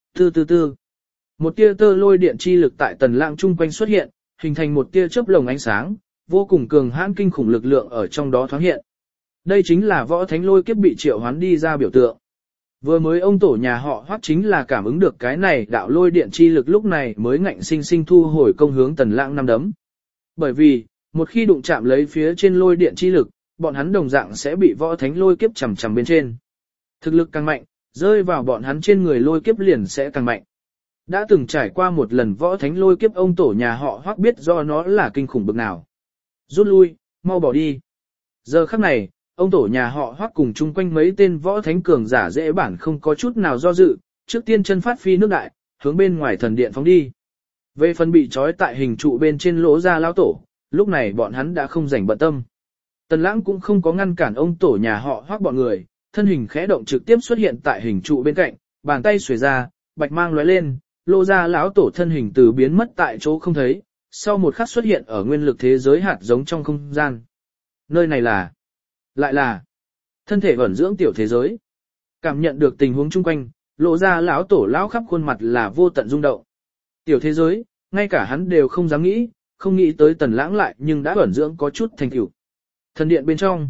Tư. Một tia tơ lôi điện chi lực tại Tần Lãng chung quanh xuất hiện, hình thành một tia chớp lồng ánh sáng, vô cùng cường hãn kinh khủng lực lượng ở trong đó thoáng hiện. Đây chính là võ thánh lôi kiếp bị triệu hoán đi ra biểu tượng. Vừa mới ông tổ nhà họ Hoắc chính là cảm ứng được cái này đạo lôi điện chi lực lúc này mới ngạnh sinh sinh thu hồi công hướng Tần Lãng năm đấm. Bởi vì, một khi đụng chạm lấy phía trên lôi điện chi lực, bọn hắn đồng dạng sẽ bị võ thánh lôi kiếp chầm chầm bên trên. Thực lực càng mạnh, rơi vào bọn hắn trên người lôi kiếp liền sẽ càng mạnh. Đã từng trải qua một lần võ thánh lôi kiếp ông tổ nhà họ Hoắc biết do nó là kinh khủng bực nào. Rút lui, mau bỏ đi. Giờ khắc này, ông tổ nhà họ Hoắc cùng chung quanh mấy tên võ thánh cường giả dễ bản không có chút nào do dự, trước tiên chân phát phi nước đại, hướng bên ngoài thần điện phóng đi. Về phần bị trói tại hình trụ bên trên lỗ ra lão tổ, lúc này bọn hắn đã không rảnh bận tâm. Tần Lãng cũng không có ngăn cản ông tổ nhà họ Hoắc bọn người, thân hình khẽ động trực tiếp xuất hiện tại hình trụ bên cạnh, bàn tay xuề ra, bạch mang lóe lên, lỗ ra lão tổ thân hình từ biến mất tại chỗ không thấy, sau một khắc xuất hiện ở nguyên lực thế giới hạt giống trong không gian. Nơi này là, lại là thân thể ẩn dưỡng tiểu thế giới. Cảm nhận được tình huống chung quanh, lộ ra lão tổ lão khắp khuôn mặt là vô tận rung động. Tiểu thế giới, ngay cả hắn đều không dám nghĩ, không nghĩ tới Tần Lãng lại nhưng đã ẩn dưỡng có chút thành tựu. Thần điện bên trong,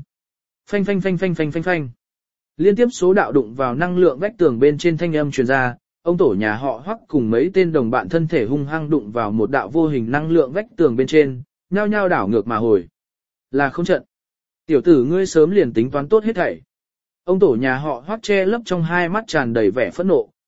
phanh. Liên tiếp số đạo đụng vào năng lượng vách tường bên trên thanh âm truyền ra, ông tổ nhà họ Hoắc cùng mấy tên đồng bạn thân thể hung hăng đụng vào một đạo vô hình năng lượng vách tường bên trên, nhao nhao đảo ngược mà hồi. Là không trận. Tiểu tử ngươi sớm liền tính toán tốt hết thảy. Ông tổ nhà họ Hoắc che lấp trong hai mắt tràn đầy vẻ phẫn nộ,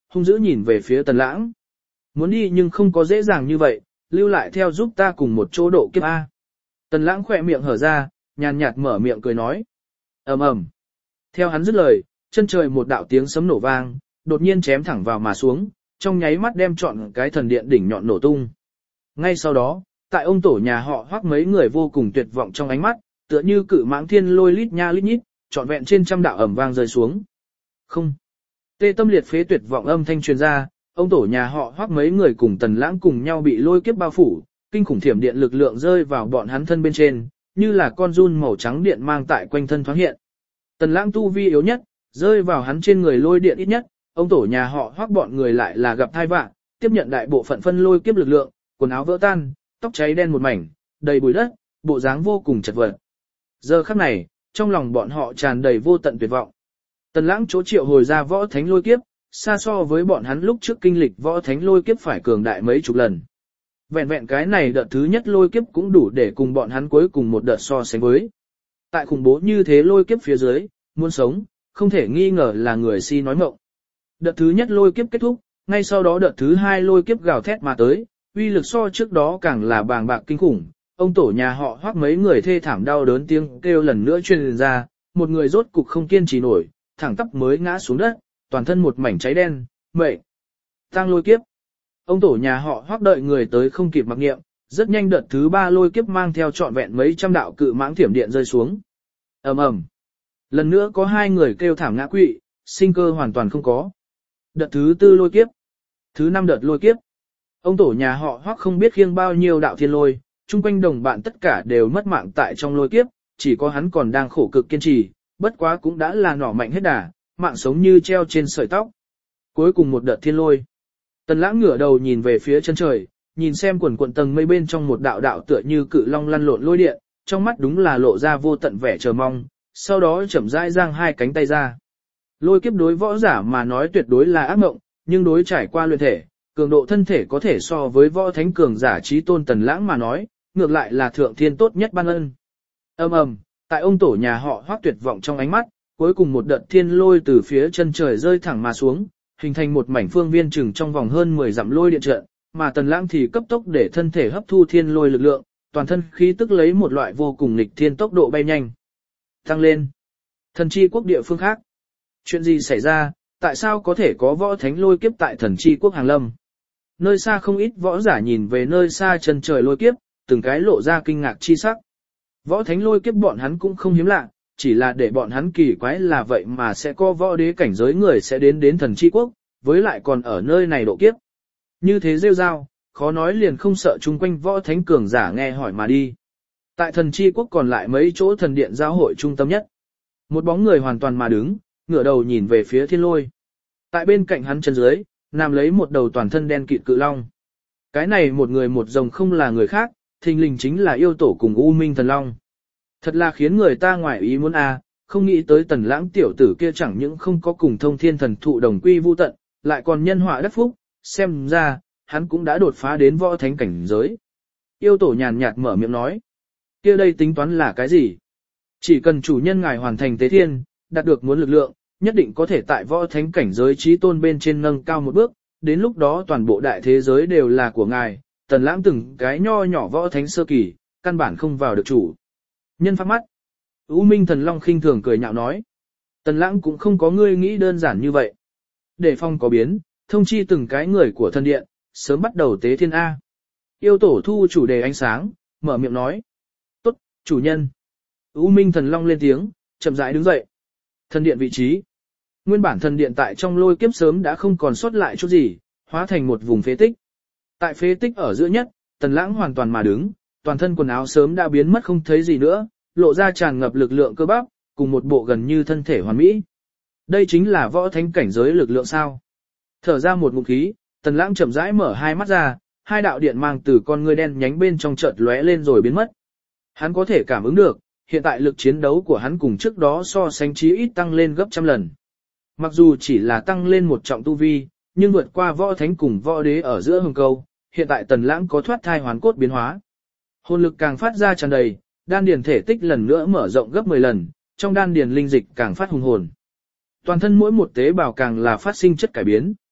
hung dữ nhìn về phía Tần Lãng. Muốn đi nhưng không có dễ dàng như vậy, lưu lại theo giúp ta cùng một chỗ độ kiếp A. Tần Lãng khỏe miệng hở ra, nhàn nhạt mở miệng cười nói. Ầm ầm. Theo hắn dứt lời, chân trời một đạo tiếng sấm nổ vang, đột nhiên chém thẳng vào mà xuống, trong nháy mắt đem trọn cái thần điện đỉnh nhọn nổ tung. Ngay sau đó, tại ông tổ nhà họ Hoắc mấy người vô cùng tuyệt vọng trong ánh mắt, tựa như cự mãng thiên lôi lít nha lít nhít, trọn vẹn trên trăm đạo ầm vang rơi xuống. Không. Tê tâm liệt phế tuyệt vọng âm thanh truyền ra, ông tổ nhà họ Hoắc mấy người cùng Tần Lãng cùng nhau bị lôi kiếp bao phủ, kinh khủng thiểm điện lực lượng rơi vào bọn hắn thân bên trên, như là con giun màu trắng điện mang tại quanh thân thoáng hiện. Tần Lãng tu vi yếu nhất, rơi vào hắn trên người lôi điện ít nhất, ông tổ nhà họ Hoắc bọn người lại là gặp tai vạ, tiếp nhận đại bộ phận phân lôi kiếp lực lượng, quần áo vỡ tan, tóc cháy đen một mảnh, đầy bụi đất, bộ dáng vô cùng chật vật. Giờ khắc này, trong lòng bọn họ tràn đầy vô tận tuyệt vọng. Tần Lãng chỗ triệu hồi ra võ thánh lôi kiếp, xa so với bọn hắn lúc trước kinh lịch võ thánh lôi kiếp phải cường đại mấy chục lần. Vẹn vẹn cái này đợt thứ nhất lôi kiếp cũng đủ để cùng bọn hắn cuối cùng một đợt so sánh với. Tại khủng bố như thế lôi kiếp phía dưới, muốn sống, không thể nghi ngờ là người si nói mộng. Đợt thứ nhất lôi kiếp kết thúc, ngay sau đó đợt thứ hai lôi kiếp gào thét mà tới, uy lực so trước đó càng là bàng bạc kinh khủng. Ông tổ nhà họ Hoắc mấy người thê thảm đau đớn tiếng kêu lần nữa truyền ra, một người rốt cục không kiên trì nổi, thẳng tắp mới ngã xuống đất, toàn thân một mảnh cháy đen, mệnh. Tăng lôi kiếp. Ông tổ nhà họ Hoắc đợi người tới không kịp mặc niệm, rất nhanh đợt thứ ba lôi kiếp mang theo trọn vẹn mấy trăm đạo cự mãng thiểm điện rơi xuống. Ầm ầm. Lần nữa có hai người kêu thảm ngã quỵ, sinh cơ hoàn toàn không có. Đợt thứ tư lôi kiếp. Thứ năm đợt lôi kiếp. Ông tổ nhà họ Hoắc không biết khiêng bao nhiêu đạo thiên lôi, chung quanh đồng bạn tất cả đều mất mạng tại trong lôi kiếp, chỉ có hắn còn đang khổ cực kiên trì, bất quá cũng đã là nỏ mạnh hết đà, mạng sống như treo trên sợi tóc. Cuối cùng một đợt thiên lôi. Tần Lãng ngửa đầu nhìn về phía chân trời, nhìn xem quần quần tầng mây bên trong một đạo đạo tựa như cự long lăn lộn lôi điện, trong mắt đúng là lộ ra vô tận vẻ chờ mong, sau đó chậm rãi giang hai cánh tay ra. Lôi kiếp đối võ giả mà nói tuyệt đối là ác mộng, nhưng đối trải qua luyện thể, cường độ thân thể có thể so với võ thánh cường giả chí tôn Tần Lãng mà nói, ngược lại là thượng thiên tốt nhất ban ân. Ầm ầm, tại ông tổ nhà họ Hoắc tuyệt vọng trong ánh mắt, cuối cùng một đợt thiên lôi từ phía chân trời rơi thẳng mà xuống, hình thành một mảnh phương viên chừng trong vòng hơn 10 dặm lôi điện trận, mà Tần Lãng thì cấp tốc để thân thể hấp thu thiên lôi lực lượng, toàn thân khí tức lấy một loại vô cùng nghịch thiên tốc độ bay nhanh. Tăng lên. Thần chi quốc địa phương khác. Chuyện gì xảy ra, tại sao có thể có võ thánh lôi kiếp tại thần chi quốc hàng lâm? Nơi xa không ít võ giả nhìn về nơi xa chân trời lôi kiếp, từng cái lộ ra kinh ngạc chi sắc. Võ thánh lôi kiếp bọn hắn cũng không hiếm lạ, chỉ là để bọn hắn kỳ quái là vậy mà sẽ có võ đế cảnh giới người sẽ đến thần chi quốc, với lại còn ở nơi này độ kiếp. Như thế rêu rao, khó nói liền không sợ chung quanh võ thánh cường giả nghe hỏi mà đi. Tại thần chi quốc còn lại mấy chỗ thần điện giao hội trung tâm nhất. Một bóng người hoàn toàn mà đứng, ngửa đầu nhìn về phía thiên lôi. Tại bên cạnh hắn chân dưới, nằm lấy một đầu toàn thân đen kịt cự long. Cái này một người một rồng không là người khác, thình lình chính là yêu tổ cùng U Minh Thần Long. Thật là khiến người ta ngoại ý muốn không nghĩ tới Tần Lãng tiểu tử kia chẳng những không có cùng thông thiên thần thụ đồng quy vu tận, lại còn nhân họa đắc phúc, xem ra, hắn cũng đã đột phá đến võ thánh cảnh giới. Yêu tổ nhàn nhạt mở miệng nói, kia đây tính toán là cái gì? Chỉ cần chủ nhân ngài hoàn thành tế thiên, đạt được muốn lực lượng, nhất định có thể tại võ thánh cảnh giới chí tôn bên trên nâng cao một bước, đến lúc đó toàn bộ đại thế giới đều là của ngài. Tần Lãng từng cái nho nhỏ võ thánh sơ kỳ, căn bản không vào được chủ. Nhân pháp mắt. U Minh Thần Long khinh thường cười nhạo nói. Tần Lãng cũng không có ngươi nghĩ đơn giản như vậy. Để phong có biến, thông chi từng cái người của thần điện, sớm bắt đầu tế thiên A. Yêu tổ thu chủ đề ánh sáng, mở miệng nói. Tốt, chủ nhân. U Minh Thần Long lên tiếng, chậm rãi đứng dậy. Thần điện vị trí. Nguyên bản thần điện tại trong lôi kiếp sớm đã không còn sót lại chút gì, hóa thành một vùng phế tích. Tại phế tích ở giữa nhất, Tần Lãng hoàn toàn mà đứng, toàn thân quần áo sớm đã biến mất không thấy gì nữa, lộ ra tràn ngập lực lượng cơ bắp, cùng một bộ gần như thân thể hoàn mỹ. Đây chính là võ thánh cảnh giới lực lượng sao? Thở ra một ngụm khí, Tần Lãng chậm rãi mở hai mắt ra, hai đạo điện mang từ con ngươi đen nhánh bên trong chợt lóe lên rồi biến mất. Hắn có thể cảm ứng được, hiện tại lực chiến đấu của hắn cùng trước đó so sánh chí ít tăng lên gấp trăm lần. Mặc dù chỉ là tăng lên một trọng tu vi, nhưng vượt qua võ thánh cùng võ đế ở giữa hừng câu, hiện tại Tần Lãng có thoát thai hoàn cốt biến hóa. Hồn lực càng phát ra tràn đầy, đan điền thể tích lần nữa mở rộng gấp 10 lần, trong đan điền linh dịch càng phát hùng hồn. Toàn thân mỗi một tế bào càng là phát sinh chất cải biến.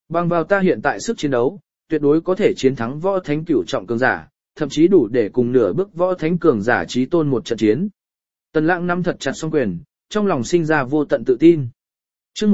Bằng vào ta hiện tại sức chiến đấu, tuyệt đối có thể chiến thắng võ thánh cửu trọng cường giả, thậm chí đủ để cùng nửa bước võ thánh cường giả chí tôn một trận chiến. Tần Lãng nắm thật chặt song quyền, trong lòng sinh ra vô tận tự tin. Chương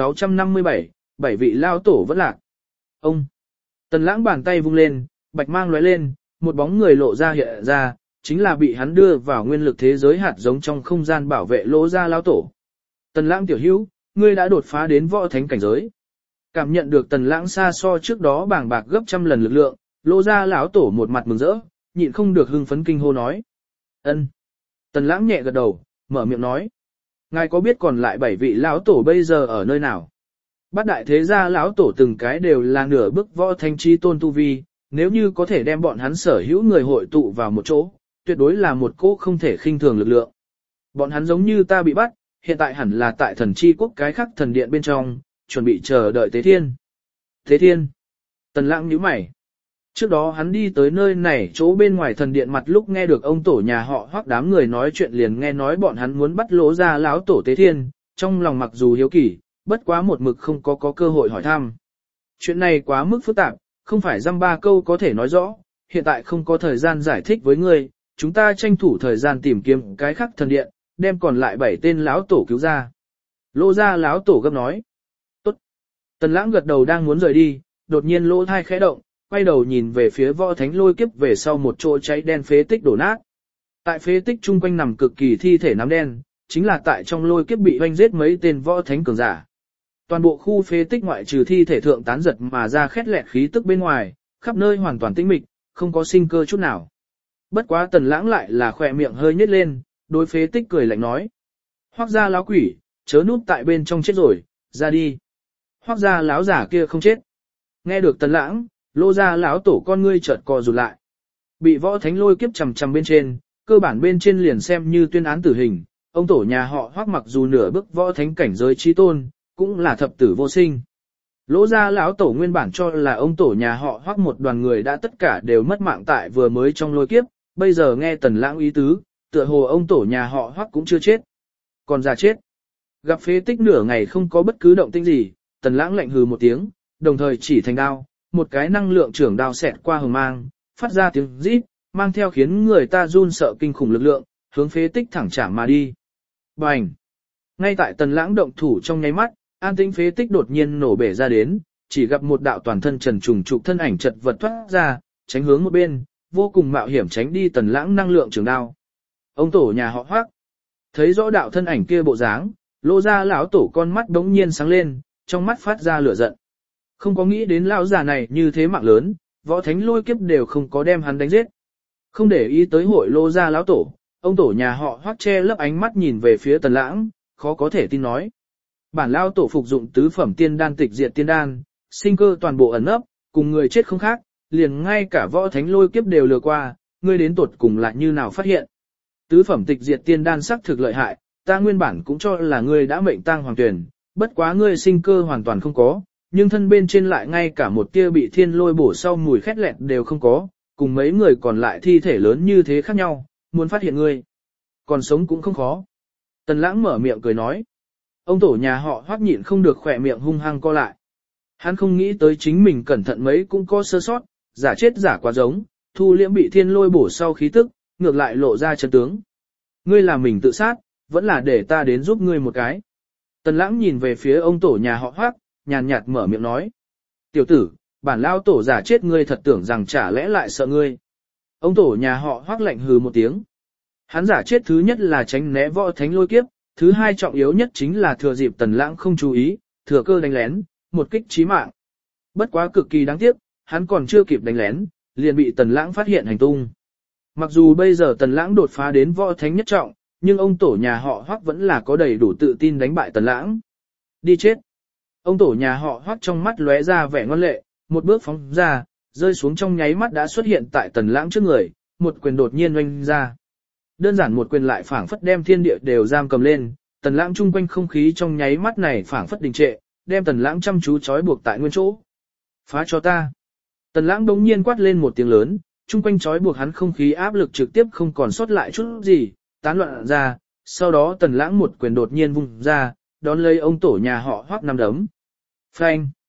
1657, bảy vị lao tổ vẫn lạc. Ông. Tần Lãng bàn tay vung lên, bạch mang lóe lên, một bóng người lộ ra hiện ra, chính là bị hắn đưa vào nguyên lực thế giới hạt giống trong không gian bảo vệ Lỗ gia lão tổ. Tần Lãng tiểu hữu, ngươi đã đột phá đến võ thánh cảnh giới. Cảm nhận được Tần Lãng xa so trước đó bàng bạc gấp trăm lần lực lượng, Lỗ gia lão tổ một mặt mừng rỡ, nhịn không được hưng phấn kinh hô nói. Ân. Tần Lãng nhẹ gật đầu, mở miệng nói. Ngài có biết còn lại 7 vị lão tổ bây giờ ở nơi nào? Bát đại thế gia lão tổ từng cái đều là nửa bước võ thánh chi tôn tu vi, nếu như có thể đem bọn hắn sở hữu người hội tụ vào một chỗ, tuyệt đối là một cỗ không thể khinh thường lực lượng. Bọn hắn giống như ta bị bắt, hiện tại hẳn là tại thần chi quốc cái khắc thần điện bên trong, chuẩn bị chờ đợi Tế Thiên. Tế Thiên. Tần Lãng nhíu mày. Trước đó hắn đi tới nơi này chỗ bên ngoài thần điện mặt lúc nghe được ông tổ nhà họ Hoắc đám người nói chuyện liền nghe nói bọn hắn muốn bắt Lỗ gia lão tổ Tế Thiên, trong lòng mặc dù hiếu kỳ, bất quá một mực không có cơ hội hỏi thăm. Chuyện này quá mức phức tạp, không phải dăm ba câu có thể nói rõ, hiện tại không có thời gian giải thích với ngươi, chúng ta tranh thủ thời gian tìm kiếm cái khắc thần điện, đem còn lại 7 tên lão tổ cứu ra. Lỗ gia lão tổ gấp nói. Tốt. Tần Lãng gật đầu đang muốn rời đi, đột nhiên lỗ thai khẽ động, quay đầu nhìn về phía võ thánh lôi kiếp về sau một chỗ cháy đen phế tích đổ nát. Tại phế tích chung quanh nằm cực kỳ thi thể nám đen, chính là tại trong lôi kiếp bị hoanh giết mấy tên võ thánh cường giả. Toàn bộ khu phế tích ngoại trừ thi thể thượng tán giật mà ra khét lẹt khí tức bên ngoài, khắp nơi hoàn toàn tĩnh mịch, không có sinh cơ chút nào. Bất quá Tần Lãng lại là khỏe miệng hơi nhếch lên, đối phế tích cười lạnh nói. Hoắc gia lão quỷ, chớ núp tại bên trong chết rồi, ra đi. Hoắc gia lão giả kia không chết. Nghe được Tần Lãng, Lỗ gia lão tổ con ngươi chợt co rụt lại. Bị võ thánh lôi kiếp chằm chằm bên trên, cơ bản bên trên liền xem như tuyên án tử hình, ông tổ nhà họ Hoắc mặc dù nửa bước võ thánh cảnh giới chí tôn, cũng là thập tử vô sinh. Lỗ gia lão tổ nguyên bản cho là ông tổ nhà họ Hoắc một đoàn người đã tất cả đều mất mạng tại vừa mới trong lôi kiếp, bây giờ nghe Tần Lãng ý tứ, tựa hồ ông tổ nhà họ Hoắc cũng chưa chết. Còn già chết. Gặp phế tích nửa ngày không có bất cứ động tĩnh gì, Tần Lãng lạnh hừ một tiếng, đồng thời chỉ thành đao, một cái năng lượng trưởng đao xẹt qua hừng mang, phát ra tiếng rít, mang theo khiến người ta run sợ kinh khủng lực lượng, hướng phế tích thẳng chạm mà đi. Bành! Ngay tại Tần Lãng động thủ trong nháy mắt, an tĩnh phế tích đột nhiên nổ bể ra đến, chỉ gặp một đạo toàn thân trần trùng trục thân ảnh chật vật thoát ra, tránh hướng một bên, vô cùng mạo hiểm tránh đi Tần Lãng năng lượng trường đao. Ông tổ nhà họ Hoắc thấy rõ đạo thân ảnh kia bộ dáng, Lỗ gia lão tổ con mắt đống nhiên sáng lên, trong mắt phát ra lửa giận. Không có nghĩ đến lão già này như thế mạng lớn, võ thánh lôi kiếp đều không có đem hắn đánh giết. Không để ý tới hội Lỗ gia lão tổ, ông tổ nhà họ Hoắc che lấp ánh mắt nhìn về phía Tần Lãng, khó có thể tin nói. Bản lão tổ phục dụng tứ phẩm tiên đan tịch diệt tiên đan, sinh cơ toàn bộ ẩn nấp, cùng người chết không khác, liền ngay cả võ thánh lôi kiếp đều lừa qua, ngươi đến tuột cùng lại như nào phát hiện. Tứ phẩm tịch diệt tiên đan sắc thực lợi hại, ta nguyên bản cũng cho là ngươi đã mệnh tang hoàng tuyển, bất quá ngươi sinh cơ hoàn toàn không có, nhưng thân bên trên lại ngay cả một tia bị thiên lôi bổ sau mùi khét lẹt đều không có, cùng mấy người còn lại thi thể lớn như thế khác nhau, muốn phát hiện ngươi. Còn sống cũng không khó. Tần Lãng mở miệng cười nói. Ông tổ nhà họ Hoắc nhịn không được khỏe miệng hung hăng co lại. Hắn không nghĩ tới chính mình cẩn thận mấy cũng có sơ sót, giả chết giả quá giống, thu liễm bị thiên lôi bổ sau khí tức, ngược lại lộ ra chân tướng. Ngươi là mình tự sát, vẫn là để ta đến giúp ngươi một cái. Tần Lãng nhìn về phía ông tổ nhà họ Hoắc, nhàn nhạt mở miệng nói. Tiểu tử, bản lao tổ giả chết ngươi thật tưởng rằng chả lẽ lại sợ ngươi. Ông tổ nhà họ Hoắc lạnh hừ một tiếng. Hắn giả chết thứ nhất là tránh né võ thánh lôi kiếp, thứ hai trọng yếu nhất chính là thừa dịp Tần Lãng không chú ý, thừa cơ đánh lén, một kích chí mạng. Bất quá cực kỳ đáng tiếc, hắn còn chưa kịp đánh lén, liền bị Tần Lãng phát hiện hành tung. Mặc dù bây giờ Tần Lãng đột phá đến võ thánh nhất trọng, nhưng ông tổ nhà họ Hoắc vẫn là có đầy đủ tự tin đánh bại Tần Lãng. Đi chết! Ông tổ nhà họ Hoắc trong mắt lóe ra vẻ ngoan lệ, một bước phóng ra, rơi xuống trong nháy mắt đã xuất hiện tại Tần Lãng trước người, một quyền đột nhiên oanh ra. Đơn giản một quyền lại phảng phất đem thiên địa đều giam cầm lên, Tần Lãng chung quanh không khí trong nháy mắt này phảng phất đình trệ, đem Tần Lãng chăm chú trói buộc tại nguyên chỗ. Phá cho ta! Tần Lãng đống nhiên quát lên một tiếng lớn, chung quanh trói buộc hắn không khí áp lực trực tiếp không còn sót lại chút gì, tán loạn ra, sau đó Tần Lãng một quyền đột nhiên vung ra, đón lấy ông tổ nhà họ Hoắc nắm đấm. Phanh!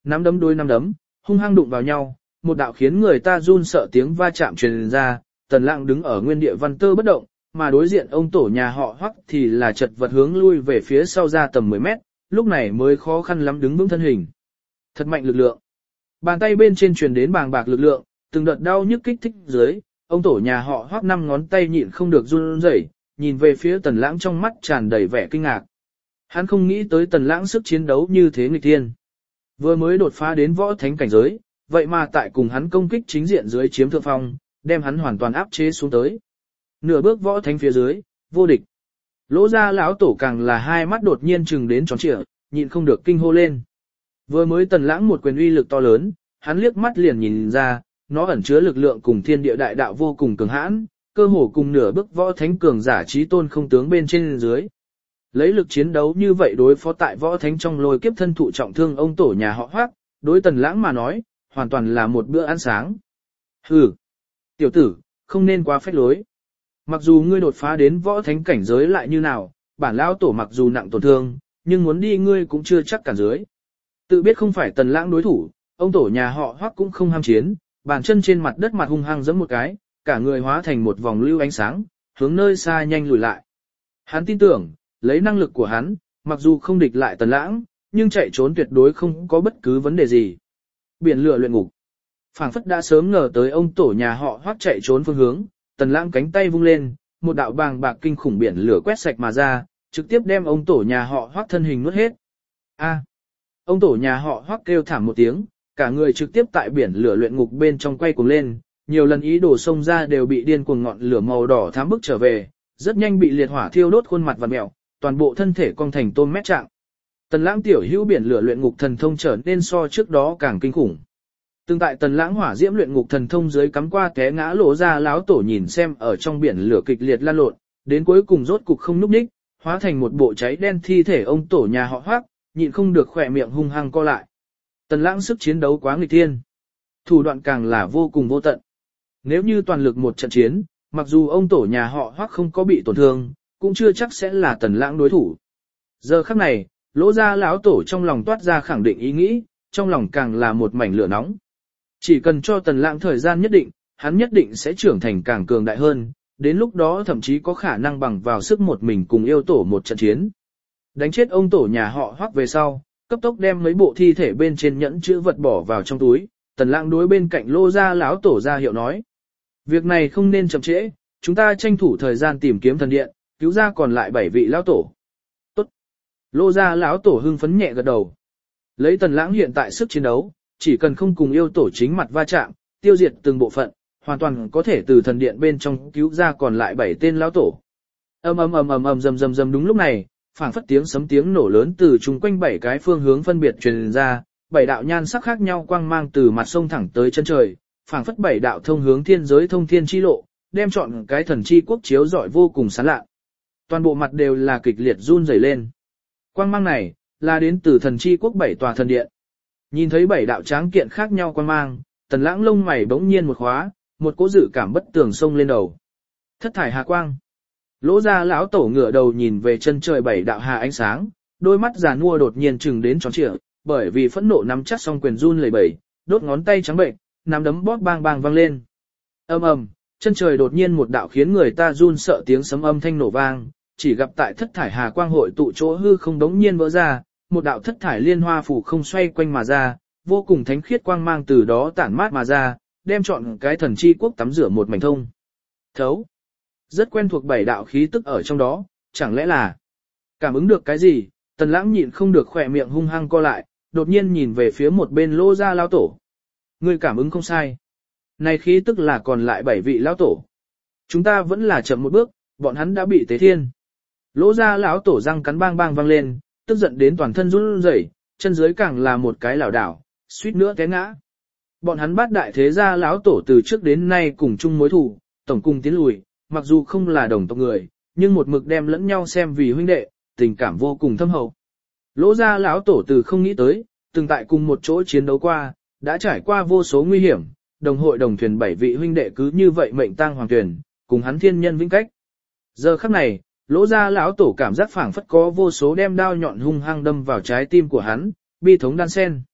Nắm đấm đối nắm đấm, hung hăng đụng vào nhau, một đạo khiến người ta run sợ tiếng va chạm truyền ra, Tần Lãng đứng ở nguyên địa văn tơ bất động, mà đối diện ông tổ nhà họ Hoắc thì là chật vật hướng lui về phía sau ra tầm 10 mét, lúc này mới khó khăn lắm đứng vững thân hình. Thật mạnh lực lượng. Bàn tay bên trên truyền đến bàng bạc lực lượng, từng đợt đau nhức kích thích dưới, ông tổ nhà họ Hoắc 5 ngón tay nhịn không được run rẩy, nhìn về phía Tần Lãng trong mắt tràn đầy vẻ kinh ngạc. Hắn không nghĩ tới Tần Lãng sức chiến đấu như thế nghịch thiên. Vừa mới đột phá đến võ thánh cảnh giới, vậy mà tại cùng hắn công kích chính diện dưới chiếm thượng phong, đem hắn hoàn toàn áp chế xuống tới. Nửa bước võ thánh phía dưới, vô địch. Lỗ Gia lão tổ càng là hai mắt đột nhiên trừng đến tròn trịa, nhịn không được kinh hô lên. Vừa mới Tần Lãng một quyền uy lực to lớn, hắn liếc mắt liền nhìn ra, nó ẩn chứa lực lượng cùng thiên địa đại đạo vô cùng cường hãn, cơ hồ cùng nửa bước võ thánh cường giả chí tôn không tướng bên trên dưới. Lấy lực chiến đấu như vậy đối phó tại võ thánh trong lôi kiếp thân thụ trọng thương ông tổ nhà họ Hoắc, đối Tần Lãng mà nói, hoàn toàn là một bữa ăn sáng. Hừ, tiểu tử, không nên quá phách lối. Mặc dù ngươi đột phá đến võ thánh cảnh giới lại như nào, bản lão tổ mặc dù nặng tổn thương, nhưng muốn đi ngươi cũng chưa chắc cản dưới. Tự biết không phải Tần Lãng đối thủ, ông tổ nhà họ Hoắc cũng không ham chiến, bàn chân trên mặt đất mặt hung hăng giẫm một cái, cả người hóa thành một vòng lưu ánh sáng, hướng nơi xa nhanh lùi lại. Hắn tin tưởng, lấy năng lực của hắn, mặc dù không địch lại Tần Lãng, nhưng chạy trốn tuyệt đối không có bất cứ vấn đề gì. Biển lửa luyện ngục. Phảng phất đã sớm ngờ tới ông tổ nhà họ Hoắc chạy trốn phương hướng, Tần Lãng cánh tay vung lên, một đạo bàng bạc kinh khủng biển lửa quét sạch mà ra, trực tiếp đem ông tổ nhà họ Hoắc thân hình nuốt hết. A! Ông tổ nhà họ Hoắc kêu thảm một tiếng, cả người trực tiếp tại biển lửa luyện ngục bên trong quay cuồng lên, nhiều lần ý đồ xông ra đều bị điên cuồng ngọn lửa màu đỏ thám bức trở về, rất nhanh bị liệt hỏa thiêu đốt khuôn mặt và mèo, toàn bộ thân thể cong thành tôm mét trạng. Tần Lãng tiểu hữu biển lửa luyện ngục thần thông trở nên so trước đó càng kinh khủng. Từng tại Tần Lãng hỏa diễm luyện ngục thần thông dưới cắm qua té ngã Lỗ Gia lão tổ nhìn xem ở trong biển lửa kịch liệt lan lộn, đến cuối cùng rốt cục không núp ních, hóa thành một bộ cháy đen thi thể ông tổ nhà họ Hoắc, nhịn không được khỏe miệng hung hăng co lại. Tần Lãng sức chiến đấu quá nghịch thiên, thủ đoạn càng là vô cùng vô tận. Nếu như toàn lực một trận chiến, mặc dù ông tổ nhà họ Hoắc không có bị tổn thương, cũng chưa chắc sẽ là Tần Lãng đối thủ. Giờ khắc này, Lỗ Gia lão tổ trong lòng toát ra khẳng định ý nghĩ, trong lòng càng là một mảnh lửa nóng. Chỉ cần cho Tần Lãng thời gian nhất định, hắn nhất định sẽ trưởng thành càng cường đại hơn, đến lúc đó thậm chí có khả năng bằng vào sức một mình cùng yêu tổ một trận chiến. Đánh chết ông tổ nhà họ Hoắc về sau, cấp tốc đem mấy bộ thi thể bên trên nhẫn chữ vật bỏ vào trong túi, Tần Lãng đối bên cạnh Lỗ Gia lão tổ ra hiệu nói: "Việc này không nên chậm trễ, chúng ta tranh thủ thời gian tìm kiếm thần điện, cứu ra còn lại 7 vị lão tổ." "Tốt." Lỗ Gia lão tổ hưng phấn nhẹ gật đầu. Lấy Tần Lãng hiện tại sức chiến đấu, chỉ cần không cùng yêu tổ chính mặt va chạm, tiêu diệt từng bộ phận, hoàn toàn có thể từ thần điện bên trong cứu ra còn lại 7 tên lão tổ. Ầm ầm ầm ầm ầm rầm rầm rầm, đúng lúc này, phảng phất tiếng sấm tiếng nổ lớn từ chung quanh 7 cái phương hướng phân biệt truyền ra, 7 đạo nhan sắc khác nhau quang mang từ mặt sông thẳng tới chân trời, phảng phất 7 đạo thông hướng thiên giới thông thiên chi lộ, đem trọn cái thần chi quốc chiếu rọi vô cùng sáng lạ. Toàn bộ mặt đều là kịch liệt run rẩy lên. Quang mang này là đến từ thần chi quốc 7 tòa thần điện. Nhìn thấy 7 đạo tráng kiện khác nhau quang mang, Tần Lãng lông mày bỗng nhiên một khóa, một cỗ dự cảm bất tường xông lên đầu. Thất thải hà quang. Lỗ Gia lão tổ ngửa đầu nhìn về chân trời 7 đạo hà ánh sáng, đôi mắt già nua đột nhiên trừng đến tròn trịa, bởi vì phẫn nộ nắm chắc song quyền run lẩy bẩy, đốt ngón tay trắng bệnh, nắm đấm bóp bang bang vang lên. Ầm ầm, chân trời đột nhiên một đạo khiến người ta run sợ tiếng sấm âm thanh nổ vang, chỉ gặp tại thất thải hà quang hội tụ chỗ hư không đống nhiên vỡ ra, một đạo thất thải liên hoa phủ không xoay quanh mà ra, vô cùng thánh khiết quang mang từ đó tản mát mà ra, đem trọn cái thần chi quốc tắm rửa một mảnh thông thấu. Rất quen thuộc 7 đạo khí tức ở trong đó, chẳng lẽ là cảm ứng được cái gì? Tần Lãng nhịn không được khỏe miệng hung hăng co lại, đột nhiên nhìn về phía một bên Lỗ Gia lão tổ. Người cảm ứng không sai. Này khí tức là còn lại 7 vị lão tổ. Chúng ta vẫn là chậm một bước, bọn hắn đã bị tế thiên. Lỗ Gia lão tổ răng cắn bang bang vang lên, tức giận đến toàn thân run rẩy, chân dưới càng là một cái lảo đảo, suýt nữa té ngã. Bọn hắn bát đại thế gia lão tổ từ trước đến nay cùng chung mối thù, tổng cùng tiến lùi, mặc dù không là đồng tộc người, nhưng một mực đem lẫn nhau xem vì huynh đệ, tình cảm vô cùng thâm hậu. Lỗ Gia lão tổ từ không nghĩ tới, từng tại cùng một chỗ chiến đấu qua, đã trải qua vô số nguy hiểm, đồng hội đồng thuyền 7 vị huynh đệ cứ như vậy mệnh tang hoàng tuyển, cùng hắn thiên nhân vĩnh cách. Giờ khắc này, Lỗ Gia lão tổ cảm giác phảng phất có vô số đem đao nhọn hung hăng đâm vào trái tim của hắn, bi thống đan sen.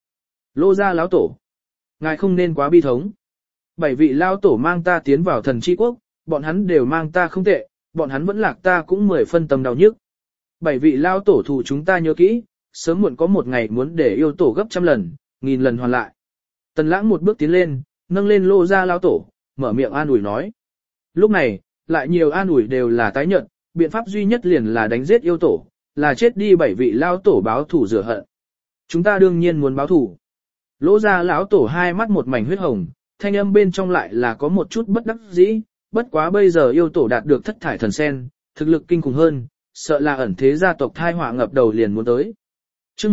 Lô gia lão tổ, ngài không nên quá bi thống. 7 vị lão tổ mang ta tiến vào thần chi quốc, bọn hắn đều mang ta không tệ, bọn hắn vẫn lạc ta cũng 10 phân tâm đau nhức. 7 vị lão tổ thù chúng ta nhớ kỹ, sớm muộn có một ngày muốn để yêu tổ gấp trăm lần, nghìn lần hoàn lại. Tần Lãng một bước tiến lên, nâng lên Lô gia lão tổ, mở miệng an ủi nói. Lúc này, lại nhiều an ủi đều là tái nhận, biện pháp duy nhất liền là đánh giết yêu tổ, là chết đi 7 vị lão tổ báo thù rửa hận. Chúng ta đương nhiên muốn báo thù. Lô gia lão tổ hai mắt một mảnh huyết hồng, thanh âm bên trong lại là có một chút bất đắc dĩ, bất quá bây giờ yêu tổ đạt được thất thải thần sen, thực lực kinh khủng hơn, sợ là ẩn thế gia tộc thai họa ngập đầu liền muốn tới. Chương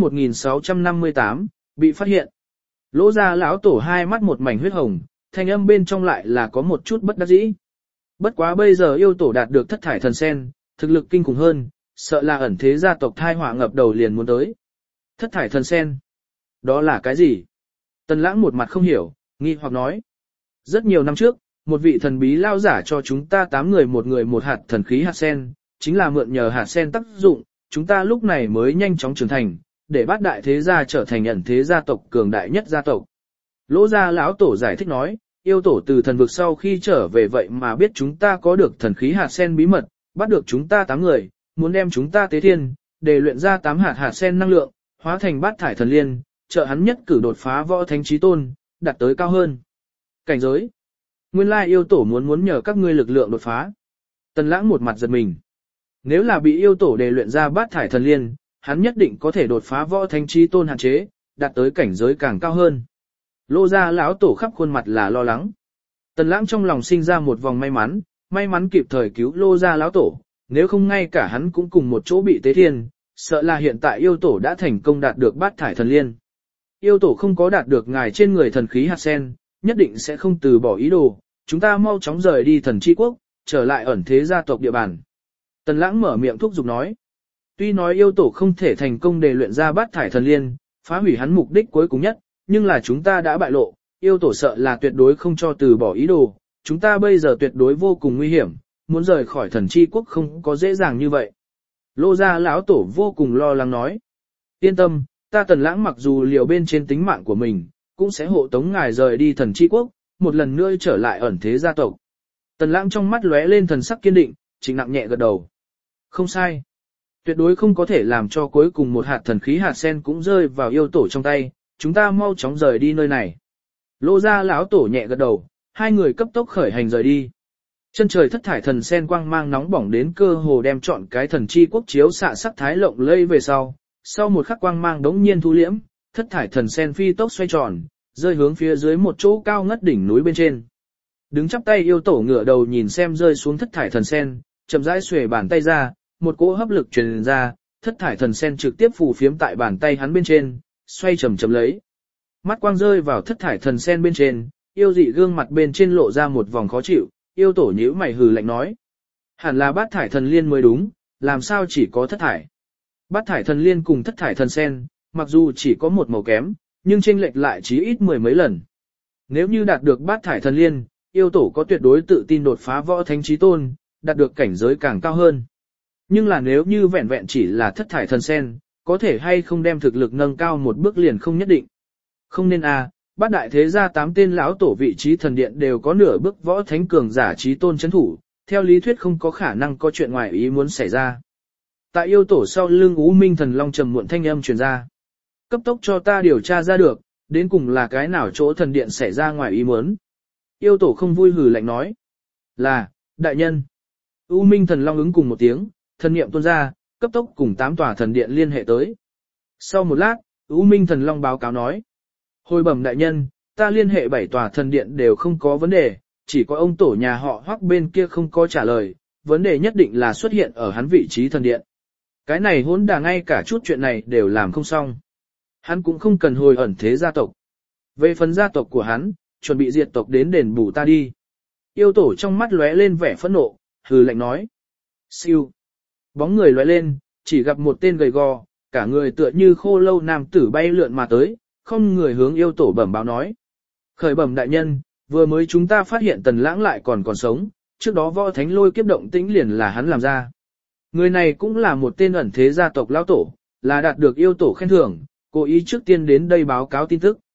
1658, bị phát hiện. Lỗ gia lão tổ hai mắt một mảnh huyết hồng, thanh âm bên trong lại là có một chút bất đắc dĩ. Bất quá bây giờ yêu tổ đạt được thất thải thần sen, thực lực kinh khủng hơn, sợ là ẩn thế gia tộc thai họa ngập đầu liền muốn tới. Thất thải thần sen? Đó là cái gì? Tần Lãng một mặt không hiểu, nghi hoặc nói. Rất nhiều năm trước, một vị thần bí lao giả cho chúng ta 8 người một hạt thần khí hạt sen, chính là mượn nhờ hạt sen tác dụng, chúng ta lúc này mới nhanh chóng trưởng thành, để bát đại thế gia trở thành ẩn thế gia tộc cường đại nhất gia tộc. Lỗ gia lão tổ giải thích nói, yêu tổ từ thần vực sau khi trở về vậy mà biết chúng ta có được thần khí hạt sen bí mật, bắt được chúng ta 8 người, muốn đem chúng ta tế thiên, để luyện ra 8 hạt sen năng lượng, hóa thành bát thải thần liên, trợ hắn nhất cử đột phá võ thánh chí tôn, đạt tới cao hơn cảnh giới. Nguyên lai yêu tổ muốn nhờ các ngươi lực lượng đột phá. Tần Lãng một mặt giật mình. Nếu là bị yêu tổ đề luyện ra bát thải thần liên, hắn nhất định có thể đột phá võ thánh chí tôn hạn chế, đạt tới cảnh giới càng cao hơn. Lô gia lão tổ khắp khuôn mặt là lo lắng. Tần Lãng trong lòng sinh ra một vòng may mắn kịp thời cứu Lô gia lão tổ, nếu không ngay cả hắn cũng cùng một chỗ bị tế thiên, sợ là hiện tại yêu tổ đã thành công đạt được bát thải thần liên. Yêu tổ không có đạt được ngài trên người thần khí hạt sen, nhất định sẽ không từ bỏ ý đồ, chúng ta mau chóng rời đi thần chi quốc, trở lại ẩn thế gia tộc địa bàn. Tần Lãng mở miệng thúc giục nói. Tuy nói yêu tổ không thể thành công để luyện ra bát thải thần liên, phá hủy hắn mục đích cuối cùng nhất, nhưng là chúng ta đã bại lộ, yêu tổ sợ là tuyệt đối không cho từ bỏ ý đồ, chúng ta bây giờ tuyệt đối vô cùng nguy hiểm, muốn rời khỏi thần chi quốc không có dễ dàng như vậy. Lô gia lão tổ vô cùng lo lắng nói. Yên tâm, ta Tần Lãng mặc dù liều bên trên tính mạng của mình, cũng sẽ hộ tống ngài rời đi thần chi quốc, một lần nữa trở lại ẩn thế gia tộc. Tần Lãng trong mắt lóe lên thần sắc kiên định, Trịnh Nặng nhẹ gật đầu. Không sai. Tuyệt đối không có thể làm cho cuối cùng một hạt thần khí hạt sen cũng rơi vào yêu tổ trong tay, chúng ta mau chóng rời đi nơi này. Lô gia lão tổ nhẹ gật đầu, hai người cấp tốc khởi hành rời đi. Chân trời thất thải thần sen quang mang nóng bỏng đến cơ hồ đem trọn cái thần chi quốc chiếu xạ sắc thái lộng lây về sau một khắc quang mang đống nhiên thu liễm, thất thải thần sen phi tốc xoay tròn, rơi hướng phía dưới một chỗ cao ngất đỉnh núi bên trên. Đứng chắp tay yêu tổ ngửa đầu nhìn xem rơi xuống thất thải thần sen, chậm rãi xuề bàn tay ra, một cỗ hấp lực truyền ra, thất thải thần sen trực tiếp phù phiếm tại bàn tay hắn bên trên, xoay chậm chậm lấy. Mắt quang rơi vào thất thải thần sen bên trên, yêu dị gương mặt bên trên lộ ra một vòng khó chịu, yêu tổ nhíu mày hừ lạnh nói. Hẳn là bát thải thần liên mới đúng, làm sao chỉ có thất thải. Bát thải thần liên cùng thất thải thần sen, mặc dù chỉ có một màu kém, nhưng chênh lệch lại chí ít 10 mấy lần. Nếu như đạt được bát thải thần liên, yêu tổ có tuyệt đối tự tin đột phá võ thánh chí tôn, đạt được cảnh giới càng cao hơn. Nhưng là nếu như vẹn vẹn chỉ là thất thải thần sen, có thể hay không đem thực lực nâng cao một bước liền không nhất định. Không nên bát đại thế gia 8 tên lão tổ vị trí thần điện đều có nửa bước võ thánh cường giả chí tôn chấn thủ, theo lý thuyết không có khả năng có chuyện ngoài ý muốn xảy ra. Tại yêu tổ sau lưng U Minh Thần Long trầm muộn thanh âm truyền ra. Cấp tốc cho ta điều tra ra được, đến cùng là cái nào chỗ thần điện xảy ra ngoài ý muốn. Yêu tổ không vui hừ lạnh nói. Là, đại nhân. U Minh Thần Long ứng cùng một tiếng, thần niệm tuôn ra, cấp tốc cùng 8 tòa thần điện liên hệ tới. Sau một lát, U Minh Thần Long báo cáo nói. Hồi bẩm đại nhân, ta liên hệ 7 tòa thần điện đều không có vấn đề, chỉ có ông tổ nhà họ Hoắc bên kia không có trả lời, vấn đề nhất định là xuất hiện ở hắn vị trí thần điện. Cái này hỗn đả ngay cả chút chuyện này đều làm không xong. Hắn cũng không cần hồi ẩn thế gia tộc. Về phần gia tộc của hắn, chuẩn bị diệt tộc đến đền bù ta đi. Yêu tổ trong mắt lóe lên vẻ phẫn nộ, hừ lạnh nói. Siêu. Bóng người lóe lên, chỉ gặp một tên gầy gò, cả người tựa như khô lâu nam tử bay lượn mà tới, không người hướng yêu tổ bẩm báo nói. Khởi bẩm đại nhân, vừa mới chúng ta phát hiện Tần Lãng lại còn sống, trước đó võ thánh lôi kiếp động tĩnh liền là hắn làm ra. Người này cũng là một tên ẩn thế gia tộc lão tổ, là đạt được yêu tổ khen thưởng, cố ý trước tiên đến đây báo cáo tin tức.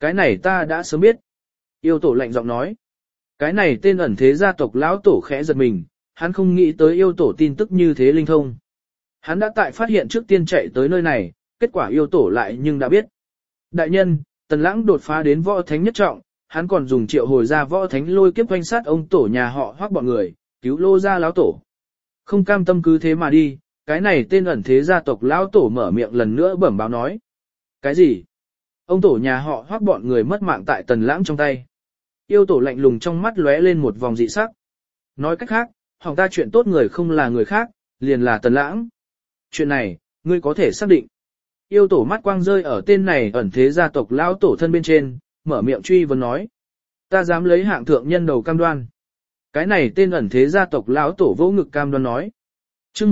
Cái này ta đã sớm biết. Yêu tổ lạnh giọng nói. Cái này tên ẩn thế gia tộc lão tổ khẽ giật mình, hắn không nghĩ tới yêu tổ tin tức như thế linh thông. Hắn đã tại phát hiện trước tiên chạy tới nơi này, kết quả yêu tổ lại nhưng đã biết. Đại nhân, Tần Lãng đột phá đến võ thánh nhất trọng, hắn còn dùng triệu hồi ra võ thánh lôi kiếp quanh sát ông tổ nhà họ Hoắc bọn người, cứu Lô gia lão tổ. Không cam tâm cứ thế mà đi, cái này tên ẩn thế gia tộc lão tổ mở miệng lần nữa bẩm báo nói. Cái gì? Ông tổ nhà họ Hoắc bọn người mất mạng tại Tần Lãng trong tay. Yêu tổ lạnh lùng trong mắt lóe lên một vòng dị sắc. Nói cách khác, hỏng ta chuyện tốt người không là người khác, liền là Tần Lãng. Chuyện này, ngươi có thể xác định. Yêu tổ mắt quang rơi ở tên này ẩn thế gia tộc lão tổ thân bên trên, mở miệng truy vấn nói. Ta dám lấy hạng thượng nhân đầu cam đoan. Cái này tên ẩn thế gia tộc lão tổ vỗ ngực cam đoan nói. Chương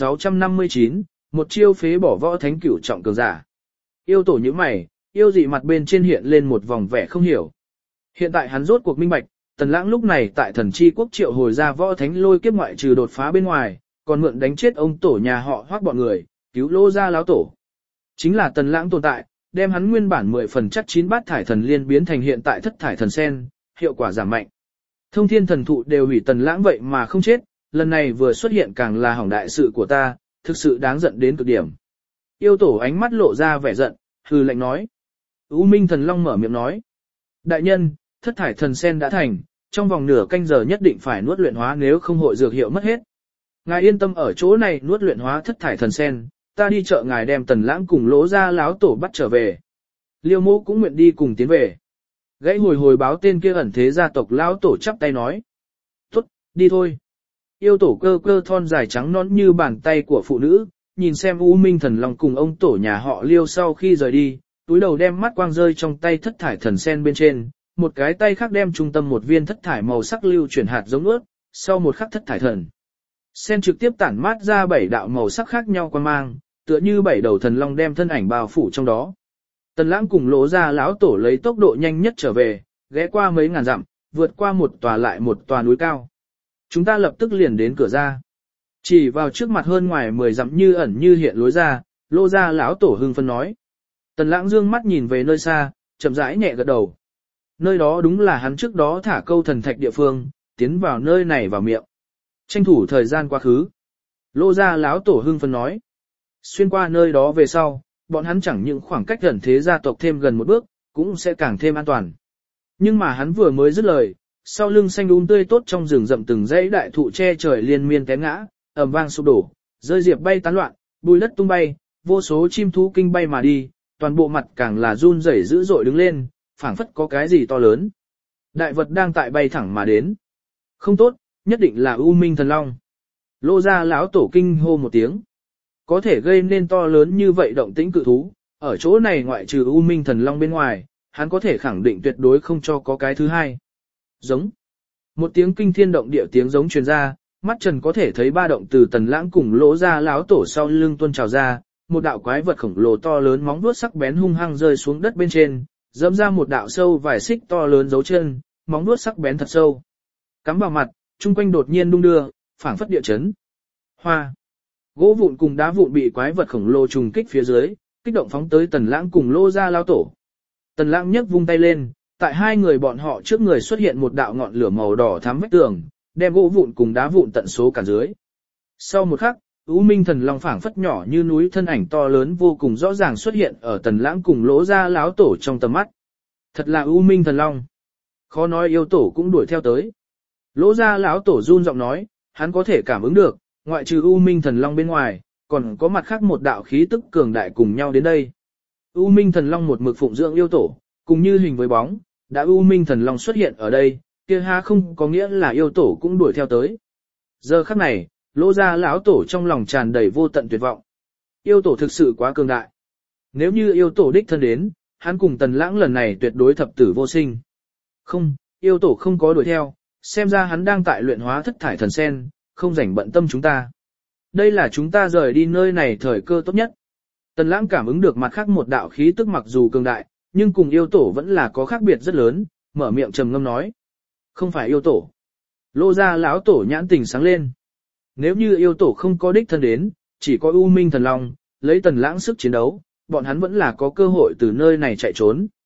1659, một chiêu phế bỏ võ thánh cửu trọng cường giả. Yêu tổ như mày, yêu dị mặt bên trên hiện lên một vòng vẻ không hiểu. Hiện tại hắn rốt cuộc minh bạch, Tần Lãng lúc này tại Thần Chi Quốc triệu hồi ra võ thánh lôi kiếp ngoại trừ đột phá bên ngoài, còn mượn đánh chết ông tổ nhà họ Hoắc bọn người, cứu Lô gia lão tổ. Chính là Tần Lãng tồn tại, đem hắn nguyên bản 10 phần chắc 9 bát thải thần liên biến thành hiện tại thất thải thần sen, hiệu quả giảm mạnh. Thông thiên thần thụ đều hủy Tần Lãng vậy mà không chết, lần này vừa xuất hiện càng là hỏng đại sự của ta, thực sự đáng giận đến cực điểm. Yêu tổ ánh mắt lộ ra vẻ giận, hừ lạnh nói. U Minh Thần Long mở miệng nói. Đại nhân, thất thải thần sen đã thành, trong vòng nửa canh giờ nhất định phải nuốt luyện hóa nếu không hội dược hiệu mất hết. Ngài yên tâm ở chỗ này nuốt luyện hóa thất thải thần sen, ta đi chợ ngài đem Tần Lãng cùng Lỗ gia láo tổ bắt trở về. Liêu Mộ cũng nguyện đi cùng tiến về. Gãy hồi báo tên kia ẩn thế gia tộc lão tổ chắp tay nói. Tốt, đi thôi. Yêu tổ cơ thon dài trắng nõn như bàn tay của phụ nữ, nhìn xem U Minh Thần Long cùng ông tổ nhà họ Liêu sau khi rời đi, túi đầu đem mắt quang rơi trong tay thất thải thần sen bên trên, một cái tay khác đem trung tâm một viên thất thải màu sắc lưu chuyển hạt giống ướt, sau một khắc thất thải thần sen trực tiếp tản mát ra 7 đạo màu sắc khác nhau quang mang, tựa như 7 đầu thần long đem thân ảnh bao phủ trong đó. Tần Lãng cùng Lỗ gia lão tổ lấy tốc độ nhanh nhất trở về, ghé qua mấy ngàn dặm, vượt qua một tòa lại một tòa núi cao. Chúng ta lập tức liền đến cửa ra. Chỉ vào trước mặt hơn ngoài 10 dặm như ẩn như hiện lối ra, Lỗ gia lão tổ hưng phấn nói. Tần Lãng dương mắt nhìn về nơi xa, chậm rãi nhẹ gật đầu. Nơi đó đúng là hắn trước đó thả câu thần thạch địa phương, tiến vào nơi này vào miệng. Tranh thủ thời gian quá khứ. Lỗ gia lão tổ hưng phấn nói. Xuyên qua nơi đó về sau, bọn hắn chẳng những khoảng cách gần thế gia tộc thêm gần một bước, cũng sẽ càng thêm an toàn. Nhưng mà hắn vừa mới dứt lời, sau lưng xanh tươi tốt trong rừng rậm từng dãy đại thụ che trời liên miên té ngã, ầm vang sụp đổ, rơi diệp bay tán loạn, bùi đất tung bay, vô số chim thú kinh bay mà đi, toàn bộ mặt càng là run rẩy dữ dội đứng lên, phảng phất có cái gì to lớn. Đại vật đang tại bay thẳng mà đến. Không tốt, nhất định là U Minh Thần Long. Lô gia lão tổ kinh hô một tiếng. Có thể gây nên to lớn như vậy động tĩnh cự thú, ở chỗ này ngoại trừ U Minh Thần Long bên ngoài, hắn có thể khẳng định tuyệt đối không cho có cái thứ hai. Giống. Một tiếng kinh thiên động địa tiếng giống truyền ra, mắt Trần có thể thấy ba động từ Tần Lãng cùng Lỗ gia lão tổ sau lưng tuôn trào ra, một đạo quái vật khổng lồ to lớn móng vuốt sắc bén hung hăng rơi xuống đất bên trên, dẫm ra một đạo sâu vài xích to lớn dấu chân, móng vuốt sắc bén thật sâu. Cắm vào mặt, chung quanh đột nhiên đung đưa, phảng phất địa chấn. Hoa. Gỗ vụn cùng đá vụn bị quái vật khổng lồ trùng kích phía dưới, kích động phóng tới Tần Lãng cùng Lỗ gia lão tổ. Tần Lãng nhấc vung tay lên, tại hai người bọn họ trước người xuất hiện một đạo ngọn lửa màu đỏ thắm vách tường, đem gỗ vụn cùng đá vụn tận số cả dưới. Sau một khắc, U Minh Thần Long phảng phất nhỏ như núi thân ảnh to lớn vô cùng rõ ràng xuất hiện ở Tần Lãng cùng Lỗ gia lão tổ trong tầm mắt. Thật là U Minh Thần Long. Khó nói yêu tổ cũng đuổi theo tới. Lỗ gia lão tổ run giọng nói, hắn có thể cảm ứng được, ngoại trừ U Minh Thần Long bên ngoài, còn có mặt khác một đạo khí tức cường đại cùng nhau đến đây. U Minh Thần Long một mực phụng dưỡng yêu tổ, cùng như hình với bóng, đã U Minh Thần Long xuất hiện ở đây, kia ha không có nghĩa là yêu tổ cũng đuổi theo tới. Giờ khắc này, Lỗ gia lão tổ trong lòng tràn đầy vô tận tuyệt vọng. Yêu tổ thực sự quá cường đại. Nếu như yêu tổ đích thân đến, hắn cùng Tần Lãng lần này tuyệt đối thập tử vô sinh. Không, yêu tổ không có đuổi theo, xem ra hắn đang tại luyện hóa thất thải thần sen, không rảnh bận tâm chúng ta. Đây là chúng ta rời đi nơi này thời cơ tốt nhất. Tần Lãng cảm ứng được mặt khác một đạo khí tức mặc dù cường đại, nhưng cùng yêu tổ vẫn là có khác biệt rất lớn, mở miệng trầm ngâm nói. Không phải yêu tổ. Lô gia lão tổ nhãn tình sáng lên. Nếu như yêu tổ không có đích thân đến, chỉ có U Minh Thần Long, lấy Tần Lãng sức chiến đấu, bọn hắn vẫn là có cơ hội từ nơi này chạy trốn.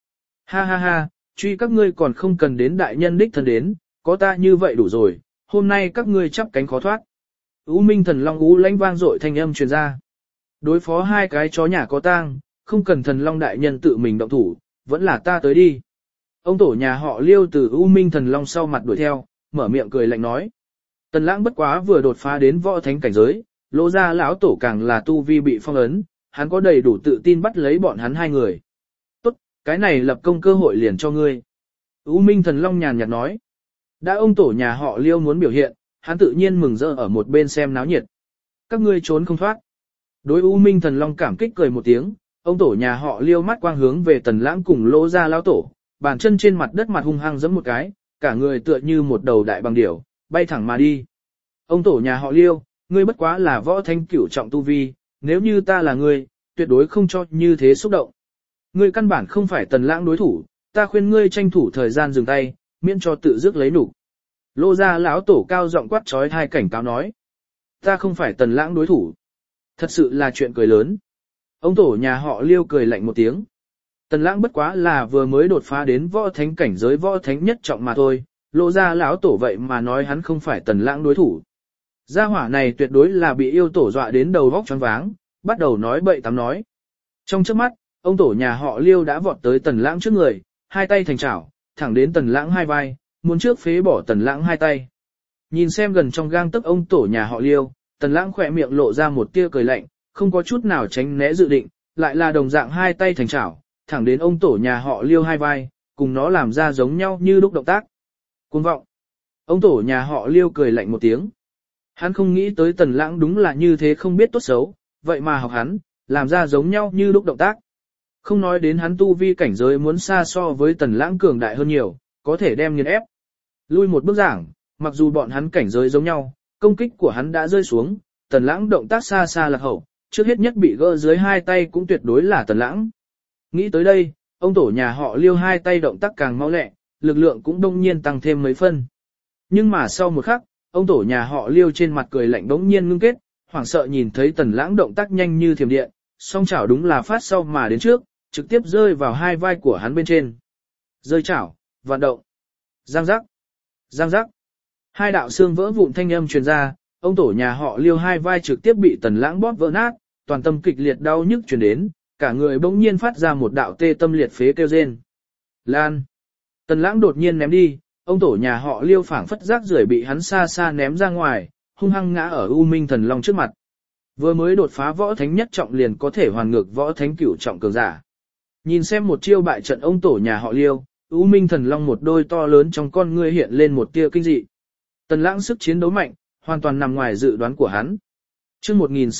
Ha ha ha, truy các ngươi còn không cần đến đại nhân đích thân đến, có ta như vậy đủ rồi, hôm nay các ngươi chắp cánh khó thoát. U Minh Thần Long ú lãnh vang dội thanh âm truyền ra. Đối phó hai cái chó nhà có tang, không cần Thần Long đại nhân tự mình động thủ, vẫn là ta tới đi. Ông tổ nhà họ Liêu từ U Minh Thần Long sau mặt đuổi theo, mở miệng cười lạnh nói. Tần Lãng bất quá vừa đột phá đến võ thánh cảnh giới, Lỗ gia lão tổ càng là tu vi bị phong ấn, hắn có đầy đủ tự tin bắt lấy bọn hắn hai người. Tốt, cái này lập công cơ hội liền cho ngươi. U Minh Thần Long nhàn nhạt nói. Đã ông tổ nhà họ Liêu muốn biểu hiện, hắn tự nhiên mừng rỡ ở một bên xem náo nhiệt. Các ngươi trốn không thoát. Đối U Minh Thần Long cảm kích cười một tiếng, ông tổ nhà họ Liêu mắt quang hướng về Tần Lãng cùng Lỗ gia lão tổ, bàn chân trên mặt đất mặt hung hăng giẫm một cái, cả người tựa như một đầu đại bằng điểu, bay thẳng mà đi. Ông tổ nhà họ Liêu, ngươi bất quá là võ thánh cửu trọng tu vi, nếu như ta là ngươi, tuyệt đối không cho như thế xúc động. Ngươi căn bản không phải Tần Lãng đối thủ, ta khuyên ngươi tranh thủ thời gian dừng tay, miễn cho tự dứt lấy nhục. Lô gia lão tổ cao giọng quát trói hai cảnh cáo nói. Ta không phải Tần Lãng đối thủ. Thật sự là chuyện cười lớn. Ông tổ nhà họ Liêu cười lạnh một tiếng. Tần Lãng bất quá là vừa mới đột phá đến võ thánh cảnh giới võ thánh nhất trọng mà thôi, Lô gia lão tổ vậy mà nói hắn không phải Tần Lãng đối thủ. Gia hỏa này tuyệt đối là bị yêu tổ dọa đến đầu vóc choáng váng, bắt đầu nói bậy tám nói. Trong chớp mắt, ông tổ nhà họ Liêu đã vọt tới Tần Lãng trước người, hai tay thành chảo, thẳng đến Tần Lãng hai vai, muốn trước phế bỏ Tần Lãng hai tay. Nhìn xem gần trong gang tấc ông tổ nhà họ Liêu, Tần Lãng khỏe miệng lộ ra một tia cười lạnh, không có chút nào tránh né dự định, lại là đồng dạng hai tay thành chảo, thẳng đến ông tổ nhà họ Liêu hai vai, cùng nó làm ra giống nhau như lúc động tác. Cuồng vọng. Ông tổ nhà họ Liêu cười lạnh một tiếng. Hắn không nghĩ tới Tần Lãng đúng là như thế không biết tốt xấu, vậy mà học hắn, làm ra giống nhau như lúc động tác. Không nói đến hắn tu vi cảnh giới muốn xa so với Tần Lãng cường đại hơn nhiều, có thể đem nghiền ép. Lui một bước giảng, mặc dù bọn hắn cảnh giới giống nhau, công kích của hắn đã rơi xuống, Tần Lãng động tác xa xa lạc hậu, trước hết nhất bị gỡ dưới hai tay cũng tuyệt đối là Tần Lãng. Nghĩ tới đây, ông tổ nhà họ Liêu hai tay động tác càng mau lẹ, lực lượng cũng đông nhiên tăng thêm mấy phân. Nhưng mà sau một khắc, ông tổ nhà họ Liêu trên mặt cười lạnh bỗng nhiên ngưng kết, hoảng sợ nhìn thấy Tần Lãng động tác nhanh như thiểm điện, song chảo đúng là phát sau mà đến trước, trực tiếp rơi vào hai vai của hắn bên trên. Rơi chảo, vận động. Giang giác. Giang giác. Hai đạo xương vỡ vụn thanh âm truyền ra, ông tổ nhà họ Liêu hai vai trực tiếp bị Tần Lãng bóp vỡ nát, toàn tâm kịch liệt đau nhức truyền đến, cả người bỗng nhiên phát ra một đạo tê tâm liệt phế kêu rên. Lan. Tần Lãng đột nhiên ném đi, ông tổ nhà họ Liêu phảng phất rác rưởi bị hắn xa xa ném ra ngoài, hung hăng ngã ở U Minh Thần Long trước mặt. Vừa mới đột phá võ thánh nhất trọng liền có thể hoàn ngược võ thánh cửu trọng cường giả. Nhìn xem một chiêu bại trận ông tổ nhà họ Liêu, U Minh Thần Long một đôi to lớn trong con ngươi hiện lên một tia kinh dị. Tần Lãng sức chiến đấu mạnh, hoàn toàn nằm ngoài dự đoán của hắn. Chương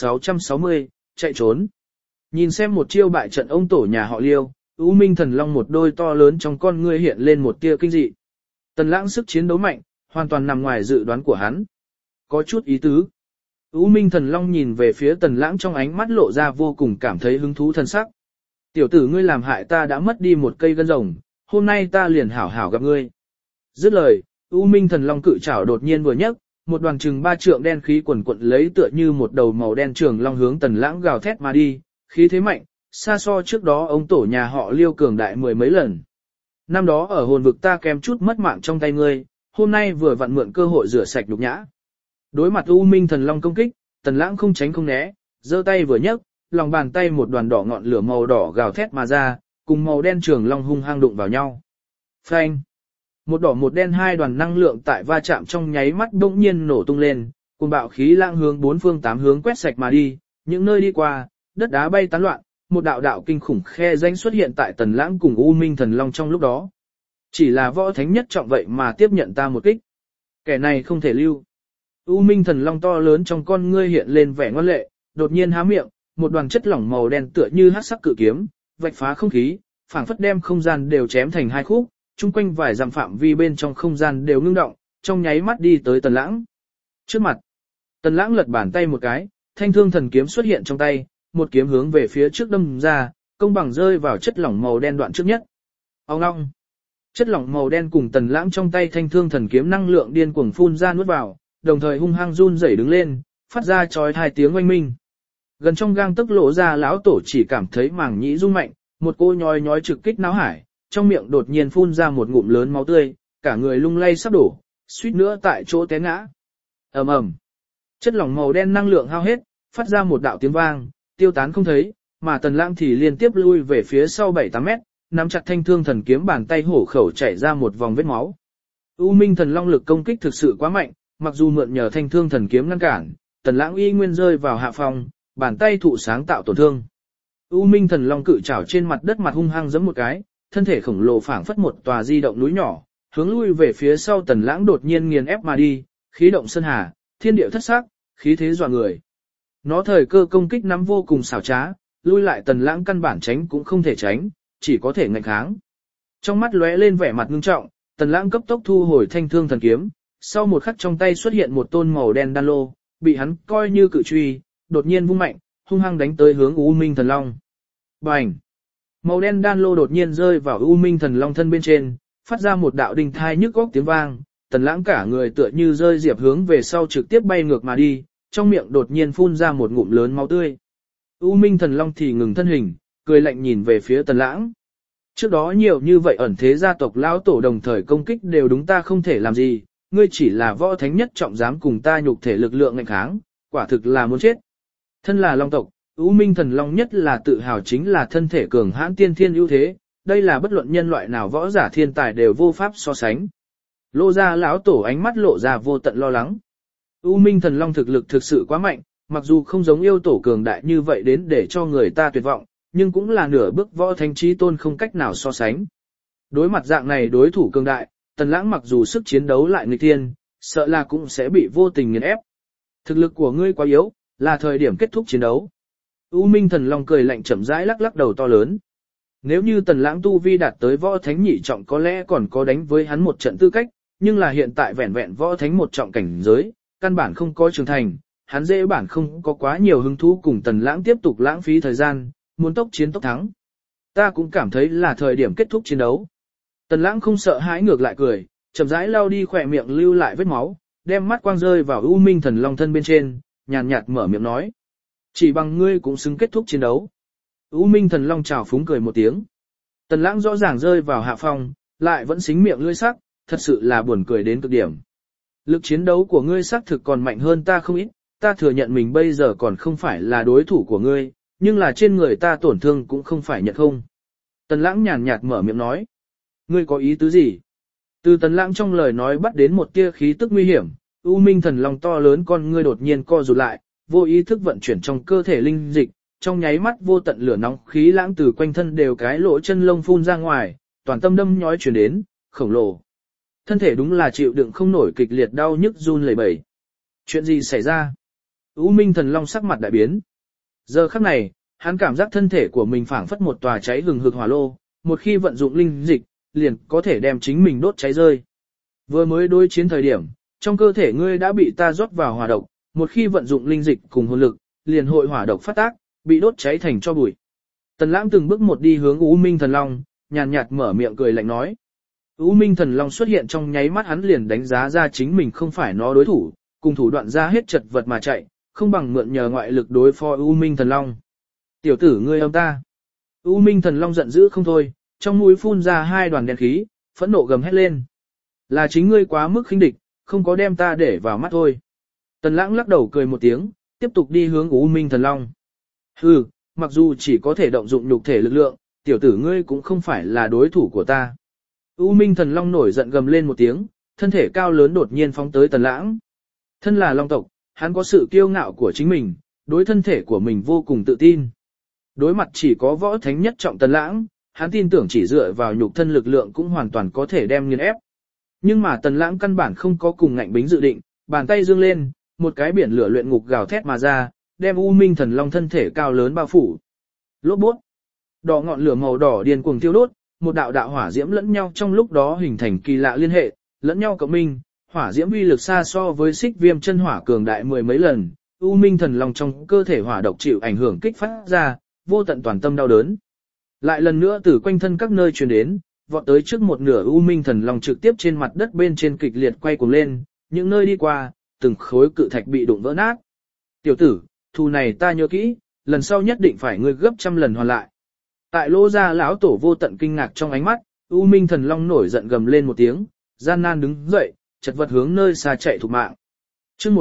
1660, chạy trốn. Nhìn xem một chiêu bại trận ông tổ nhà họ Liêu, U Minh Thần Long một đôi to lớn trong con ngươi hiện lên một tia kinh dị. Tần Lãng sức chiến đấu mạnh, hoàn toàn nằm ngoài dự đoán của hắn. Có chút ý tứ. U Minh Thần Long nhìn về phía Tần Lãng trong ánh mắt lộ ra vô cùng cảm thấy hứng thú thân sắc. Tiểu tử ngươi làm hại ta đã mất đi một cây gân rồng, hôm nay ta liền hảo hảo gặp ngươi. Dứt lời, U Minh Thần Long cự trảo đột nhiên vừa nhấc, một đoàn chừng 3 trượng đen khí quần quật lấy tựa như một đầu màu đen trường long hướng Tần Lãng gào thét mà đi, khí thế mạnh, xa so trước đó ông tổ nhà họ Liêu cường đại mười mấy lần. Năm đó ở hồn vực ta kém chút mất mạng trong tay ngươi, hôm nay vừa vặn mượn cơ hội rửa sạch nhục nhã. Đối mặt U Minh Thần Long công kích, Tần Lãng không tránh không né, giơ tay vừa nhấc, lòng bàn tay một đoàn đỏ ngọn lửa màu đỏ gào thét mà ra, cùng màu đen trường long hung hăng đụng vào nhau. Phanh! Một đỏ một đen hai đoàn năng lượng tại va chạm trong nháy mắt bỗng nhiên nổ tung lên, cùng bạo khí lãng hướng bốn phương tám hướng quét sạch mà đi, những nơi đi qua, đất đá bay tán loạn, một đạo đạo kinh khủng khe rãnh xuất hiện tại Tần Lãng cùng U Minh Thần Long trong lúc đó. Chỉ là võ thánh nhất trọng vậy mà tiếp nhận ta một kích. Kẻ này không thể lưu. U Minh Thần Long to lớn trong con ngươi hiện lên vẻ ngoan lệ, đột nhiên há miệng, một đoàn chất lỏng màu đen tựa như hắc sắc cự kiếm, vạch phá không khí, phảng phất đem không gian đều chém thành hai khúc, chung quanh vài dặm phạm vi bên trong không gian đều ngưng động, trong nháy mắt đi tới Tần Lãng. Trước mặt, Tần Lãng lật bàn tay một cái, thanh thương thần kiếm xuất hiện trong tay, một kiếm hướng về phía trước đâm ra, công bằng rơi vào chất lỏng màu đen đoạn trước nhất. Ong ong. Chất lỏng màu đen cùng Tần Lãng trong tay thanh thương thần kiếm năng lượng điên cuồng phun ra nuốt vào, đồng thời hung hăng run rẩy đứng lên, phát ra chói tai tiếng oanh minh. Gần trong gang tấc lộ ra lão tổ chỉ cảm thấy màng nhĩ rung mạnh, một cô nhói nhói trực kích não hải, trong miệng đột nhiên phun ra một ngụm lớn máu tươi, cả người lung lay sắp đổ, suýt nữa tại chỗ té ngã. Ầm ầm. Chất lỏng màu đen năng lượng hao hết, phát ra một đạo tiếng vang, tiêu tán không thấy, mà Tần Lãng thì liên tiếp lui về phía sau 7-8 mét, nắm chặt thanh thương thần kiếm, bàn tay hổ khẩu chảy ra một vòng vết máu. U Minh thần long lực công kích thực sự quá mạnh, mặc dù mượn nhờ thanh thương thần kiếm ngăn cản, Tần Lãng y nguyên rơi vào hạ phòng, bàn tay thụ sáng tạo tổn thương. U Minh thần long cự trảo trên mặt đất mặt hung hăng giẫm một cái, thân thể khổng lồ phảng phất một tòa di động núi nhỏ, hướng lui về phía sau. Tần Lãng đột nhiên nghiền ép mà đi, khí động sơn hà, thiên địa thất sắc, khí thế dọa người. Nó thời cơ công kích nắm vô cùng xảo trá, lui lại Tần Lãng căn bản tránh cũng không thể tránh, chỉ có thể ngạnh kháng. Trong mắt lóe lên vẻ mặt ngưng trọng, Tần Lãng cấp tốc thu hồi thanh thương thần kiếm, sau một khắc trong tay xuất hiện một tôn màu đen đan lô, bị hắn coi như cự truy, đột nhiên vung mạnh, hung hăng đánh tới hướng U Minh thần long. Bành! Màu đen đan lô đột nhiên rơi vào U Minh thần long thân bên trên, phát ra một đạo đinh thai nhức óc tiếng vang. Tần Lãng cả người tựa như rơi diệp hướng về sau trực tiếp bay ngược mà đi, trong miệng đột nhiên phun ra một ngụm lớn máu tươi. U Minh thần long thì ngừng thân hình, cười lạnh nhìn về phía Tần Lãng. Trước đó nhiều như vậy ẩn thế gia tộc lão tổ đồng thời công kích đều đúng ta không thể làm gì, ngươi chỉ là võ thánh nhất trọng dám cùng ta nhục thể lực lượng ngạnh kháng, quả thực là muốn chết. Thân là long tộc, U Minh thần long nhất là tự hào chính là thân thể cường hãn tiên thiên ưu thế, đây là bất luận nhân loại nào võ giả thiên tài đều vô pháp so sánh. Lô gia lão tổ ánh mắt lộ ra vô tận lo lắng. U Minh thần long thực lực thực sự quá mạnh, mặc dù không giống yêu tổ cường đại như vậy đến để cho người ta tuyệt vọng, nhưng cũng là nửa bước võ thánh chí tôn không cách nào so sánh. Đối mặt dạng này đối thủ cường đại, Tần Lãng mặc dù sức chiến đấu lại nghịch thiên, sợ là cũng sẽ bị vô tình nghiền ép. Thực lực của ngươi quá yếu, là thời điểm kết thúc chiến đấu. U Minh thần long cười lạnh chậm rãi lắc lắc đầu to lớn. Nếu như Tần Lãng tu vi đạt tới võ thánh nhị trọng có lẽ còn có đánh với hắn một trận tư cách, nhưng là hiện tại vẹn vẹn võ thánh một trọng cảnh giới, căn bản không có trưởng thành, hắn dễ bản không có quá nhiều hứng thú cùng Tần Lãng tiếp tục lãng phí thời gian, muốn tốc chiến tốc thắng. Ta cũng cảm thấy là thời điểm kết thúc chiến đấu. Tần Lãng không sợ hãi ngược lại cười, chậm rãi lau đi khỏe miệng lưu lại vết máu, đem mắt quang rơi vào U Minh thần long thân bên trên, nhàn nhạt mở miệng nói. Chỉ bằng ngươi cũng xứng kết thúc chiến đấu. U Minh thần long chào phúng cười một tiếng. Tần Lãng rõ ràng rơi vào hạ phong, lại vẫn xính miệng lưỡi sắc, thật sự là buồn cười đến cực điểm. Lực chiến đấu của ngươi xác thực còn mạnh hơn ta không ít, ta thừa nhận mình bây giờ còn không phải là đối thủ của ngươi, nhưng là trên người ta tổn thương cũng không phải nhận không. Tần Lãng nhàn nhạt mở miệng nói. Ngươi có ý tứ gì? Từ Tần Lãng trong lời nói bắt đến một tia khí tức nguy hiểm, U Minh thần long to lớn con ngươi đột nhiên co rụt lại, vô ý thức vận chuyển trong cơ thể linh dịch, trong nháy mắt vô tận lửa nóng khí lãng từ quanh thân đều cái lỗ chân lông phun ra ngoài, toàn tâm đâm nhói truyền đến, khổng lồ. Thân thể đúng là chịu đựng không nổi kịch liệt đau nhức run lẩy bẩy. Chuyện gì xảy ra? U Minh thần long sắc mặt đại biến. Giờ khắc này, hắn cảm giác thân thể của mình phảng phất một tòa cháy hừng hực hỏa lô, một khi vận dụng linh dịch, liền có thể đem chính mình đốt cháy rơi. Vừa mới đối chiến thời điểm, trong cơ thể ngươi đã bị ta rót vào hỏa độc, một khi vận dụng linh dịch cùng hồn lực, liền hội hỏa độc phát tác, bị đốt cháy thành tro bụi. Tần Lãng từng bước một đi hướng U Minh thần long, nhàn nhạt mở miệng cười lạnh nói. U Minh thần long xuất hiện trong nháy mắt, hắn liền đánh giá ra chính mình không phải nó đối thủ, cùng thủ đoạn ra hết chật vật mà chạy, không bằng mượn nhờ ngoại lực đối phó U Minh thần long. Tiểu tử ngươi âm ta. U Minh thần long giận dữ không thôi, trong mũi phun ra hai đoàn đen khí, phẫn nộ gầm hét lên. Là chính ngươi quá mức khinh địch, không có đem ta để vào mắt thôi. Tần Lãng lắc đầu cười một tiếng, tiếp tục đi hướng U Minh thần long. Hừ, mặc dù chỉ có thể động dụng nhục thể lực lượng, tiểu tử ngươi cũng không phải là đối thủ của ta. U Minh thần long nổi giận gầm lên một tiếng, thân thể cao lớn đột nhiên phóng tới Tần Lãng. Thân là long tộc, hắn có sự kiêu ngạo của chính mình, đối thân thể của mình vô cùng tự tin. Đối mặt chỉ có võ thánh nhất trọng Tần Lãng, hắn tin tưởng chỉ dựa vào nhục thân lực lượng cũng hoàn toàn có thể đem nghiền ép. Nhưng mà Tần Lãng căn bản không có cùng ngạnh bính dự định, bàn tay dương lên, một cái biển lửa luyện ngục gào thét mà ra, đem U Minh thần long thân thể cao lớn bao phủ. Lốp bút, đỏ ngọn lửa màu đỏ điên cuồng thiêu đốt, một đạo đạo hỏa diễm lẫn nhau trong lúc đó hình thành kỳ lạ liên hệ, lẫn nhau cộng minh, hỏa diễm uy lực xa so với xích viêm chân hỏa cường đại mười mấy lần. U Minh thần long trong cơ thể hỏa độc chịu ảnh hưởng kích phát ra, vô tận toàn tâm đau đớn. Lại lần nữa từ quanh thân các nơi truyền đến, vọt tới trước một nửa U Minh thần long trực tiếp trên mặt đất bên trên kịch liệt quay cuồng lên, những nơi đi qua, từng khối cự thạch bị đụng vỡ nát. Tiểu tử, thù này ta nhớ kỹ, lần sau nhất định phải ngươi gấp trăm lần hoàn lại. Tại Lô gia lão tổ vô tận kinh ngạc trong ánh mắt, U Minh Thần Long nổi giận gầm lên một tiếng, gian nan đứng dậy, chật vật hướng nơi xa chạy thục mạng. Chương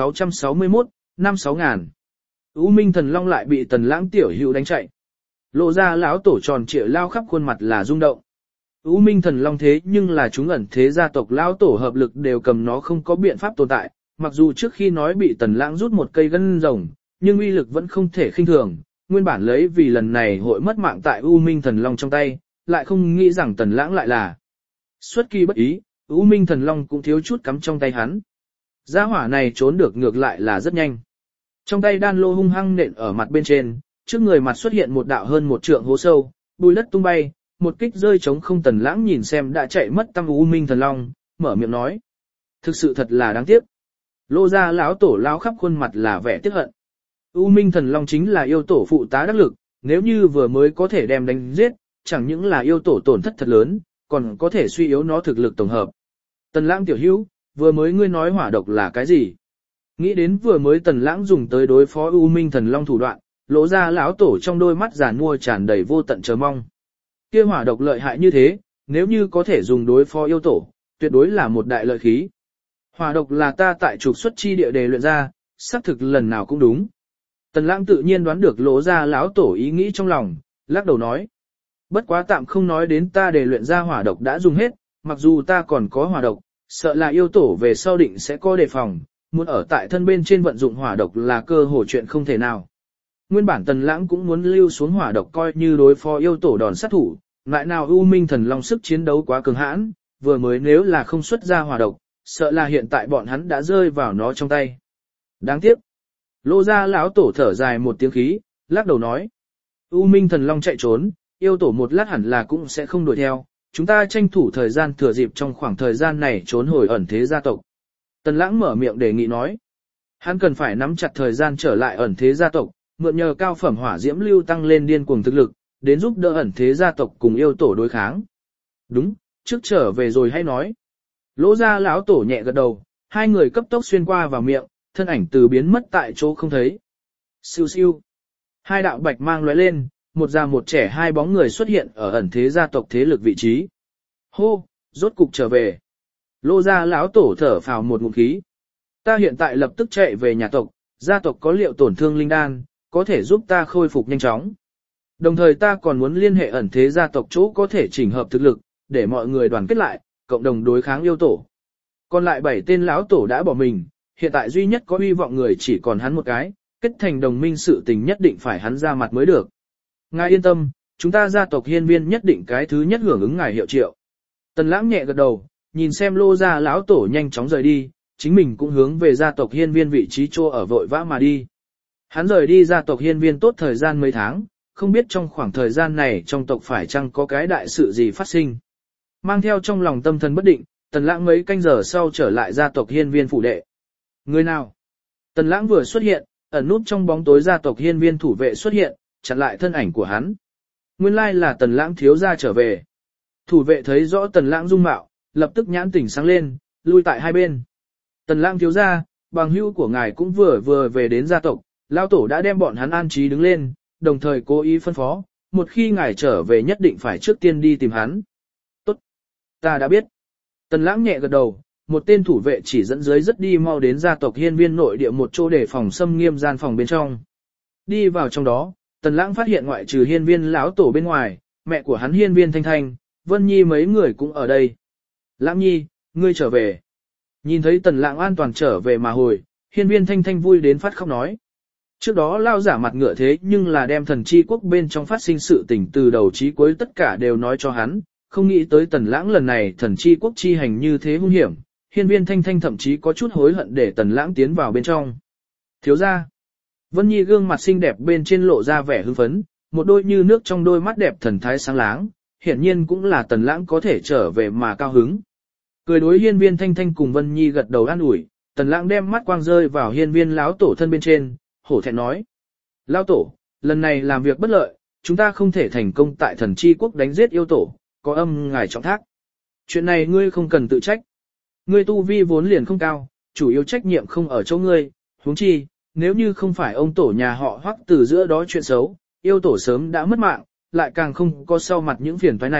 1661, năm 6000. U Minh Thần Long lại bị Tần Lãng tiểu hữu đánh chạy. Lộ ra lão tổ tròn trịa lao khắp khuôn mặt là rung động. U Minh Thần Long thế nhưng là chúng ẩn thế gia tộc lão tổ hợp lực đều cầm nó không có biện pháp tồn tại, mặc dù trước khi nói bị Tần Lãng rút một cây gân rồng, nhưng uy lực vẫn không thể khinh thường, nguyên bản lấy vì lần này hội mất mạng tại U Minh Thần Long trong tay, lại không nghĩ rằng Tần Lãng lại là xuất kỳ bất ý, U Minh Thần Long cũng thiếu chút cắm trong tay hắn. Gia hỏa này trốn được ngược lại là rất nhanh. Trong tay đan lô hung hăng nện ở mặt bên trên, trước người mặt xuất hiện một đạo hơn một trượng hố sâu, bùi đất tung bay, một kích rơi trống không. Tần Lãng nhìn xem đã chạy mất tăm U Minh Thần Long, mở miệng nói. Thực sự thật là đáng tiếc. Lô ra lão tổ lão khắp khuôn mặt là vẻ tiếc hận. U Minh Thần Long chính là yêu tổ phụ tá đắc lực, nếu như vừa mới có thể đem đánh giết, chẳng những là yêu tổ tổn thất thật lớn, còn có thể suy yếu nó thực lực tổng hợp. Tần Lãng tiểu hữu, vừa mới ngươi nói hỏa độc là cái gì? Nghĩ đến vừa mới Tần Lãng dùng tới đối phó U Minh Thần Long thủ đoạn, lỗ ra lão tổ trong đôi mắt giàn mua tràn đầy vô tận chờ mong. Kia hỏa độc lợi hại như thế, nếu như có thể dùng đối phó yêu tổ, tuyệt đối là một đại lợi khí. Hỏa độc là ta tại trục xuất chi địa đề luyện ra, xác thực lần nào cũng đúng. Tần Lãng tự nhiên đoán được lỗ ra lão tổ ý nghĩ trong lòng, lắc đầu nói. Bất quá tạm không nói đến ta đề luyện ra hỏa độc đã dùng hết, mặc dù ta còn có hỏa độc, sợ là yêu tổ về sau định sẽ có đề phòng, muốn ở tại thân bên trên vận dụng hỏa độc là cơ hội chuyện không thể nào. Nguyên bản Tần Lãng cũng muốn lưu xuống hỏa độc coi như đối phó yêu tổ đòn sát thủ, lại nào U Minh Thần Long sức chiến đấu quá cường hãn, vừa mới nếu là không xuất ra hỏa độc, sợ là hiện tại bọn hắn đã rơi vào nó trong tay. Đáng tiếc. Lô gia lão tổ thở dài một tiếng khí, lắc đầu nói. U Minh Thần Long chạy trốn, yêu tổ một lát hẳn là cũng sẽ không đuổi theo, chúng ta tranh thủ thời gian thừa dịp trong khoảng thời gian này trốn hồi ẩn thế gia tộc. Tần Lãng mở miệng đề nghị nói. Hắn cần phải nắm chặt thời gian trở lại ẩn thế gia tộc, mượn nhờ cao phẩm hỏa diễm lưu tăng lên điên cuồng thực lực, đến giúp đỡ ẩn thế gia tộc cùng yêu tổ đối kháng. Đúng, trước trở về rồi hay nói. Lỗ gia lão tổ nhẹ gật đầu, hai người cấp tốc xuyên qua vào miệng, thân ảnh từ biến mất tại chỗ không thấy. Siêu siêu. Hai đạo bạch mang lóe lên, một già một trẻ hai bóng người xuất hiện ở ẩn thế gia tộc thế lực vị trí. Hô, rốt cục trở về. Lô gia lão tổ thở phào một ngụm khí. Ta hiện tại lập tức chạy về nhà tộc, gia tộc có liệu tổn thương linh đan, có thể giúp ta khôi phục nhanh chóng. Đồng thời ta còn muốn liên hệ ẩn thế gia tộc chỗ có thể chỉnh hợp thực lực, để mọi người đoàn kết lại, cộng đồng đối kháng yêu tổ. Còn lại 7 tên lão tổ đã bỏ mình, hiện tại duy nhất có hy vọng người chỉ còn hắn một cái, kết thành đồng minh sự tình nhất định phải hắn ra mặt mới được. Ngài yên tâm, chúng ta gia tộc hiên viên nhất định cái thứ nhất hưởng ứng ngài hiệu triệu. Tần Lãng nhẹ gật đầu, nhìn xem Lô gia lão tổ nhanh chóng rời đi, chính mình cũng hướng về gia tộc hiên viên vị trí chỗ ở vội vã mà đi. Hắn rời đi gia tộc hiên viên tốt thời gian mấy tháng, không biết trong khoảng thời gian này trong tộc phải chăng có cái đại sự gì phát sinh. Mang theo trong lòng tâm thần bất định, Tần Lãng mấy canh giờ sau trở lại gia tộc hiên viên phủ đệ. Người nào? Tần Lãng vừa xuất hiện, ẩn núp trong bóng tối gia tộc hiên viên thủ vệ xuất hiện, chặn lại thân ảnh của hắn. Nguyên lai là Tần Lãng thiếu gia trở về. Thủ vệ thấy rõ Tần Lãng dung mạo, lập tức nhãn tỉnh sáng lên, lui tại hai bên. Tần Lãng thiếu gia, bằng hữu của ngài cũng vừa về đến gia tộc, lão tổ đã đem bọn hắn an trí đứng lên, đồng thời cố ý phân phó, một khi ngài trở về nhất định phải trước tiên đi tìm hắn. Tốt, ta đã biết. Tần Lãng nhẹ gật đầu, một tên thủ vệ chỉ dẫn dưới rất đi mau đến gia tộc hiên viên nội địa một chỗ để phòng xâm nghiêm gian phòng bên trong. Đi vào trong đó, Tần Lãng phát hiện ngoại trừ hiên viên lão tổ bên ngoài, mẹ của hắn hiên viên Thanh Thanh, Vân Nhi mấy người cũng ở đây. Lãng Nhi, ngươi trở về. Nhìn thấy Tần Lãng an toàn trở về mà hồi, hiên viên Thanh Thanh vui đến phát khóc nói. Trước đó lao giả mặt ngựa thế nhưng là đem thần chi quốc bên trong phát sinh sự tình từ đầu chí cuối tất cả đều nói cho hắn, không nghĩ tới Tần Lãng lần này thần chi quốc chi hành như thế hung hiểm, hiên viên Thanh Thanh thậm chí có chút hối hận để Tần Lãng tiến vào bên trong. Thiếu gia. Vân Nhi gương mặt xinh đẹp bên trên lộ ra vẻ hưng phấn, một đôi như nước trong đôi mắt đẹp thần thái sáng láng, hiển nhiên cũng là Tần Lãng có thể trở về mà cao hứng. Cười đối hiên viên Thanh Thanh cùng Vân Nhi gật đầu an ủi, Tần Lãng đem mắt quang rơi vào hiên viên lão tổ thân bên trên, hổ thẹn nói. Lão tổ, lần này làm việc bất lợi, chúng ta không thể thành công tại thần chi quốc đánh giết yêu tổ, có âm ngài trọng thác. Chuyện này ngươi không cần tự trách. Ngươi tu vi vốn liền không cao, chủ yếu trách nhiệm không ở chỗ ngươi, huống chi, nếu như không phải ông tổ nhà họ Hoắc từ giữa đó chuyện xấu, yêu tổ sớm đã mất mạng, lại càng không có sau mặt những phiền toái này,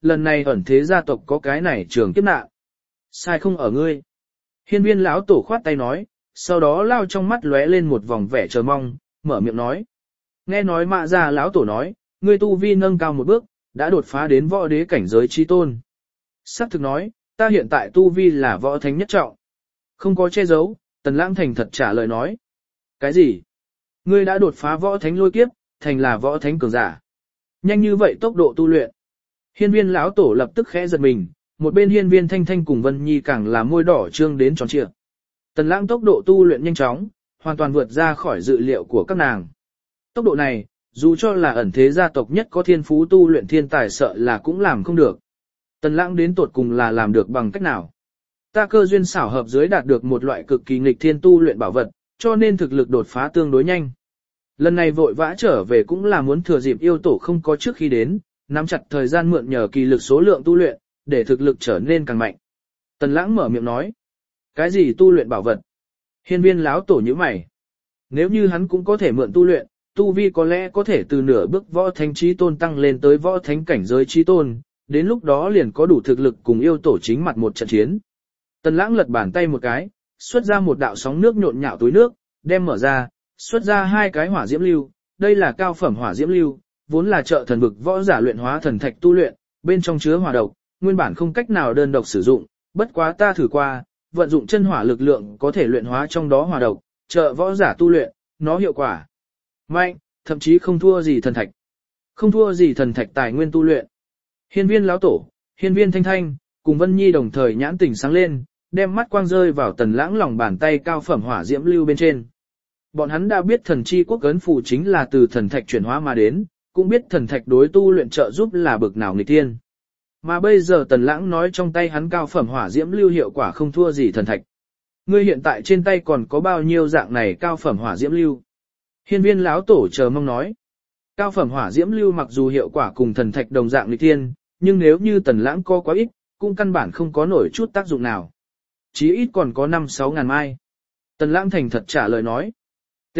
lần này ẩn thế gia tộc có cái này trường kiếp nạn. Sai không ở ngươi. Hiên viên lão tổ khoát tay nói, sau đó lao trong mắt lóe lên một vòng vẻ chờ mong, mở miệng nói. Nghe nói Mạ Gia lão tổ nói, ngươi tu vi nâng cao một bước, đã đột phá đến võ đế cảnh giới chi tôn. Sắc thực nói, ta hiện tại tu vi là võ thánh nhất trọng. Không có che giấu, Tần Lãng thành thật trả lời nói. Cái gì? Ngươi đã đột phá võ thánh lôi kiếp, thành là võ thánh cường giả. Nhanh như vậy tốc độ tu luyện. Hiên viên lão tổ lập tức khẽ giật mình, một bên hiên viên thanh thanh cùng Vân Nhi càng là môi đỏ trương đến tròn trịa. Tần Lãng tốc độ tu luyện nhanh chóng, hoàn toàn vượt ra khỏi dự liệu của các nàng. Tốc độ này, dù cho là ẩn thế gia tộc nhất có thiên phú tu luyện thiên tài sợ là cũng làm không được. Tần Lãng đến tột cùng là làm được bằng cách nào? Ta cơ duyên xảo hợp dưới đạt được một loại cực kỳ nghịch thiên tu luyện bảo vật, cho nên thực lực đột phá tương đối nhanh. Lần này vội vã trở về cũng là muốn thừa dịp yêu tổ không có trước khi đến, nắm chặt thời gian mượn nhờ kỳ lực số lượng tu luyện, để thực lực trở nên càng mạnh. Tần Lãng mở miệng nói. Cái gì tu luyện bảo vật? Hiên viên lão tổ nhíu mày. Nếu như hắn cũng có thể mượn tu luyện, tu vi có lẽ có thể từ nửa bước võ thánh chí tôn tăng lên tới võ thánh cảnh giới chí tôn, đến lúc đó liền có đủ thực lực cùng yêu tổ chính mặt một trận chiến. Tần Lãng lật bàn tay một cái, xuất ra một đạo sóng nước nhộn nhạo túi nước, đem mở ra, xuất ra hai cái hỏa diễm lưu, đây là cao phẩm hỏa diễm lưu, vốn là trợ thần vực võ giả luyện hóa thần thạch tu luyện, bên trong chứa hỏa độc, nguyên bản không cách nào đơn độc sử dụng, bất quá ta thử qua, vận dụng chân hỏa lực lượng có thể luyện hóa trong đó hỏa độc, trợ võ giả tu luyện, nó hiệu quả mạnh, thậm chí không thua gì thần thạch. Không thua gì thần thạch tài nguyên tu luyện. Hiên viên lão tổ, hiên viên thanh thanh, cùng Vân Nhi đồng thời nhãn tỉnh sáng lên, đem mắt quang rơi vào Tần Lãng lòng bàn tay cao phẩm hỏa diễm lưu bên trên. Bọn hắn đã biết thần chi quốc ấn phù chính là từ thần thạch chuyển hóa mà đến, cũng biết thần thạch đối tu luyện trợ giúp là bực nào nghịch thiên. Mà bây giờ Tần Lãng nói trong tay hắn cao phẩm hỏa diễm lưu hiệu quả không thua gì thần thạch. Ngươi hiện tại trên tay còn có bao nhiêu dạng này cao phẩm hỏa diễm lưu? Hiên viên lão tổ chờ mong nói. Cao phẩm hỏa diễm lưu mặc dù hiệu quả cùng thần thạch đồng dạng nghịch thiên, nhưng nếu như Tần Lãng có quá ít, cũng căn bản không có nổi chút tác dụng nào. Chí ít còn có 5-6 ngàn mai. Tần Lãng thành thật trả lời nói. T.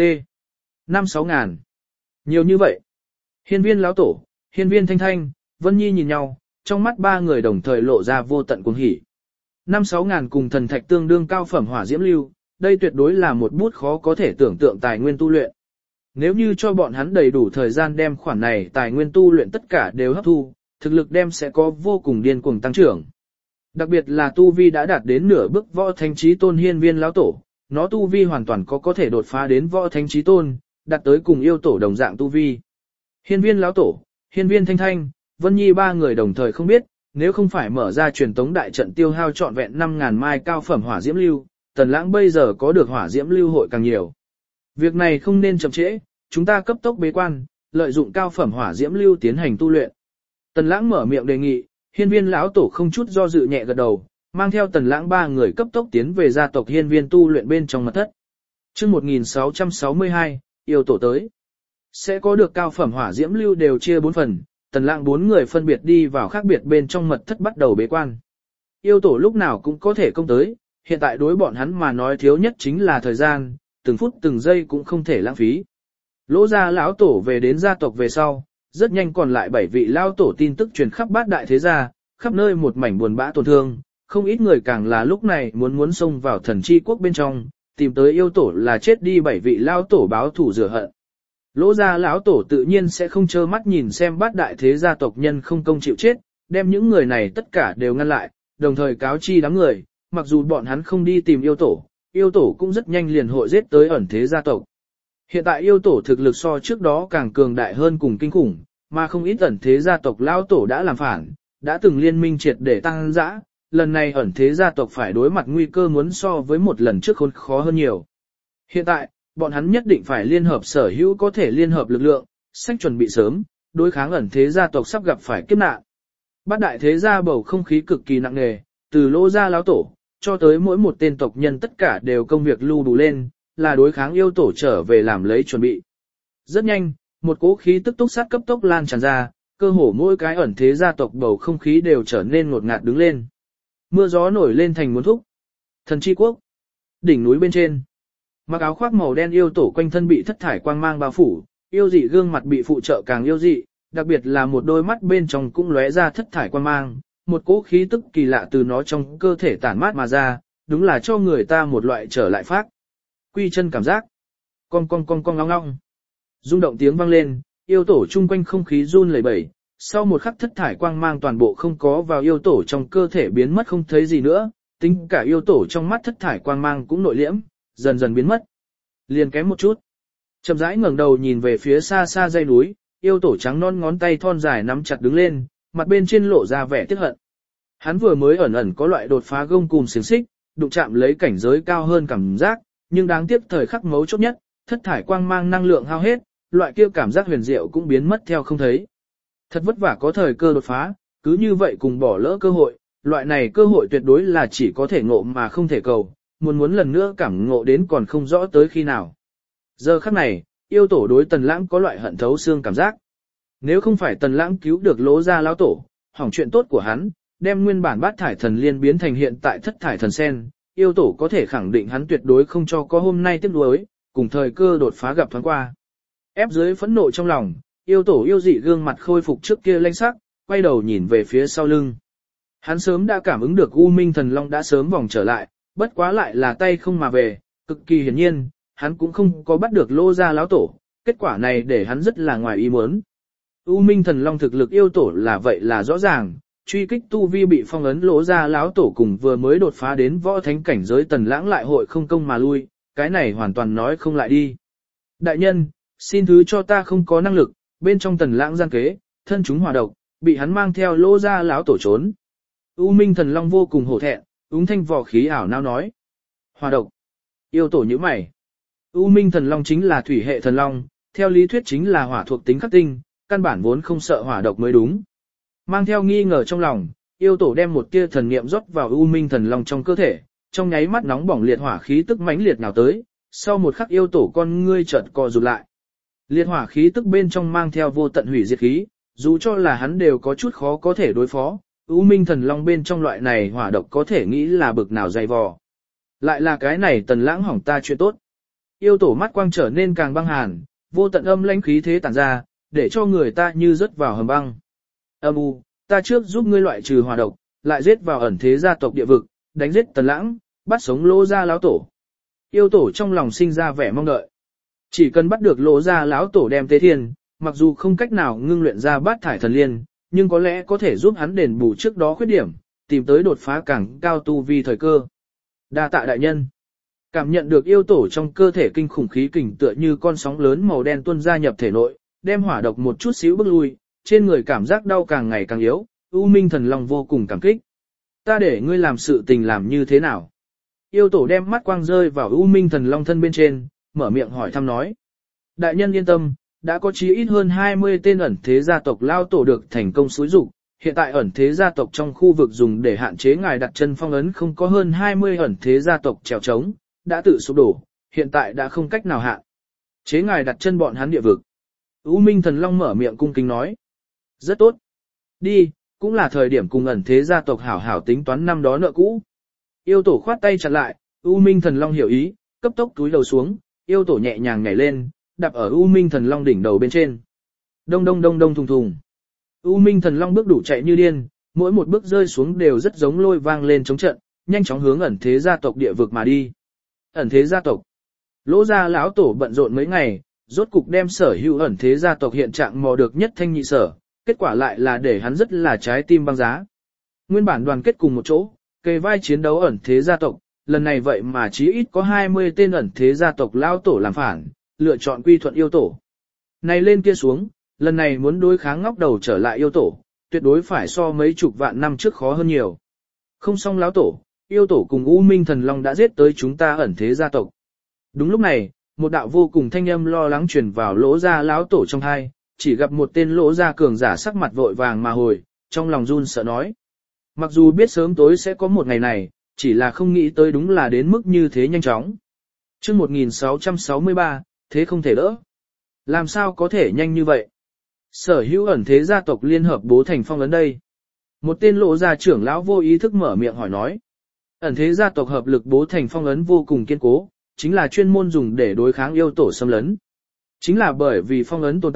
5-6 ngàn. Nhiều như vậy. Hiên viên lão tổ, hiên viên thanh thanh, Vân Nhi nhìn nhau, trong mắt ba người đồng thời lộ ra vô tận cuồng hỉ. 5-6 ngàn cùng thần thạch tương đương cao phẩm hỏa diễm lưu, đây tuyệt đối là một bút khó có thể tưởng tượng tài nguyên tu luyện. Nếu như cho bọn hắn đầy đủ thời gian đem khoản này tài nguyên tu luyện tất cả đều hấp thu, thực lực đem sẽ có vô cùng điên cuồng tăng trưởng. Đặc biệt là tu vi đã đạt đến nửa bước võ thánh chí tôn hiên viên lão tổ, nó tu vi hoàn toàn có thể đột phá đến võ thánh chí tôn, đạt tới cùng yêu tổ đồng dạng tu vi. Hiên viên lão tổ, hiên viên thanh thanh, Vân Nhi ba người đồng thời không biết, nếu không phải mở ra truyền tống đại trận tiêu hao trọn vẹn 5.000 mai cao phẩm hỏa diễm lưu, Tần Lãng bây giờ có được hỏa diễm lưu hội càng nhiều. Việc này không nên chậm trễ, chúng ta cấp tốc bế quan, lợi dụng cao phẩm hỏa diễm lưu tiến hành tu luyện. Tần Lãng mở miệng đề nghị, hiên viên lão tổ không chút do dự nhẹ gật đầu, mang theo Tần Lãng ba người cấp tốc tiến về gia tộc hiên viên tu luyện bên trong mật thất. Chương 1662, yêu tổ tới. Sẽ có được cao phẩm hỏa diễm lưu đều chia 4 phần, Tần Lãng 4 người phân biệt đi vào khác biệt bên trong mật thất bắt đầu bế quan. Yêu tổ lúc nào cũng có thể công tới, hiện tại đối bọn hắn mà nói thiếu nhất chính là thời gian, từng phút từng giây cũng không thể lãng phí. Lỗ gia lão tổ về đến gia tộc về sau, rất nhanh còn lại 7 vị lão tổ tin tức truyền khắp bát đại thế gia, khắp nơi một mảnh buồn bã tổn thương, không ít người càng là lúc này muốn xông vào thần chi quốc bên trong, tìm tới yêu tổ là chết đi 7 vị lão tổ báo thù rửa hận. Lỗ gia lão tổ tự nhiên sẽ không trơ mắt nhìn xem bát đại thế gia tộc nhân không công chịu chết, đem những người này tất cả đều ngăn lại, đồng thời cáo chi đám người, mặc dù bọn hắn không đi tìm yêu tổ cũng rất nhanh liền hội giết tới ẩn thế gia tộc. Hiện tại yêu tổ thực lực so trước đó càng cường đại hơn cùng kinh khủng, mà không ít ẩn thế gia tộc lão tổ đã làm phản, đã từng liên minh triệt để tăng dã, lần này ẩn thế gia tộc phải đối mặt nguy cơ muốn so với một lần trước khốn khó hơn nhiều. Hiện tại, bọn hắn nhất định phải liên hợp sở hữu có thể liên hợp lực lượng, sách chuẩn bị sớm, đối kháng ẩn thế gia tộc sắp gặp phải kiếp nạn. Bát đại thế gia bầu không khí cực kỳ nặng nề, từ Lỗ gia lão tổ cho tới mỗi một tên tộc nhân tất cả đều công việc lưu đủ lên, là đối kháng yêu tổ trở về làm lấy chuẩn bị. Rất nhanh, một cỗ khí tức túc sát cấp tốc lan tràn ra, cơ hồ mỗi cái ẩn thế gia tộc bầu không khí đều trở nên ngột ngạt đứng lên. Mưa gió nổi lên thành muôn thúc. Thần chi quốc, đỉnh núi bên trên, mặc áo khoác màu đen yêu tổ quanh thân bị thất thải quang mang bao phủ, yêu dị gương mặt bị phụ trợ càng yêu dị, đặc biệt là một đôi mắt bên trong cũng lóe ra thất thải quan mang, một cỗ khí tức kỳ lạ từ nó trong cơ thể tản mát mà ra, đúng là cho người ta một loại trở lại phát. Quy chân cảm giác. Cong cong cong cong ngong ngong. Rung động tiếng vang lên, yêu tổ chung quanh không khí run lẩy bẩy, sau một khắc thất thải quang mang toàn bộ không có vào yêu tổ trong cơ thể biến mất không thấy gì nữa, tính cả yêu tổ trong mắt thất thải quang mang cũng nội liễm, dần dần biến mất. Liền kém một chút. Chậm rãi ngẩng đầu nhìn về phía xa xa dãy núi, yêu tổ trắng non ngón tay thon dài nắm chặt đứng lên, mặt bên trên lộ ra vẻ tiếc hận. Hắn vừa mới ẩn ẩn có loại đột phá gông cùm xiềng xích, đụng chạm lấy cảnh giới cao hơn cảm giác, nhưng đáng tiếc thời khắc mấu chốt nhất, thất thải quang mang năng lượng hao hết, loại kia cảm giác huyền diệu cũng biến mất theo không thấy. Thật vất vả có thời cơ đột phá, cứ như vậy cùng bỏ lỡ cơ hội, loại này cơ hội tuyệt đối là chỉ có thể ngộ mà không thể cầu, muốn lần nữa cảm ngộ đến còn không rõ tới khi nào. Giờ khắc này, yêu tổ đối Tần Lãng có loại hận thấu xương cảm giác. Nếu không phải Tần Lãng cứu được Lỗ gia lão tổ, hỏng chuyện tốt của hắn, đem nguyên bản bát thải thần liên biến thành hiện tại thất thải thần sen, yêu tổ có thể khẳng định hắn tuyệt đối không cho có hôm nay tiếp nối, cùng thời cơ đột phá gặp thoáng qua. Ép dưới phẫn nộ trong lòng, yêu tổ yêu dị gương mặt khôi phục trước kia lanh sắc, quay đầu nhìn về phía sau lưng. Hắn sớm đã cảm ứng được U Minh Thần Long đã sớm vòng trở lại, bất quá lại là tay không mà về, cực kỳ hiển nhiên, hắn cũng không có bắt được Lô gia lão tổ, kết quả này để hắn rất là ngoài ý muốn. U Minh Thần Long thực lực yêu tổ là vậy là rõ ràng, truy kích tu vi bị phong ấn Lỗ gia lão tổ cùng vừa mới đột phá đến võ thánh cảnh giới Tần Lãng lại hội không công mà lui, cái này hoàn toàn nói không lại đi. Đại nhân, xin thứ cho ta không có năng lực, bên trong Tần Lãng gian kế, thân chúng hỏa độc, bị hắn mang theo Lỗ gia lão tổ trốn. U Minh Thần Long vô cùng hổ thẹn, úng thanh vò khí ảo nao nói. Hỏa độc. Yêu tổ như mày. U Minh Thần Long chính là thủy hệ thần long, theo lý thuyết chính là hỏa thuộc tính khắc tinh, căn bản vốn không sợ hỏa độc mới đúng. Mang theo nghi ngờ trong lòng, yêu tổ đem một tia thần niệm rót vào U Minh Thần Long trong cơ thể, trong nháy mắt nóng bỏng liệt hỏa khí tức mãnh liệt nào tới, sau một khắc yêu tổ con ngươi chợt co rụt lại. Liệt hỏa khí tức bên trong mang theo vô tận hủy diệt khí, dù cho là hắn đều có chút khó có thể đối phó, U Minh Thần Long bên trong loại này hỏa độc có thể nghĩ là bực nào dày vò. Lại là cái này Tần Lãng hỏng ta chuyện tốt. Yêu tổ mắt quang trở nên càng băng hàn, vô tận âm lãnh khí thế tản ra, để cho người ta như rớt vào hầm băng. Âm u, ta trước giúp ngươi loại trừ hỏa độc, lại giết vào ẩn thế gia tộc địa vực, đánh giết Tần Lãng, bắt sống Lỗ gia lão tổ. Yêu tổ trong lòng sinh ra vẻ mong đợi. Chỉ cần bắt được Lỗ gia lão tổ đem tế thiên, mặc dù không cách nào ngưng luyện ra bát thải thần liên, nhưng có lẽ có thể giúp hắn đền bù trước đó khuyết điểm, tìm tới đột phá càng cao tu vi thời cơ. Đa tạ đại nhân. Cảm nhận được yêu tổ trong cơ thể kinh khủng khí kình tựa như con sóng lớn màu đen tuôn ra nhập thể nội, đem hỏa độc một chút xíu bước lui, trên người cảm giác đau càng ngày càng yếu, U Minh Thần Long vô cùng cảm kích. Ta để ngươi làm sự tình làm như thế nào? Yêu tổ đem mắt quang rơi vào U Minh Thần Long thân bên trên, mở miệng hỏi thăm nói. Đại nhân yên tâm, đã có chí ít hơn 20 tên ẩn thế gia tộc lao tổ được thành công xúi dục. Hiện tại ẩn thế gia tộc trong khu vực dùng để hạn chế ngài đặt chân phong ấn không có hơn 20 ẩn thế gia tộc trèo trống, đã tự sụp đổ, hiện tại đã không cách nào hạn chế ngài đặt chân bọn hắn địa vực. U Minh Thần Long mở miệng cung kính nói. Rất tốt. Đi, cũng là thời điểm cùng ẩn thế gia tộc hảo hảo tính toán năm đó nợ cũ. Yêu tổ khoát tay chặt lại, U Minh Thần Long hiểu ý, cấp tốc túi đầu xuống, yêu tổ nhẹ nhàng nhảy lên, đạp ở U Minh Thần Long đỉnh đầu bên trên. Đông đông đông đông thùng thùng. U Minh Thần Long bước đủ chạy như điên, mỗi một bước rơi xuống đều rất giống lôi vang lên chống trận, nhanh chóng hướng ẩn thế gia tộc địa vực mà đi. Ẩn thế gia tộc. Lỗ gia lão tổ bận rộn mấy ngày, rốt cục đem sở hữu ẩn thế gia tộc hiện trạng mò được nhất thanh nhị sở, kết quả lại là để hắn rất là trái tim băng giá. Nguyên bản đoàn kết cùng một chỗ, kề vai chiến đấu ẩn thế gia tộc, lần này vậy mà chí ít có 20 tên ẩn thế gia tộc lão tổ làm phản, lựa chọn quy thuận yêu tổ. Này lên kia xuống, lần này muốn đối kháng ngóc đầu trở lại yêu tổ, tuyệt đối phải so mấy chục vạn năm trước khó hơn nhiều. Không xong lão tổ, yêu tổ cùng U Minh Thần Long đã giết tới chúng ta ẩn thế gia tộc. Đúng lúc này, một đạo vô cùng thanh âm lo lắng truyền vào Lỗ gia lão tổ trong tai, chỉ gặp một tên Lỗ gia cường giả sắc mặt vội vàng mà hồi, trong lòng run sợ nói. Mặc dù biết sớm tối sẽ có một ngày này, chỉ là không nghĩ tới đúng là đến mức như thế nhanh chóng. Chương 1663, thế không thể đỡ. Làm sao có thể nhanh như vậy? Sở hữu ẩn thế gia tộc liên hợp bố thành phong ấn đây. Một tên Lỗ gia trưởng lão vô ý thức mở miệng hỏi nói. Ẩn thế gia tộc hợp lực bố thành phong ấn vô cùng kiên cố, chính là chuyên môn dùng để đối kháng yêu tổ xâm lấn. Chính là bởi vì phong ấn tồn tại,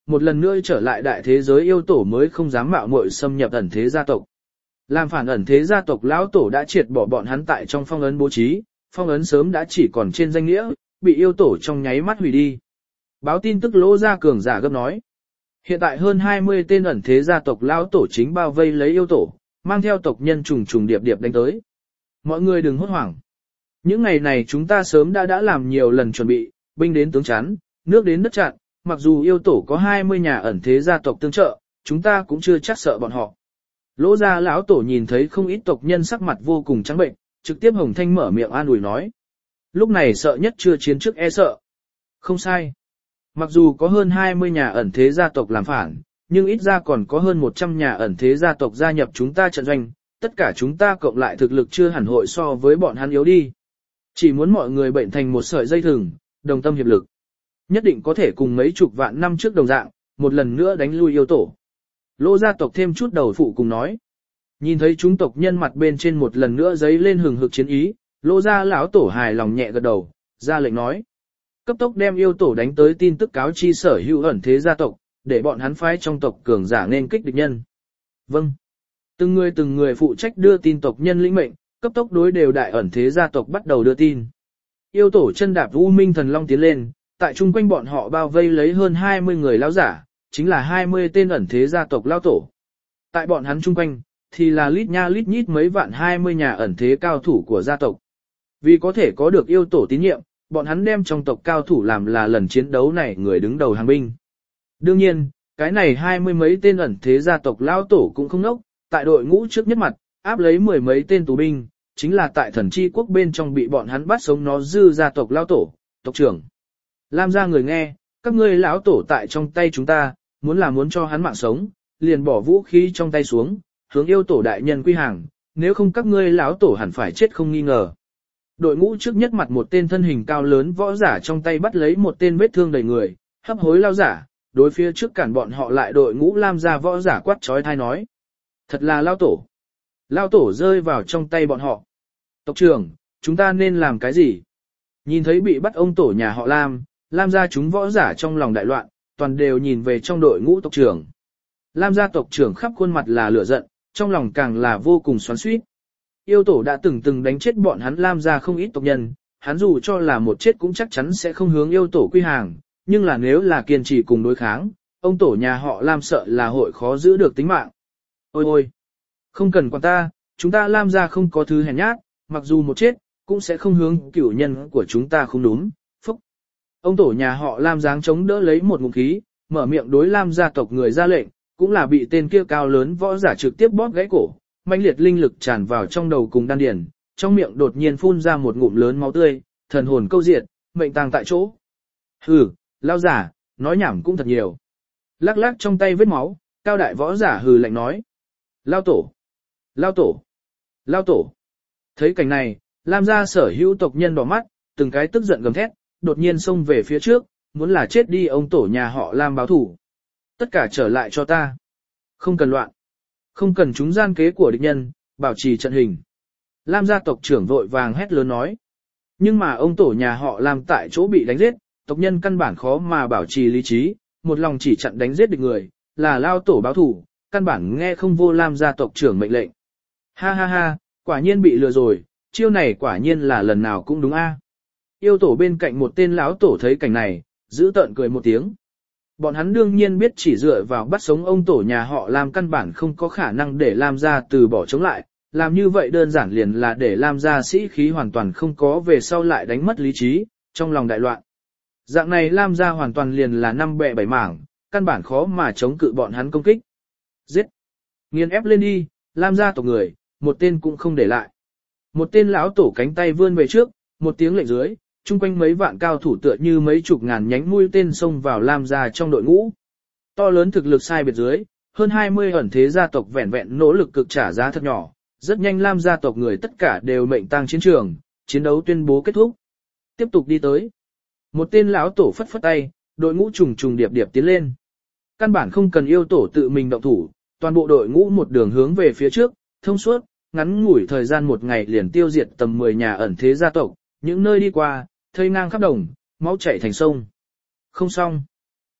một lần nữa trở lại đại thế giới yêu tổ mới không dám mạo muội xâm nhập ẩn thế gia tộc. Làm phản ẩn thế gia tộc lão tổ đã triệt bỏ bọn hắn tại trong phong ấn bố trí, phong ấn sớm đã chỉ còn trên danh nghĩa, bị yêu tổ trong nháy mắt hủy đi. Báo tin tức Lỗ gia cường giả gấp nói. Hiện tại hơn 20 tên ẩn thế gia tộc lão tổ chính bao vây lấy yêu tổ, mang theo tộc nhân trùng trùng điệp điệp đánh tới. Mọi người đừng hốt hoảng. Những ngày này chúng ta sớm đã làm nhiều lần chuẩn bị, binh đến tướng chắn, nước đến đất chặn, mặc dù yêu tổ có 20 nhà ẩn thế gia tộc tương trợ, chúng ta cũng chưa chắc sợ bọn họ. Lỗ gia lão tổ nhìn thấy không ít tộc nhân sắc mặt vô cùng trắng bệnh, trực tiếp hồng thanh mở miệng an ủi nói. Lúc này sợ nhất chưa chiến trước e sợ. Không sai. Mặc dù có hơn 20 nhà ẩn thế gia tộc làm phản, nhưng ít ra còn có hơn 100 nhà ẩn thế gia tộc gia nhập chúng ta trận doanh, tất cả chúng ta cộng lại thực lực chưa hẳn hội so với bọn hắn yếu đi. Chỉ muốn mọi người bệnh thành một sợi dây thừng, đồng tâm hiệp lực. Nhất định có thể cùng mấy chục vạn năm trước đồng dạng, một lần nữa đánh lui yêu tổ. Lỗ gia tộc thêm chút đầu phụ cùng nói. Nhìn thấy chúng tộc nhân mặt bên trên một lần nữa giấy lên hừng hực chiến ý, Lỗ gia lão tổ hài lòng nhẹ gật đầu, ra lệnh nói. Cấp tốc đem yêu tổ đánh tới tin tức cáo chi sở hữu ẩn thế gia tộc, để bọn hắn phái trong tộc cường giả nên kích địch nhân. Vâng. Từng người phụ trách đưa tin tộc nhân lĩnh mệnh, cấp tốc đối đều đại ẩn thế gia tộc bắt đầu đưa tin. Yêu tổ chân đạp U Minh Thần Long tiến lên, tại chung quanh bọn họ bao vây lấy hơn 20 người lão giả, chính là 20 tên ẩn thế gia tộc lão tổ. Tại bọn hắn chung quanh, thì là lít nha lít nhít mấy vạn 20 nhà ẩn thế cao thủ của gia tộc. Vì có thể có được yêu tổ tín nhiệm, bọn hắn đem trong tộc cao thủ làm là lần chiến đấu này người đứng đầu hàng binh. Đương nhiên, cái này 20 mấy tên ẩn thế gia tộc lão tổ cũng không ngốc, tại đội ngũ trước nhất mặt, áp lấy 10 mấy tên tù binh, chính là tại thần chi quốc bên trong bị bọn hắn bắt sống nó dư gia tộc lão tổ, tộc trưởng. Lam gia người nghe, các ngươi lão tổ tại trong tay chúng ta, muốn cho hắn mạng sống, liền bỏ vũ khí trong tay xuống, hướng yêu tổ đại nhân quy hàng, nếu không các ngươi lão tổ hẳn phải chết không nghi ngờ. Đội ngũ trước nhất mặt một tên thân hình cao lớn võ giả trong tay bắt lấy một tên vết thương đầy người, hấp hối lao giả, đối phía trước cản bọn họ lại đội ngũ Lam gia võ giả quát trói thai nói. Thật là lao tổ. Lao tổ rơi vào trong tay bọn họ. Tộc trưởng, chúng ta nên làm cái gì? Nhìn thấy bị bắt ông tổ nhà họ Lam gia chúng võ giả trong lòng đại loạn, toàn đều nhìn về trong đội ngũ tộc trưởng. Lam gia tộc trưởng khắp khuôn mặt là lửa giận, trong lòng càng là vô cùng xoắn xuýt. Yêu tổ đã từng đánh chết bọn hắn Lam gia không ít tộc nhân, hắn dù cho là một chết cũng chắc chắn sẽ không hướng yêu tổ quy hàng, nhưng là nếu là kiên trì cùng đối kháng, ông tổ nhà họ Lam sợ là hội khó giữ được tính mạng. Ôi ôi, không cần quản ta, chúng ta Lam gia không có thứ hèn nhát, mặc dù một chết, cũng sẽ không hướng cửu nhân của chúng ta không đúng, phúc. Ông tổ nhà họ Lam dáng chống đỡ lấy một ngụm khí, mở miệng đối Lam gia tộc người ra lệnh, cũng là bị tên kia cao lớn võ giả trực tiếp bóp gãy cổ, mãnh liệt linh lực tràn vào trong đầu cùng đan điền, trong miệng đột nhiên phun ra một ngụm lớn máu tươi, thần hồn câu diệt, mệnh tang tại chỗ. Hừ, lao giả, nói nhảm cũng thật nhiều. Lắc lắc trong tay vết máu, cao đại võ giả hừ lạnh nói. Lao tổ, lao tổ, lao tổ. Thấy cảnh này, Lam gia sở hữu tộc nhân đỏ mắt, từng cái tức giận gầm thét, đột nhiên xông về phía trước, muốn là chết đi ông tổ nhà họ Lam báo thủ. Tất cả trở lại cho ta. Không cần loạn. Không cần chúng gian kế của địch nhân, bảo trì trận hình. Lam gia tộc trưởng vội vàng hét lớn nói. Nhưng mà ông tổ nhà họ Lam tại chỗ bị đánh giết, tộc nhân căn bản khó mà bảo trì lý trí, một lòng chỉ chặn đánh giết địch người, là lao tổ báo thủ, căn bản nghe không vô Lam gia tộc trưởng mệnh lệnh. Ha ha ha, quả nhiên bị lừa rồi, chiêu này quả nhiên là lần nào cũng đúng a. Yêu tổ bên cạnh một tên lão tổ thấy cảnh này, giữ tợn cười một tiếng. Bọn hắn đương nhiên biết chỉ dựa vào bắt sống ông tổ nhà họ Lam căn bản không có khả năng để Lam gia từ bỏ chống lại, làm như vậy đơn giản liền là để Lam gia sĩ khí hoàn toàn không có về sau lại đánh mất lý trí, trong lòng đại loạn. Dạng này Lam gia hoàn toàn liền là năm bè bảy mảng, căn bản khó mà chống cự bọn hắn công kích. Giết! Nghiền ép lên đi, Lam gia tộc người, một tên cũng không để lại. Một tên lão tổ cánh tay vươn về trước, một tiếng lệnh dưới, chung quanh mấy vạn cao thủ tựa như mấy chục ngàn nhánh mũi tên xông vào Lam gia trong đội ngũ. To lớn thực lực sai biệt dưới, hơn 20 ẩn thế gia tộc vẹn vẹn nỗ lực cực trả giá thật nhỏ, rất nhanh Lam gia tộc người tất cả đều mệnh tang chiến trường, chiến đấu tuyên bố kết thúc. Tiếp tục đi tới. Một tên lão tổ phất phất tay, đội ngũ trùng trùng điệp điệp tiến lên. Căn bản không cần yêu tổ tự mình động thủ, toàn bộ đội ngũ một đường hướng về phía trước, thông suốt, ngắn ngủi thời gian một ngày liền tiêu diệt tầm 10 nhà ẩn thế gia tộc, những nơi đi qua, thây ngang khắp đồng, máu chảy thành sông. Không xong.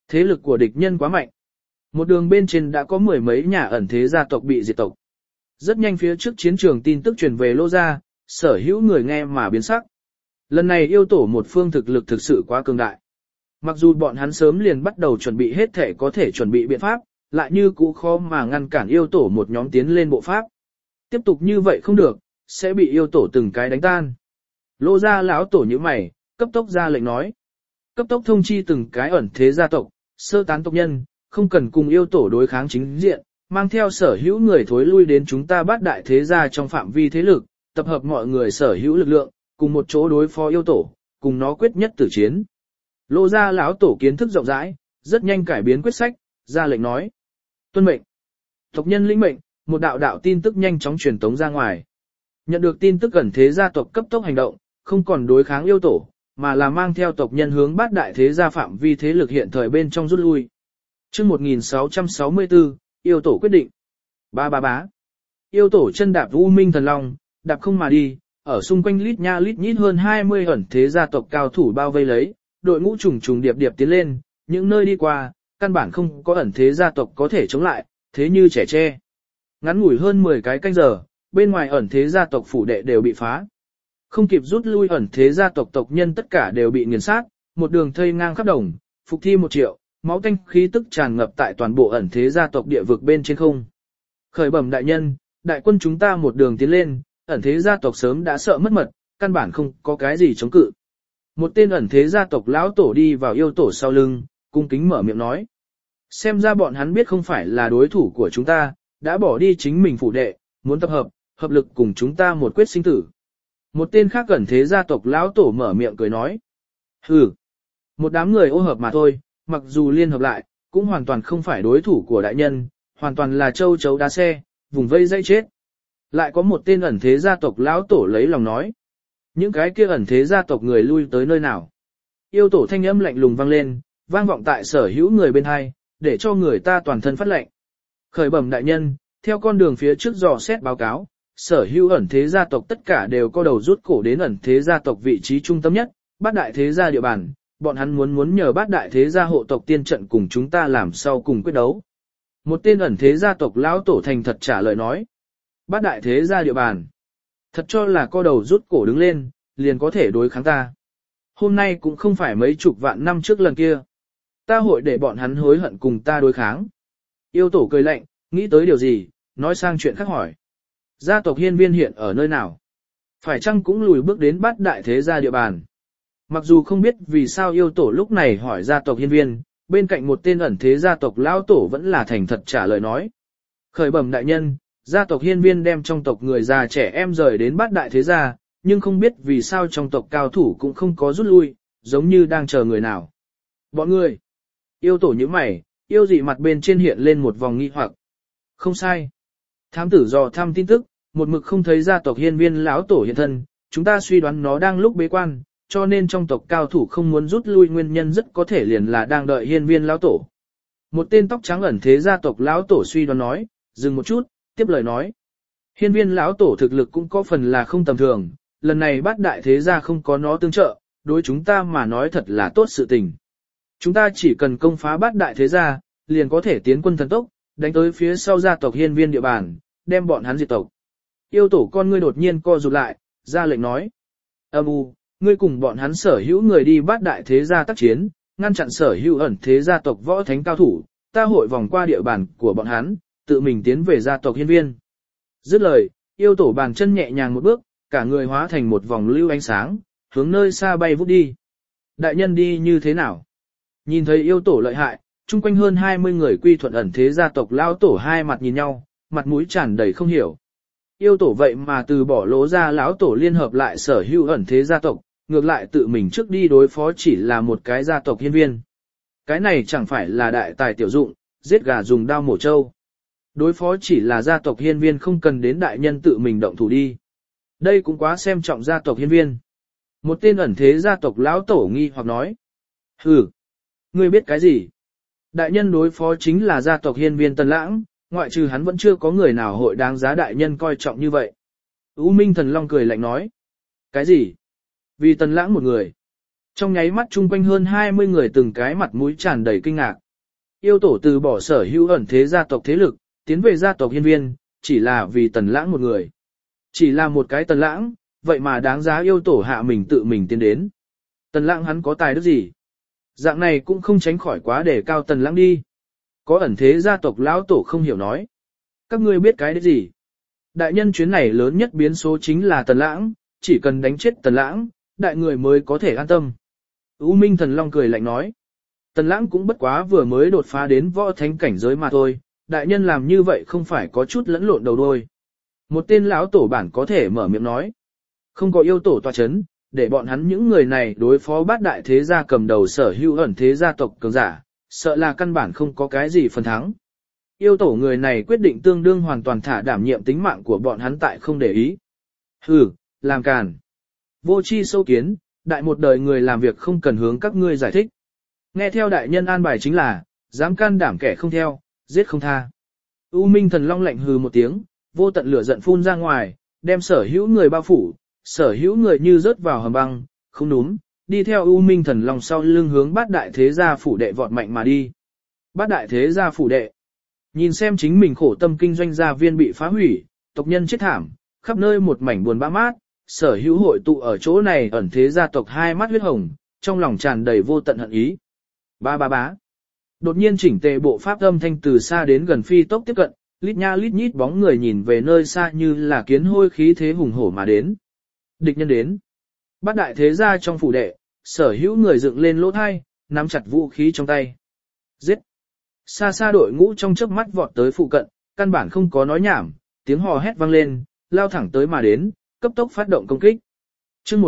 Thế lực của địch nhân quá mạnh. Một đường bên trên đã có mười mấy nhà ẩn thế gia tộc bị diệt tộc. Rất nhanh phía trước chiến trường tin tức truyền về Lô gia, sở hữu người nghe mà biến sắc. Lần này yêu tổ một phương thực lực thực sự quá cường đại. Mặc dù bọn hắn sớm liền bắt đầu chuẩn bị hết thể có thể chuẩn bị biện pháp, lại như cũ khó mà ngăn cản yêu tổ một nhóm tiến lên bộ pháp. Tiếp tục như vậy không được, sẽ bị yêu tổ từng cái đánh tan. Lô gia lão tổ như mày, cấp tốc ra lệnh nói. Cấp tốc thông chi từng cái ẩn thế gia tộc, sơ tán tộc nhân, không cần cùng yêu tổ đối kháng chính diện, mang theo sở hữu người thối lui đến chúng ta bát đại thế gia trong phạm vi thế lực, tập hợp mọi người sở hữu lực lượng, cùng một chỗ đối phó yêu tổ, cùng nó quyết nhất tử chiến. Lô gia lão tổ kiến thức rộng rãi, rất nhanh cải biến quyết sách, ra lệnh nói. Tuân mệnh. Tộc nhân lĩnh mệnh, một đạo đạo tin tức nhanh chóng truyền tống ra ngoài. Nhận được tin tức ẩn thế gia tộc cấp tốc hành động, không còn đối kháng yêu tổ, mà là mang theo tộc nhân hướng bát đại thế gia phạm vi thế lực hiện thời bên trong rút lui. Chương 1664, yêu tổ quyết định. Ba ba bá. Yêu tổ chân đạp U Minh Thần Long, đạp không mà đi, ở xung quanh lít nha lít nhít hơn 20 ẩn thế gia tộc cao thủ bao vây lấy, đội ngũ trùng trùng điệp điệp tiến lên, những nơi đi qua, căn bản không có ẩn thế gia tộc có thể chống lại, thế như trẻ tre. Ngắn ngủi hơn 10 cái canh giờ, bên ngoài ẩn thế gia tộc phủ đệ đều bị phá. Không kịp rút lui ẩn thế gia tộc tộc nhân tất cả đều bị nghiền sát, một đường thây ngang khắp đồng, phục thi 1 triệu, máu tanh khí tức tràn ngập tại toàn bộ ẩn thế gia tộc địa vực bên trên không. Khởi bẩm đại nhân, đại quân chúng ta một đường tiến lên, ẩn thế gia tộc sớm đã sợ mất mật, căn bản không có cái gì chống cự. Một tên ẩn thế gia tộc lão tổ đi vào yêu tổ sau lưng, cung kính mở miệng nói. Xem ra bọn hắn biết không phải là đối thủ của chúng ta, đã bỏ đi chính mình phủ đệ, muốn tập hợp, hợp lực cùng chúng ta một quyết sinh tử. Một tên khác ẩn thế gia tộc lão tổ mở miệng cười nói. Hừ, một đám người ô hợp mà thôi, mặc dù liên hợp lại, cũng hoàn toàn không phải đối thủ của đại nhân, hoàn toàn là châu chấu đá xe, vùng vây dây chết. Lại có một tên ẩn thế gia tộc lão tổ lấy lòng nói. Những cái kia ẩn thế gia tộc người lui tới nơi nào? Yêu tổ thanh âm lạnh lùng vang lên, vang vọng tại sở hữu người bên hai, để cho người ta toàn thân phát lệnh. Khởi bẩm đại nhân, theo con đường phía trước dò xét báo cáo, sở hữu ẩn thế gia tộc tất cả đều có đầu rút cổ đến ẩn thế gia tộc vị trí trung tâm nhất, bát đại thế gia địa bàn, bọn hắn muốn nhờ bát đại thế gia hộ tộc tiên trận cùng chúng ta làm sau cùng quyết đấu. Một tên ẩn thế gia tộc lão tổ thành thật trả lời nói. Bát đại thế gia địa bàn. Thật cho là co đầu rút cổ đứng lên, liền có thể đối kháng ta. Hôm nay cũng không phải mấy chục vạn năm trước lần kia. Ta hội để bọn hắn hối hận cùng ta đối kháng. Yêu tổ cười lạnh, nghĩ tới điều gì, nói sang chuyện khác hỏi. Gia tộc Hiên Viên hiện ở nơi nào? Phải chăng cũng lùi bước đến bát đại thế gia địa bàn? Mặc dù không biết vì sao yêu tổ lúc này hỏi gia tộc Hiên Viên, bên cạnh một tên ẩn thế gia tộc lão tổ vẫn là thành thật trả lời nói. Khởi bẩm đại nhân, gia tộc Hiên Viên đem trong tộc người già trẻ em rời đến bát đại thế gia, nhưng không biết vì sao trong tộc cao thủ cũng không có rút lui, giống như đang chờ người nào. Bọn người. Yêu tổ như mày, yêu dị mặt bên trên hiện lên một vòng nghi hoặc. Không sai. Thám tử dò thăm tin tức, một mực không thấy gia tộc Hiên Viên lão tổ hiện thân, chúng ta suy đoán nó đang lúc bế quan, cho nên trong tộc cao thủ không muốn rút lui nguyên nhân rất có thể liền là đang đợi Hiên Viên lão tổ. Một tên tóc trắng ẩn thế gia tộc lão tổ suy đoán nói, dừng một chút, tiếp lời nói. Hiên Viên lão tổ thực lực cũng có phần là không tầm thường, lần này bát đại thế gia không có nó tương trợ, đối chúng ta mà nói thật là tốt sự tình. Chúng ta chỉ cần công phá bát đại thế gia, liền có thể tiến quân thần tốc, đánh tới phía sau gia tộc Hiên Viên địa bàn, đem bọn hắn diệt tộc. Yêu tổ con ngươi đột nhiên co rụt lại, ra lệnh nói. Ngươi cùng bọn hắn sở hữu người đi bát đại thế gia tác chiến, ngăn chặn sở hữu ẩn thế gia tộc võ thánh cao thủ, ta hội vòng qua địa bàn của bọn hắn, tự mình tiến về gia tộc Hiên Viên. Dứt lời, yêu tổ bàn chân nhẹ nhàng một bước, cả người hóa thành một vòng lưu ánh sáng, hướng nơi xa bay vút đi. Đại nhân đi như thế nào? Nhìn thấy yêu tổ lợi hại, chung quanh hơn 20 người quy thuận ẩn thế gia tộc lão tổ hai mặt nhìn nhau, mặt mũi tràn đầy không hiểu. Yêu tổ vậy mà từ bỏ Lỗ gia lão tổ liên hợp lại sở hữu ẩn thế gia tộc, ngược lại tự mình trước đi đối phó chỉ là một cái gia tộc Hiên Viên. Cái này chẳng phải là đại tài tiểu dụng, giết gà dùng đao mổ trâu. Đối phó chỉ là gia tộc Hiên Viên không cần đến đại nhân tự mình động thủ đi. Đây cũng quá xem trọng gia tộc Hiên Viên. Một tên ẩn thế gia tộc lão tổ nghi hoặc nói. Hừ, ngươi biết cái gì? Đại nhân đối phó chính là gia tộc Hiên Viên Tần Lãng, ngoại trừ hắn vẫn chưa có người nào hội đáng giá đại nhân coi trọng như vậy. U Minh Thần Long cười lạnh nói. Cái gì? Vì Tần Lãng một người. Trong nháy mắt chung quanh hơn 20 người từng cái mặt mũi tràn đầy kinh ngạc. Yêu tổ từ bỏ sở hữu ẩn thế gia tộc thế lực, tiến về gia tộc hiên viên, chỉ là vì Tần Lãng một người. Chỉ là một cái Tần Lãng, vậy mà đáng giá yêu tổ hạ mình tự mình tiến đến. Tần Lãng hắn có tài đức gì? Dạng này cũng không tránh khỏi quá để cao Tần Lãng đi. Có ẩn thế gia tộc lão tổ không hiểu nói. Các ngươi biết cái đấy gì? Đại nhân chuyến này lớn nhất biến số chính là Tần Lãng, chỉ cần đánh chết Tần Lãng, đại người mới có thể an tâm. U Minh Thần Long cười lạnh nói. Tần Lãng cũng bất quá vừa mới đột phá đến võ thánh cảnh giới mà thôi, đại nhân làm như vậy không phải có chút lẫn lộn đầu đuôi. Một tên lão tổ bản có thể mở miệng nói. Không có yêu tổ tọa chấn, để bọn hắn những người này đối phó bát đại thế gia cầm đầu sở hữu ẩn thế gia tộc cường giả, sợ là căn bản không có cái gì phần thắng. Yêu tổ người này quyết định tương đương hoàn toàn thả đảm nhiệm tính mạng của bọn hắn tại không để ý. Hừ, làm càn. Vô chi sâu kiến, đại một đời người làm việc không cần hướng các ngươi giải thích. Nghe theo đại nhân an bài chính là, dám can đảm kẻ không theo, giết không tha. U Minh Thần Long lạnh hừ một tiếng, vô tận lửa giận phun ra ngoài, đem sở hữu người bao phủ, sở hữu người như rớt vào hầm băng, không núm, đi theo U Minh Thần Long sau lưng hướng bát đại thế gia phủ đệ vọt mạnh mà đi. Bát đại thế gia phủ đệ. Nhìn xem chính mình khổ tâm kinh doanh gia viên bị phá hủy, tộc nhân chết thảm, khắp nơi một mảnh buồn bã mát, sở hữu hội tụ ở chỗ này ẩn thế gia tộc hai mắt huyết hồng, trong lòng tràn đầy vô tận hận ý. Ba ba bá. Đột nhiên chỉnh tề bộ pháp âm thanh từ xa đến gần phi tốc tiếp cận, lít nha lít nhít bóng người nhìn về nơi xa như là kiến hôi khí thế hùng hổ mà đến. Địch nhân đến. Bát đại thế gia trong phủ đệ, sở hữu người dựng lên lỗ thai, nắm chặt vũ khí trong tay. Giết. Xa xa đội ngũ trong chớp mắt vọt tới phụ cận, căn bản không có nói nhảm, tiếng hò hét vang lên, lao thẳng tới mà đến, cấp tốc phát động công kích. Chương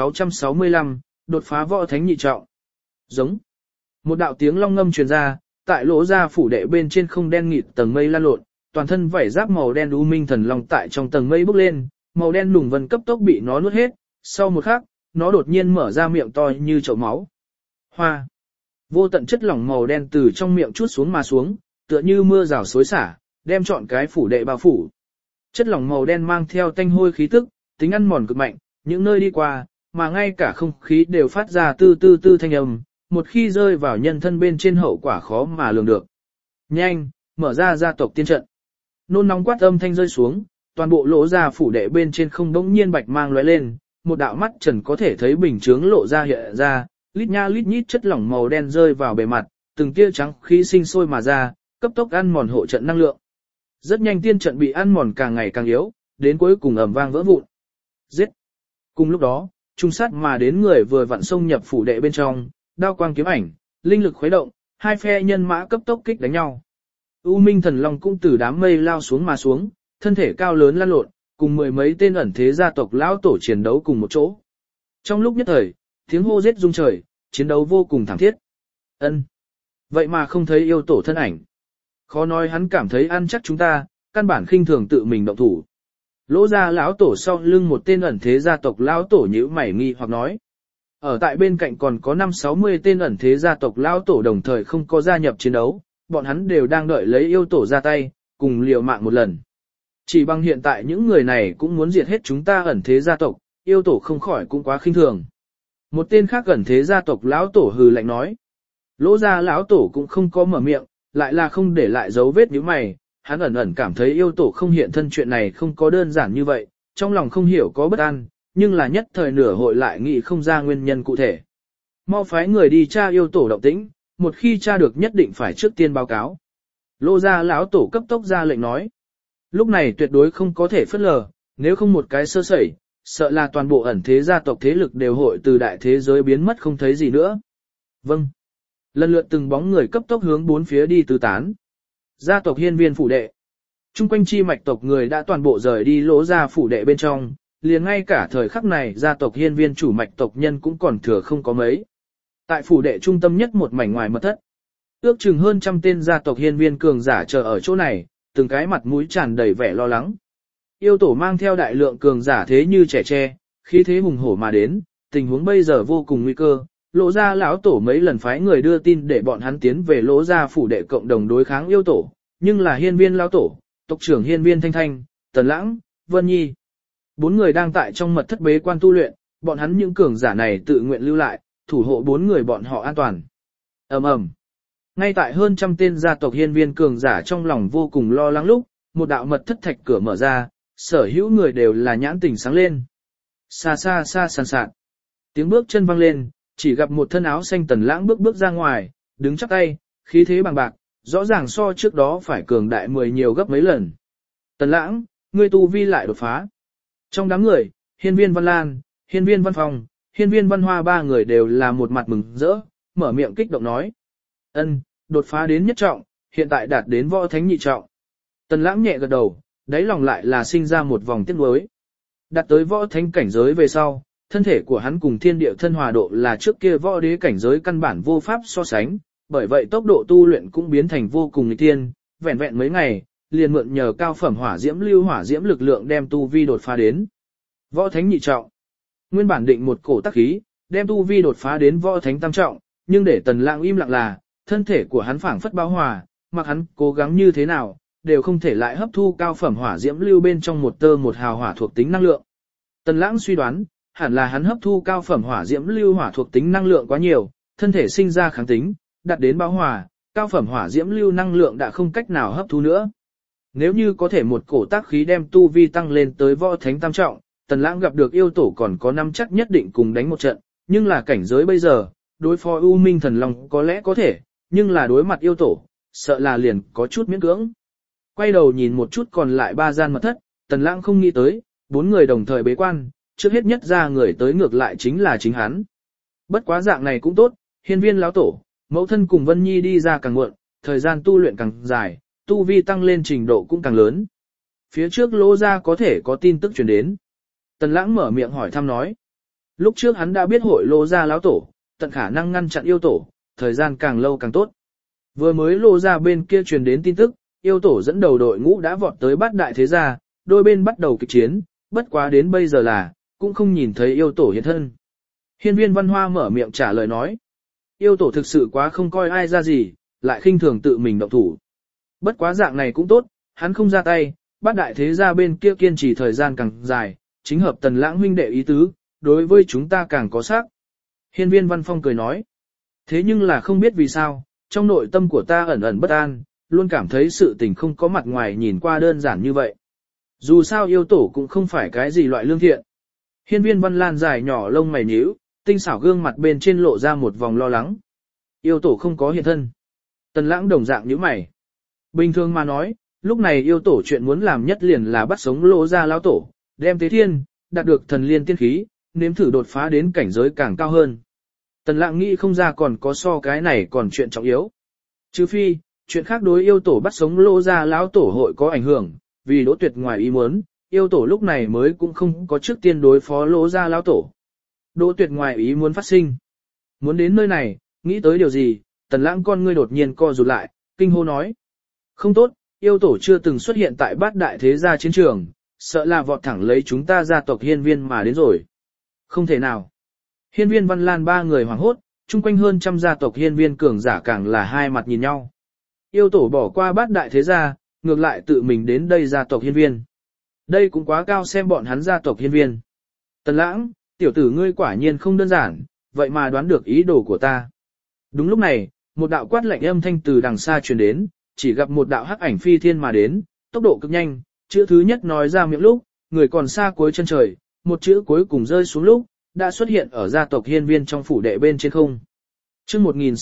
1665, đột phá võ thánh nhị trọng. Giống. Một đạo tiếng long ngâm truyền ra, tại lỗ ra phủ đệ bên trên không đen nghịt tầng mây lan lộn, toàn thân vảy giáp màu đen U Minh Thần Long tại trong tầng mây bốc lên, màu đen nùng vân cấp tốc bị nó nuốt hết, sau một khắc, nó đột nhiên mở ra miệng to như chậu máu. Hoa. Vô tận chất lỏng màu đen từ trong miệng chút xuống mà xuống, tựa như mưa rào xối xả, đem trọn cái phủ đệ bao phủ. Chất lỏng màu đen mang theo tanh hôi khí tức, tính ăn mòn cực mạnh, những nơi đi qua, mà ngay cả không khí đều phát ra tư tư tư thanh âm, một khi rơi vào nhân thân bên trên hậu quả khó mà lường được. Nhanh, mở ra gia tộc tiên trận. Nôn nóng quát âm thanh rơi xuống, toàn bộ lỗ ra phủ đệ bên trên không bỗng nhiên bạch mang lóe lên, một đạo mắt trần có thể thấy bình chướng lộ ra hiện ra, lít nha lít nhít chất lỏng màu đen rơi vào bề mặt, từng tia trắng khí sinh sôi mà ra, cấp tốc ăn mòn hộ trận năng lượng. Rất nhanh tiên trận bị ăn mòn càng ngày càng yếu, đến cuối cùng ầm vang vỡ vụn. Giết! Cùng lúc đó, trung sát mà đến người vừa vặn xông nhập phủ đệ bên trong, đao quang kiếm ảnh, linh lực khuấy động, hai phe nhân mã cấp tốc kích đánh nhau. U Minh Thần Long cũng từ đám mây lao xuống mà xuống, thân thể cao lớn lăn lộn, cùng mười mấy tên ẩn thế gia tộc lão tổ chiến đấu cùng một chỗ. Trong lúc nhất thời, tiếng hô giết rung trời, chiến đấu vô cùng thảm thiết. Ân, vậy mà không thấy yêu tổ thân ảnh. Khó nói hắn cảm thấy ăn chắc chúng ta, căn bản khinh thường tự mình động thủ. Lỗ ra lão tổ sau lưng một tên ẩn thế gia tộc lão tổ nhíu mày nghi hoặc nói. Ở tại bên cạnh còn có 5-60 tên ẩn thế gia tộc lão tổ đồng thời không có gia nhập chiến đấu, bọn hắn đều đang đợi lấy yêu tổ ra tay, cùng liều mạng một lần. Chỉ bằng hiện tại những người này cũng muốn diệt hết chúng ta ẩn thế gia tộc, yêu tổ không khỏi cũng quá khinh thường. Một tên khác ẩn thế gia tộc lão tổ hừ lạnh nói. Lỗ gia lão tổ cũng không có mở miệng, lại là không để lại dấu vết nhíu mày, hắn ẩn ẩn cảm thấy yêu tổ không hiện thân chuyện này không có đơn giản như vậy, trong lòng không hiểu có bất an, nhưng là nhất thời nửa hội lại nghĩ không ra nguyên nhân cụ thể. Mau phái người đi tra yêu tổ động tĩnh, một khi tra được nhất định phải trước tiên báo cáo. Lô gia lão tổ cấp tốc ra lệnh nói. Lúc này tuyệt đối không có thể phớt lờ, nếu không một cái sơ sẩy, sợ là toàn bộ ẩn thế gia tộc thế lực đều hội từ đại thế giới biến mất không thấy gì nữa. Vâng. Lần lượt từng bóng người cấp tốc hướng bốn phía đi tứ tán. Gia tộc hiên viên phủ đệ. Trung quanh chi mạch tộc người đã toàn bộ rời đi lỗ ra phủ đệ bên trong, liền ngay cả thời khắc này gia tộc hiên viên chủ mạch tộc nhân cũng còn thừa không có mấy. Tại phủ đệ trung tâm nhất một mảnh ngoài mật thất. Ước chừng hơn trăm tên gia tộc hiên viên cường giả chờ ở chỗ này, từng cái mặt mũi tràn đầy vẻ lo lắng. Yêu tổ mang theo đại lượng cường giả thế như trẻ tre, khí thế hùng hổ mà đến, tình huống bây giờ vô cùng nguy cơ. Lỗ gia lão tổ mấy lần phái người đưa tin để bọn hắn tiến về lỗ gia phủ đệ cộng đồng đối kháng yêu tổ, nhưng là hiên viên lão tổ, tộc trưởng hiên viên Thanh Thanh, Tần Lãng, Vân Nhi. Bốn người đang tại trong mật thất bế quan tu luyện, bọn hắn những cường giả này tự nguyện lưu lại, thủ hộ 4 người bọn họ an toàn. Ầm ầm. Ngay tại hơn trăm tên gia tộc hiên viên cường giả trong lòng vô cùng lo lắng lúc, một đạo mật thất thạch cửa mở ra, sở hữu người đều là nhãn tỉnh sáng lên. Xa xa xa sàn sạt. Tiếng bước chân vang lên, chỉ gặp một thân áo xanh Tần Lãng bước ra ngoài, đứng chắp tay, khí thế bằng bạc, rõ ràng so trước đó phải cường đại 10 nhiều gấp mấy lần. Tần Lãng, ngươi tu vi lại đột phá. Trong đám người, hiên viên Văn Lan, hiên viên Văn Phong, hiên viên Văn Hoa 3 người đều là một mặt mừng rỡ, mở miệng kích động nói. Ân, đột phá đến nhất trọng, hiện tại đạt đến võ thánh nhị trọng. Tần Lãng nhẹ gật đầu, đáy lòng lại là sinh ra một vòng tiếc nuối. Đạt tới võ thánh cảnh giới về sau, thân thể của hắn cùng thiên địa thân hòa độ là trước kia võ đế cảnh giới căn bản vô pháp so sánh, bởi vậy tốc độ tu luyện cũng biến thành vô cùng nghịch tiên, vẹn vẹn mấy ngày, liền mượn nhờ cao phẩm hỏa diễm lưu hỏa diễm lực lượng đem tu vi đột phá đến võ thánh nhị trọng. Nguyên bản định một cổ tắc khí, đem tu vi đột phá đến võ thánh tam trọng, nhưng để Tần Lãng im lặng là, thân thể của hắn phảng phất bão hòa, mặc hắn cố gắng như thế nào, đều không thể lại hấp thu cao phẩm hỏa diễm lưu bên trong một tơ một hào hỏa thuộc tính năng lượng. Tần Lãng suy đoán, hẳn là hắn hấp thu cao phẩm hỏa diễm lưu hỏa thuộc tính năng lượng quá nhiều, thân thể sinh ra kháng tính, đạt đến bão hòa, cao phẩm hỏa diễm lưu năng lượng đã không cách nào hấp thu nữa. Nếu như có thể một cổ tác khí đem tu vi tăng lên tới võ thánh tam trọng, Tần Lãng gặp được yêu tổ còn có năm chắc nhất định cùng đánh một trận, nhưng là cảnh giới bây giờ, đối phó U Minh Thần Long có lẽ có thể, nhưng là đối mặt yêu tổ, sợ là liền có chút miễn cưỡng. Quay đầu nhìn một chút còn lại 3 gian mật thất, Tần Lãng không nghĩ tới, 4 người đồng thời bế quan, trước hết nhất ra người tới ngược lại chính là chính hắn. Bất quá dạng này cũng tốt, hiên viên lão tổ, mẫu thân cùng Vân Nhi đi ra càng muộn, thời gian tu luyện càng dài, tu vi tăng lên trình độ cũng càng lớn. Phía trước Lô gia có thể có tin tức truyền đến. Tần Lãng mở miệng hỏi thăm nói. Lúc trước hắn đã biết hội Lô gia lão tổ, tận khả năng ngăn chặn yêu tổ, thời gian càng lâu càng tốt. Vừa mới Lô gia bên kia truyền đến tin tức, yêu tổ dẫn đầu đội ngũ đã vọt tới Bát Đại Thế Gia, đôi bên bắt đầu kịch chiến, bất quá đến bây giờ là, cũng không nhìn thấy yêu tổ hiện thân. Hiên viên Văn Hoa mở miệng trả lời nói. Yêu tổ thực sự quá không coi ai ra gì, lại khinh thường tự mình động thủ. Bất quá dạng này cũng tốt, hắn không ra tay, Bát Đại Thế Gia bên kia kiên trì thời gian càng dài, chính hợp Tần Lãng huynh đệ ý tứ, đối với chúng ta càng có sắc. Hiên viên Văn Phong cười nói. Thế nhưng là không biết vì sao, trong nội tâm của ta ẩn ẩn bất an, luôn cảm thấy sự tình không có mặt ngoài nhìn qua đơn giản như vậy. Dù sao yêu tổ cũng không phải cái gì loại lương thiện. Hiên viên Văn Lan dài nhỏ lông mày nhíu, tinh xảo gương mặt bên trên lộ ra một vòng lo lắng. Yêu tổ không có hiện thân. Tần Lãng đồng dạng nhíu mày. Bình thường mà nói, lúc này yêu tổ chuyện muốn làm nhất liền là bắt sống Lô gia lão tổ, đem tế thiên, đạt được thần liên tiên khí, nếm thử đột phá đến cảnh giới càng cao hơn. Tần Lãng nghĩ không ra còn có so cái này còn chuyện trọng yếu. Trừ phi, chuyện khác đối yêu tổ bắt sống Lô gia lão tổ hội có ảnh hưởng, vì Đỗ Tuyệt ngoài ý muốn, yêu tổ lúc này mới cũng không có trước tiên đối phó Lô gia lão tổ. Đỗ Tuyệt ngoài ý muốn phát sinh. Muốn đến nơi này, nghĩ tới điều gì, Tần Lãng con ngươi đột nhiên co rụt lại, kinh hô nói. Không tốt, yêu tổ chưa từng xuất hiện tại Bát Đại Thế Gia chiến trường, sợ là vọt thẳng lấy chúng ta gia tộc hiên viên mà đến rồi. Không thể nào. Hiên viên Văn Lan 3 người hoảng hốt, chung quanh hơn trăm gia tộc hiên viên cường giả càng là hai mặt nhìn nhau. Yêu tổ bỏ qua Bát Đại Thế Gia, ngược lại tự mình đến đây gia tộc hiên viên. Đây cũng quá cao xem bọn hắn gia tộc hiên viên. Tần Lãng, tiểu tử ngươi quả nhiên không đơn giản, vậy mà đoán được ý đồ của ta. Đúng lúc này, một đạo quát lạnh âm thanh từ đằng xa truyền đến, chỉ gặp một đạo hắc ảnh phi thiên mà đến, tốc độ cực nhanh, chữ thứ nhất nói ra miệng lúc, người còn xa cuối chân trời, một chữ cuối cùng rơi xuống lúc, đã xuất hiện ở gia tộc hiên viên trong phủ đệ bên trên không. Chương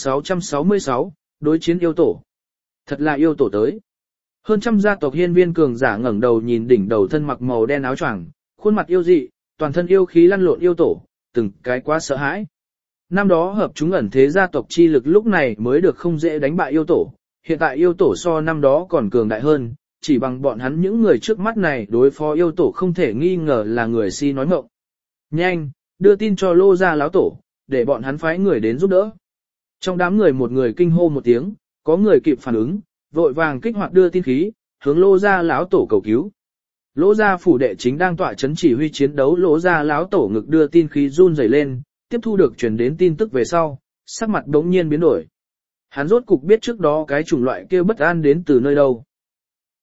1666, đối chiến yêu tổ. Thật là yêu tổ tới. Hơn trăm gia tộc hiên viên cường giả ngẩng đầu nhìn đỉnh đầu thân mặc màu đen áo choàng, khuôn mặt yêu dị, toàn thân yêu khí lăn lộn yêu tổ, từng cái quá sợ hãi. Năm đó hợp chúng ẩn thế gia tộc chi lực lúc này mới được không dễ đánh bại yêu tổ, hiện tại yêu tổ so năm đó còn cường đại hơn, chỉ bằng bọn hắn những người trước mắt này đối phó yêu tổ không thể nghi ngờ là người si nói mộng. Nhanh, đưa tin cho Lô gia lão tổ, để bọn hắn phái người đến giúp đỡ. Trong đám người một người kinh hô một tiếng, có người kịp phản ứng, vội vàng kích hoạt đưa tin khí, hướng Lô gia lão tổ cầu cứu. Lô gia phủ đệ chính đang tọa chấn chỉ huy chiến đấu, Lô gia lão tổ ngực đưa tin khí run rẩy lên, tiếp thu được truyền đến tin tức về sau, sắc mặt đống nhiên biến đổi. Hắn rốt cục biết trước đó cái chủng loại kia bất an đến từ nơi đâu.